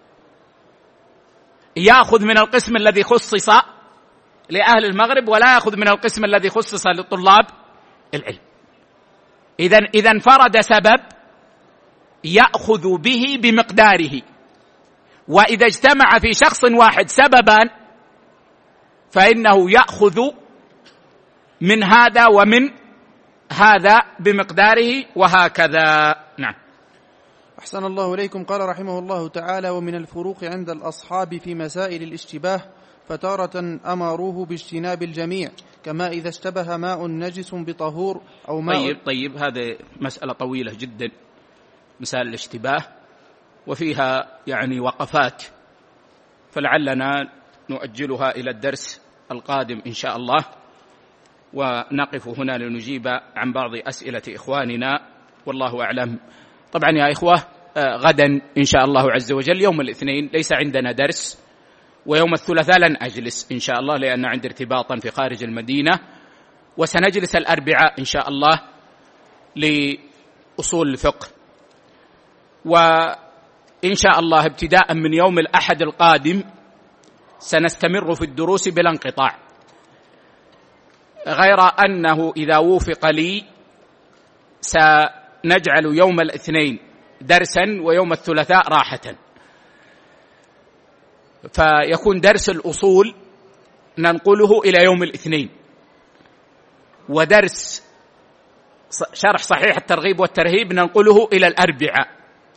يأخذ من القسم الذي خصص لأهل المغرب ولا يأخذ من القسم الذي خصص لطلاب العلم. إذن إذا انفرد سبب يأخذ به بمقداره، وإذا اجتمع في شخص واحد سببان فإنه يأخذ من هذا ومن هذا بمقداره، وهكذا. نعم. أحسن الله إليكم. قال رحمه الله تعالى: ومن الفروق عند الأصحاب في مسائل الاشتباه فتارة أمروه باجتناب الجميع، كما إذا اشتبه ماء نجس بطهور أو ماء. طيب طيب هذه مسألة طويلة جدا، مسائل الاشتباه وفيها يعني وقفات، فلعلنا نؤجلها إلى الدرس القادم إن شاء الله، ونقف هنا لنجيب عن بعض أسئلة إخواننا، والله أعلم. طبعا يا إخوة، غدا إن شاء الله عز وجل يوم الاثنين ليس عندنا درس، ويوم الثلاثاء لن أجلس إن شاء الله لأن عندي ارتباطا في خارج المدينة، وسنجلس الأربعاء إن شاء الله لأصول الفقه. وإن شاء الله ابتداء من يوم الأحد القادم سنستمر في الدروس بلا انقطاع، غير أنه إذا وفق لي سنجعل يوم الاثنين درسا ويوم الثلاثاء راحة، فيكون درس الأصول ننقله إلى يوم الاثنين، ودرس شرح صحيح الترغيب والترهيب ننقله إلى الأربعاء،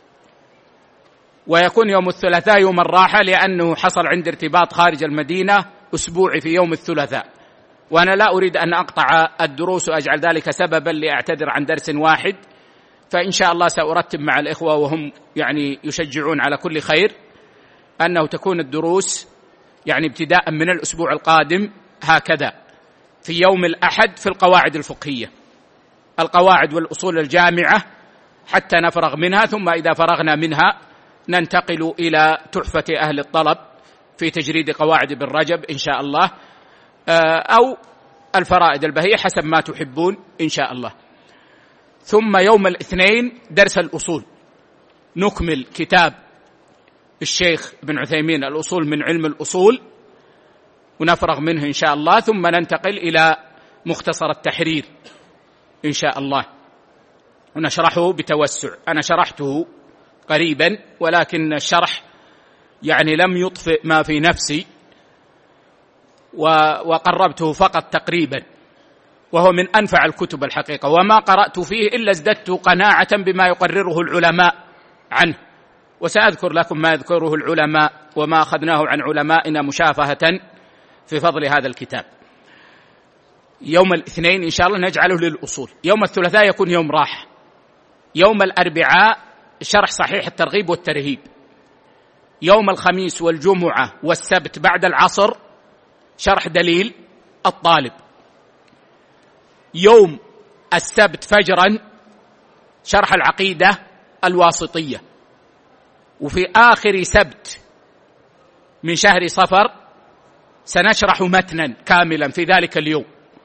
ويكون يوم الثلاثاء يوم الراحة لأنه حصل عندي ارتباط خارج المدينة أسبوعي في يوم الثلاثاء، وأنا لا أريد أن أقطع الدروس وأجعل ذلك سببا لأعتذر عن درس واحد. فإن شاء الله سأرتب مع الإخوة وهم يعني يشجعون على كل خير أنه تكون الدروس يعني ابتداء من الأسبوع القادم هكذا: في يوم الأحد في القواعد الفقهية، القواعد والأصول الجامعة حتى نفرغ منها، ثم إذا فرغنا منها ننتقل إلى تحفة أهل الطلب في تجريد قواعد ابن رجب إن شاء الله، أو الفرائد البهية حسب ما تحبون إن شاء الله. ثم يوم الاثنين درس الأصول، نكمل كتاب الشيخ ابن عثيمين الأصول من علم الأصول ونفرغ منه إن شاء الله، ثم ننتقل إلى مختصر التحرير إن شاء الله ونشرحه بتوسع. أنا شرحته قريبا ولكن الشرح يعني لم يطفئ ما في نفسي، وقربته فقط تقريبا، وهو من أنفع الكتب الحقيقة، وما قرأت فيه إلا ازددت قناعة بما يقرره العلماء عنه، وسأذكر لكم ما يذكره العلماء وما أخذناه عن علمائنا مشافهة في فضل هذا الكتاب. يوم الاثنين إن شاء الله نجعله للأصول، يوم الثلاثاء يكون يوم راحة، يوم الأربعاء شرح صحيح الترغيب والترهيب، يوم الخميس والجمعة والسبت بعد العصر شرح دليل الطالب، يوم السبت فجرا شرح العقيدة الواسطية، وفي آخر سبت من شهر صفر سنشرح متنا كاملا في ذلك اليوم،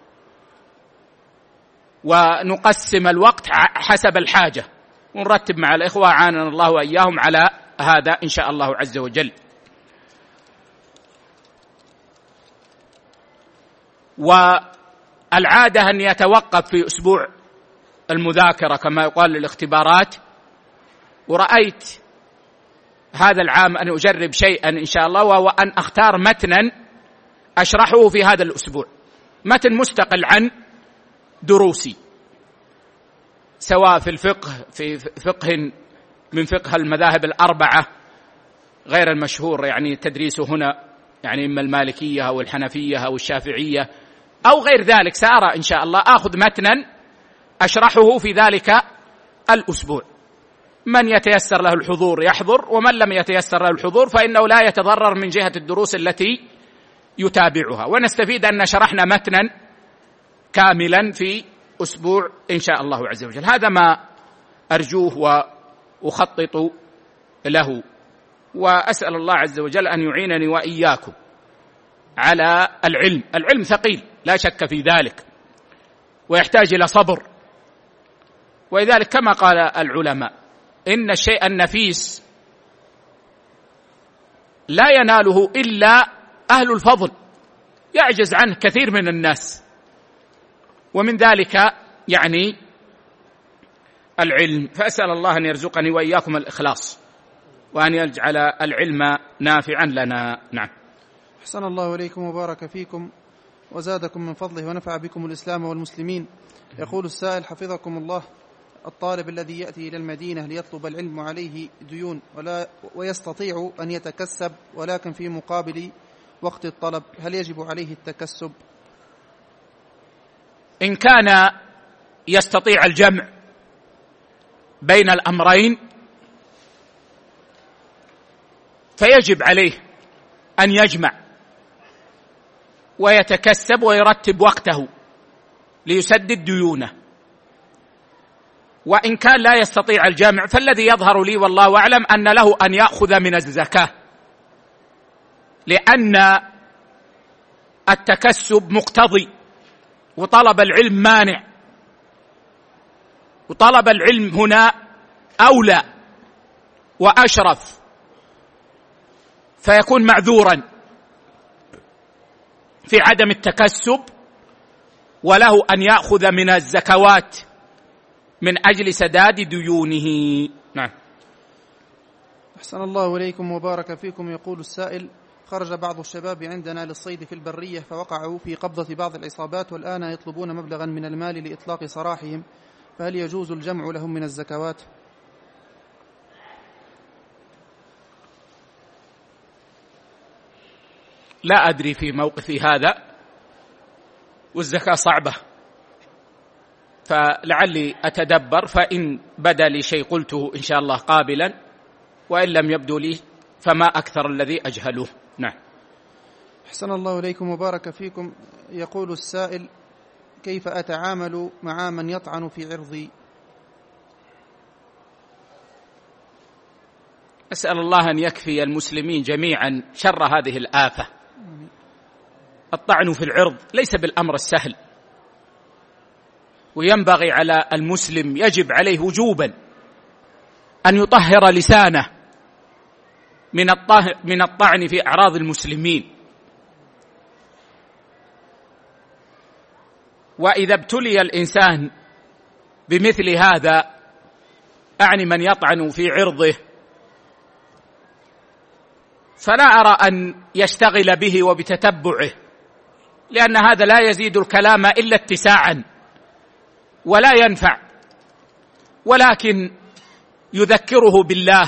ونقسم الوقت حسب الحاجة، ونرتب مع الإخوة عاننا الله وإياهم على هذا إن شاء الله عز وجل. والعادة أن يتوقف في أسبوع المذاكرة كما يقال للاختبارات، ورأيت هذا العام أن أجرب شيئا إن شاء الله، وهو أن أختار متنا أشرحه في هذا الأسبوع، متن مستقل عن دروسي، سواء في الفقه في فقه من فقه المذاهب الأربعة غير المشهور يعني تدريسه هنا، يعني إما المالكية أو الحنفية أو الشافعية أو غير ذلك، سأرى إن شاء الله آخذ متنا أشرحه في ذلك الأسبوع، من يتيسر له الحضور يحضر، ومن لم يتيسر له الحضور فإنه لا يتضرر من جهة الدروس التي يتابعها. ونستفيد أن شرحنا متنا كاملا في أسبوع إن شاء الله عز وجل. هذا ما أرجوه وأخطط له، وأسأل الله عز وجل أن يعينني وإياكم على العلم. العلم ثقيل لا شك في ذلك، ويحتاج إلى صبر، ولذلك كما قال العلماء إن الشيء النفيس لا يناله إلا أهل الفضل، يعجز عنه كثير من الناس، ومن ذلك يعني العلم. فأسأل الله أن يرزقني وإياكم الإخلاص، وأن يجعل العلم نافعا لنا. نعم. أحسن الله إليكم وبارك فيكم وزادكم من فضله ونفع بكم الإسلام والمسلمين. يقول السائل حفظكم الله: الطالب الذي يأتي إلى المدينة ليطلب العلم عليه ديون ولا ويستطيع أن يتكسب، ولكن في مقابل وقت الطلب، هل يجب عليه التكسب؟ إن كان يستطيع الجمع بين الأمرين فيجب عليه أن يجمع ويتكسب ويرتب وقته ليسدد ديونه. وإن كان لا يستطيع الجمع فالذي يظهر لي والله أعلم أن له أن يأخذ من الزكاة، لأن التكسب مقتضي، وطلب العلم مانع، وطلب العلم هنا أولى وأشرف، فيكون معذورا في عدم التكسب، وله أن يأخذ من الزكوات من أجل سداد ديونه. نعم. أحسن الله إليكم وبارك فيكم. يقول السائل: خرج بعض الشباب عندنا للصيد في البرية فوقعوا في قبضة بعض العصابات، والآن يطلبون مبلغا من المال لإطلاق سراحهم، فهل يجوز الجمع لهم من الزكوات؟ لا أدري في موقفي هذا، والزكاة صعبة، فلعلي أتدبر، فإن بدا لي شيء قلته إن شاء الله قابلا، وإن لم يبدو لي فما أكثر الذي أجهله. نعم. أحسن الله إليكم وبارك فيكم. يقول السائل: كيف أتعامل مع من يطعن في عرضي؟ أسأل الله أن يكفي المسلمين جميعا شر هذه الآفة. الطعن في العرض ليس بالأمر السهل، وينبغي على المسلم، يجب عليه وجوبا أن يطهر لسانه من الطعن في أعراض المسلمين. وإذا ابتلي الإنسان بمثل هذا، أعني من يطعن في عرضه، فلا أرى أن يشتغل به وبتتبعه، لأن هذا لا يزيد الكلام إلا اتساعا ولا ينفع، ولكن يذكره بالله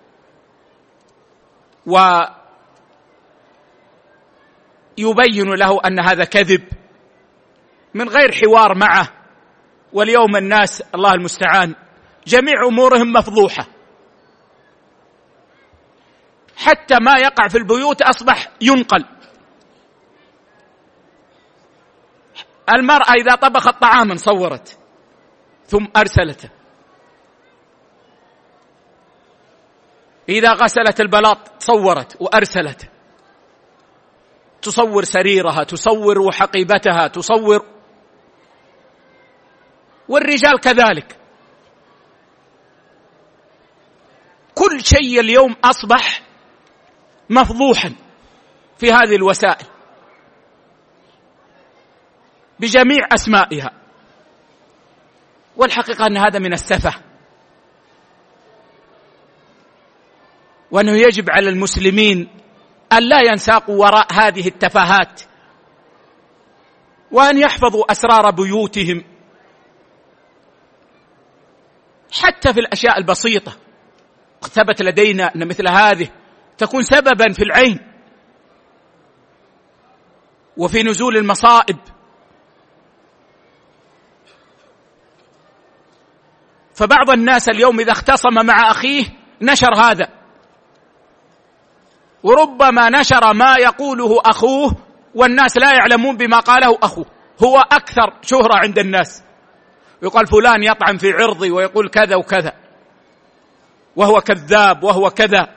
ويبين له أن هذا كذب من غير حوار معه. واليوم الناس الله المستعان جميع أمورهم مفضوحة، حتى ما يقع في البيوت أصبح ينقل. المرأة إذا طبخت طعاما صورت ثم أرسلته، إذا غسلت البلاط صورت وأرسلته، تصور سريرها، تصور حقيبتها، تصور. والرجال كذلك، كل شيء اليوم أصبح مفضوحا في هذه الوسائل بجميع أسمائها، والحقيقة أن هذا من السفة، وأنه يجب على المسلمين أن لا ينساقوا وراء هذه التفاهات، وأن يحفظوا أسرار بيوتهم حتى في الأشياء البسيطة. ثبت لدينا أن مثل هذه تكون سببا في العين وفي نزول المصائب. فبعض الناس اليوم إذا اختصم مع أخيه نشر هذا، وربما نشر ما يقوله أخوه والناس لا يعلمون بما قاله أخوه، هو أكثر شهرة عند الناس، يقال فلان يطعن في عرضي ويقول كذا وكذا وهو كذاب وهو كذا.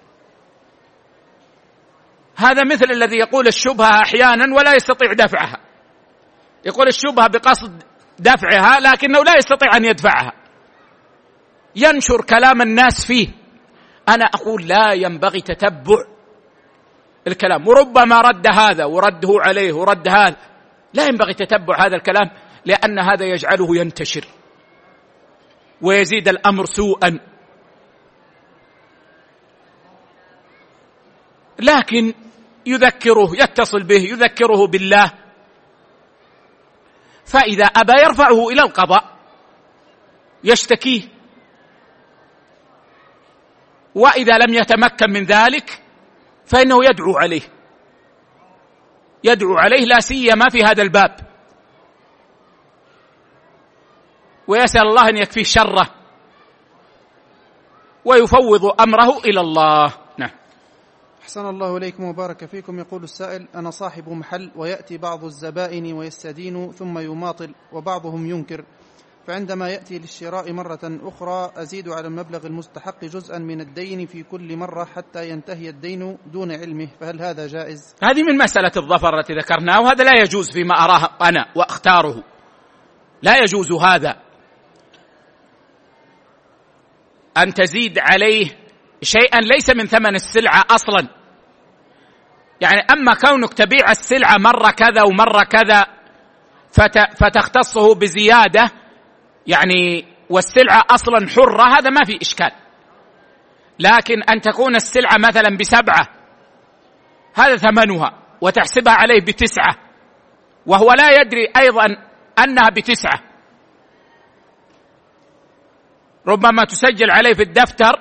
هذا مثل الذي يقول الشبهة أحيانا ولا يستطيع دفعها، يقول الشبهة بقصد دفعها لكنه لا يستطيع أن يدفعها، ينشر كلام الناس فيه. أنا أقول لا ينبغي تتبع الكلام، وربما رد هذا ورده عليه ورد هذا، لا ينبغي تتبع هذا الكلام، لأن هذا يجعله ينتشر ويزيد الأمر سوءا. لكن يذكره، يتصل به، يذكره بالله، فإذا أبى يرفعه إلى القضاء يشتكيه، وإذا لم يتمكن من ذلك فإنه يدعو عليه، يدعو عليه لا سيما في هذا الباب، ويسأل الله أن يكفيه شره ويفوض أمره إلى الله. نعم. أحسن الله إليكم وبارك فيكم. يقول السائل: أنا صاحب محل ويأتي بعض الزبائن ويستدين ثم يماطل وبعضهم ينكر، فعندما يأتي للشراء مرة أخرى أزيد على المبلغ المستحق جزءا من الدين في كل مرة حتى ينتهي الدين دون علمه، فهل هذا جائز؟ هذه من مسألة الظفر التي ذكرناه، وهذا لا يجوز فيما أراه أنا وأختاره، لا يجوز هذا، أن تزيد عليه شيئا ليس من ثمن السلعة أصلا. يعني أما كونك تبيع السلعة مرة كذا ومرة كذا فتختصه بزيادة، يعني والسلعة أصلا حرة، هذا ما في إشكال. لكن أن تكون السلعة مثلا بسبعة هذا ثمنها وتحسبها عليه بتسعة وهو لا يدري أيضا أنها بتسعة، ربما تسجل عليه في الدفتر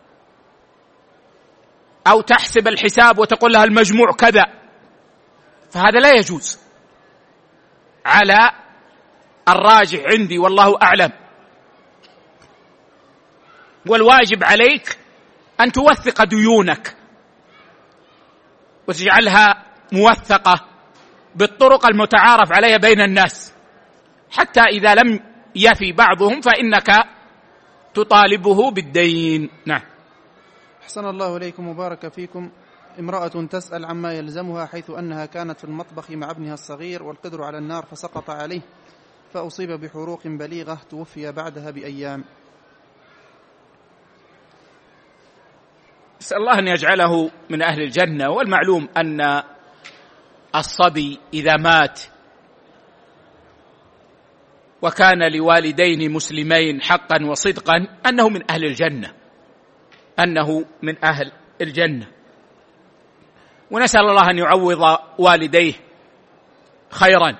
أو تحسب الحساب وتقول لها المجموع كذا، فهذا لا يجوز على الراجح عندي والله أعلم. والواجب عليك أن توثق ديونك وتجعلها موثقة بالطرق المتعارف عليها بين الناس، حتى إذا لم يفي بعضهم فإنك تطالبه بالدين. نعم. أحسن الله إليكم وبارك فيكم. امرأة تسأل عما يلزمها، حيث أنها كانت في المطبخ مع ابنها الصغير والقدر على النار فسقط عليه فأصيب بحروق بليغة، توفي بعدها بأيام. أسأل الله أن يجعله من أهل الجنة. والمعلوم أن الصبي إذا مات وكان لوالدين مسلمين حقا وصدقا أنه من أهل الجنة، أنه من أهل الجنة. ونسأل الله أن يعوض والديه خيرا.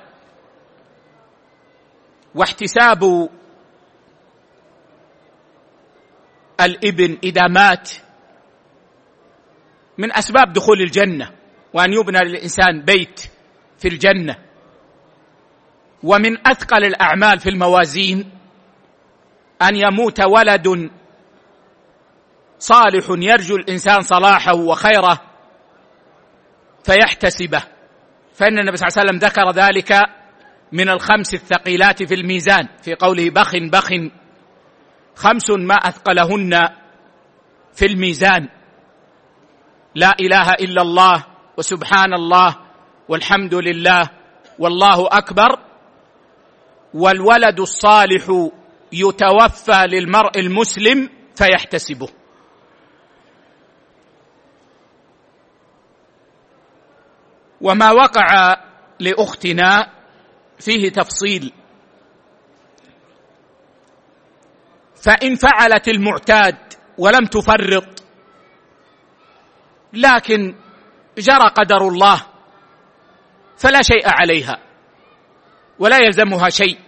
واحتساب الابن إذا مات من أسباب دخول الجنة، وأن يبنى للإنسان بيت في الجنة. ومن أثقل الأعمال في الموازين أن يموت ولد صالح يرجو الإنسان صلاحه وخيره فيحتسبه، فإن النبي صلى الله عليه وسلم ذكر ذلك من الخمس الثقيلات في الميزان في قوله بخ بخ، خمس ما أثقلهن في الميزان: لا إله إلا الله، وسبحان الله، والحمد لله، والله أكبر، والولد الصالح يتوفى للمرء المسلم فيحتسبه. وما وقع لأختنا فيه تفصيل، فإن فعلت المعتاد ولم تفرط لكن جرى قدر الله فلا شيء عليها ولا يلزمها شيء.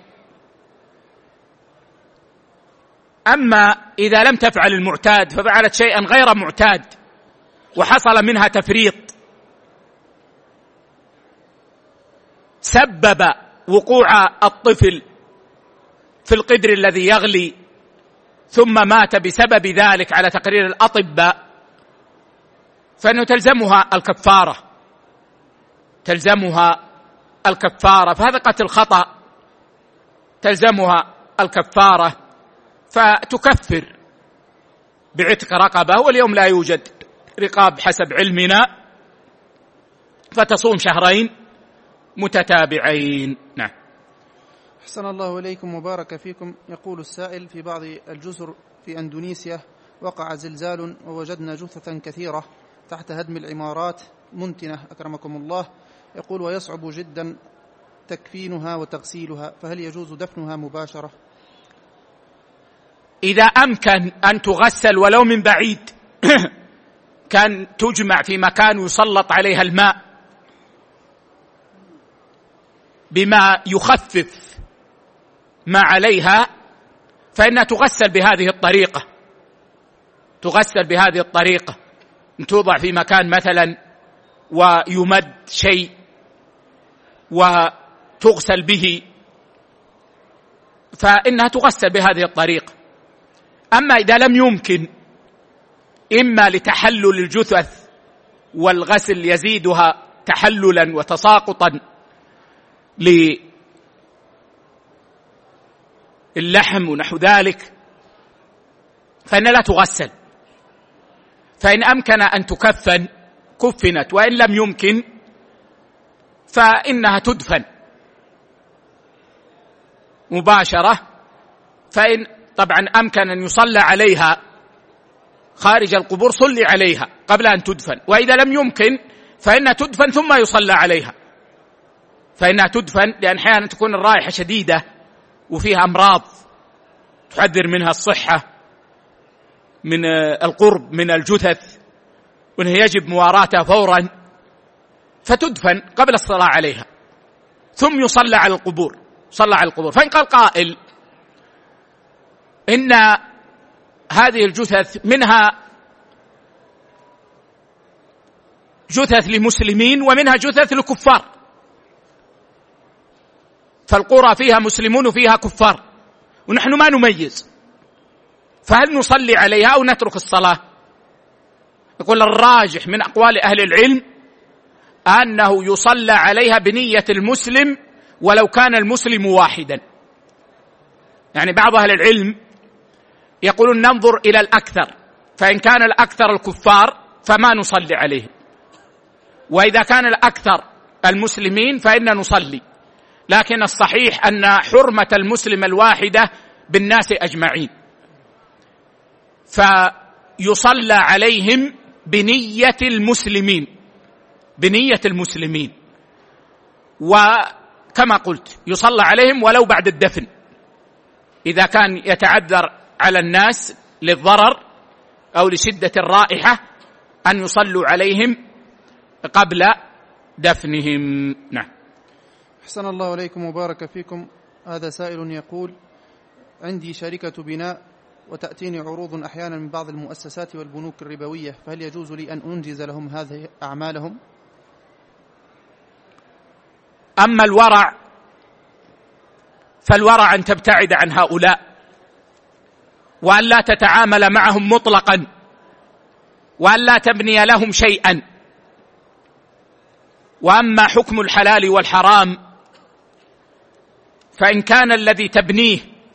أما إذا لم تفعل المعتاد ففعلت شيئا غير معتاد وحصل منها تفريط سبب وقوع الطفل في القدر الذي يغلي ثم مات بسبب ذلك على تقرير الأطباء فإنه تلزمها الكفارة تلزمها الكفارة فهذا قتل خطأ تلزمها الكفارة فتكفر بعتق رقبة، واليوم لا يوجد رقاب حسب علمنا، فتصوم شهرين متتابعين. نعم. أحسن الله إليكم وبارك فيكم. يقول السائل: في بعض الجزر في أندونيسيا وقع زلزال ووجدنا جثثا كثيرة تحت هدم العمارات منتنة أكرمكم الله. يقول: ويصعب جدا تكفينها وتغسيلها، فهل يجوز دفنها مباشرة؟ إذا أمكن أن تغسل ولو من بعيد كان تجمع في مكان يسلط عليها الماء بما يخفف ما عليها، فإنها تغسل بهذه الطريقة تغسل بهذه الطريقة توضع في مكان مثلا ويمد شيء وتغسل به، فإنها تغسل بهذه الطريقة. أما إذا لم يمكن، إما لتحلل الجثث والغسل يزيدها تحللا وتساقطا للحم ونحو ذلك، فإن لا تغسل. فإن أمكن أن تكفن كفنت، وإن لم يمكن فإنها تدفن مباشرة. فإن طبعا أمكن أن يصلى عليها خارج القبور صلي عليها قبل أن تدفن، وإذا لم يمكن فإنها تدفن ثم يصلى عليها. فإنها تدفن لأن أحيانا تكون الرائحة شديدة وفيها أمراض تحذر منها الصحة من القرب من الجثث، وأنه يجب مواراتها فورا، فتدفن قبل الصلاة عليها ثم يصلى على القبور صلى على القبور. فإن قال قائل إن هذه الجثث منها جثث لمسلمين ومنها جثث لكفار، فالقرى فيها مسلمون وفيها كفار ونحن ما نميز، فهل نصلي عليها أو نترك الصلاة؟ يقول الراجح من أقوال أهل العلم أنه يصلى عليها بنية المسلم ولو كان المسلم واحدا. يعني بعض أهل العلم يقولون ننظر إلى الأكثر، فإن كان الأكثر الكفار فما نصلي عليهم، وإذا كان الأكثر المسلمين فإن نصلي. لكن الصحيح أن حرمة المسلم الواحدة بالناس أجمعين، فيصلى عليهم بنية المسلمين بنية المسلمين وكما قلت يصلى عليهم ولو بعد الدفن، إذا كان يتعذر على الناس للضرر أو لشدة الرائحة أن يصلوا عليهم قبل دفنهم. نعم. أحسن الله إليكم وبارك فيكم. هذا سائل يقول: عندي شركة بناء وتأتيني عروض أحيانا من بعض المؤسسات والبنوك الربوية، فهل يجوز لي أن أنجز لهم هذه أعمالهم؟ أما الورع فالورع أن تبتعد عن هؤلاء وأن لا تتعامل معهم مطلقا وأن لا تبني لهم شيئا. وأما حكم الحلال والحرام فإن كان الذي تبنيه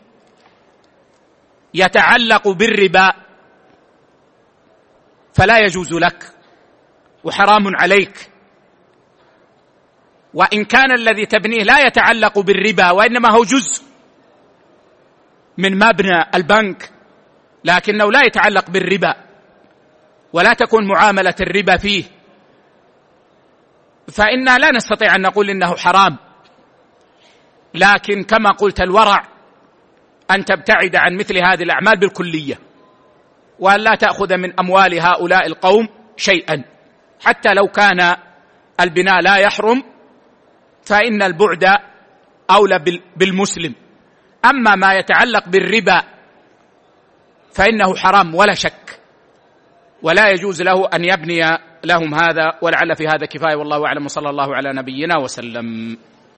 يتعلق بالربا فلا يجوز لك وحرام عليك، وإن كان الذي تبنيه لا يتعلق بالربا وإنما هو جزء من مبنى البنك لكنه لا يتعلق بالربا ولا تكون معاملة الربا فيه، فإنا لا نستطيع أن نقول إنه حرام. لكن كما قلت الورع أن تبتعد عن مثل هذه الأعمال بالكلية، وأن لا تأخذ من أموال هؤلاء القوم شيئا حتى لو كان البناء لا يحرم، فإن البعد أولى بالمسلم. أما ما يتعلق بالربا فإنه حرام ولا شك، ولا يجوز له أن يبني لهم هذا. ولعل في هذا كفاية، والله أعلم، وصلى الله على نبينا وسلم.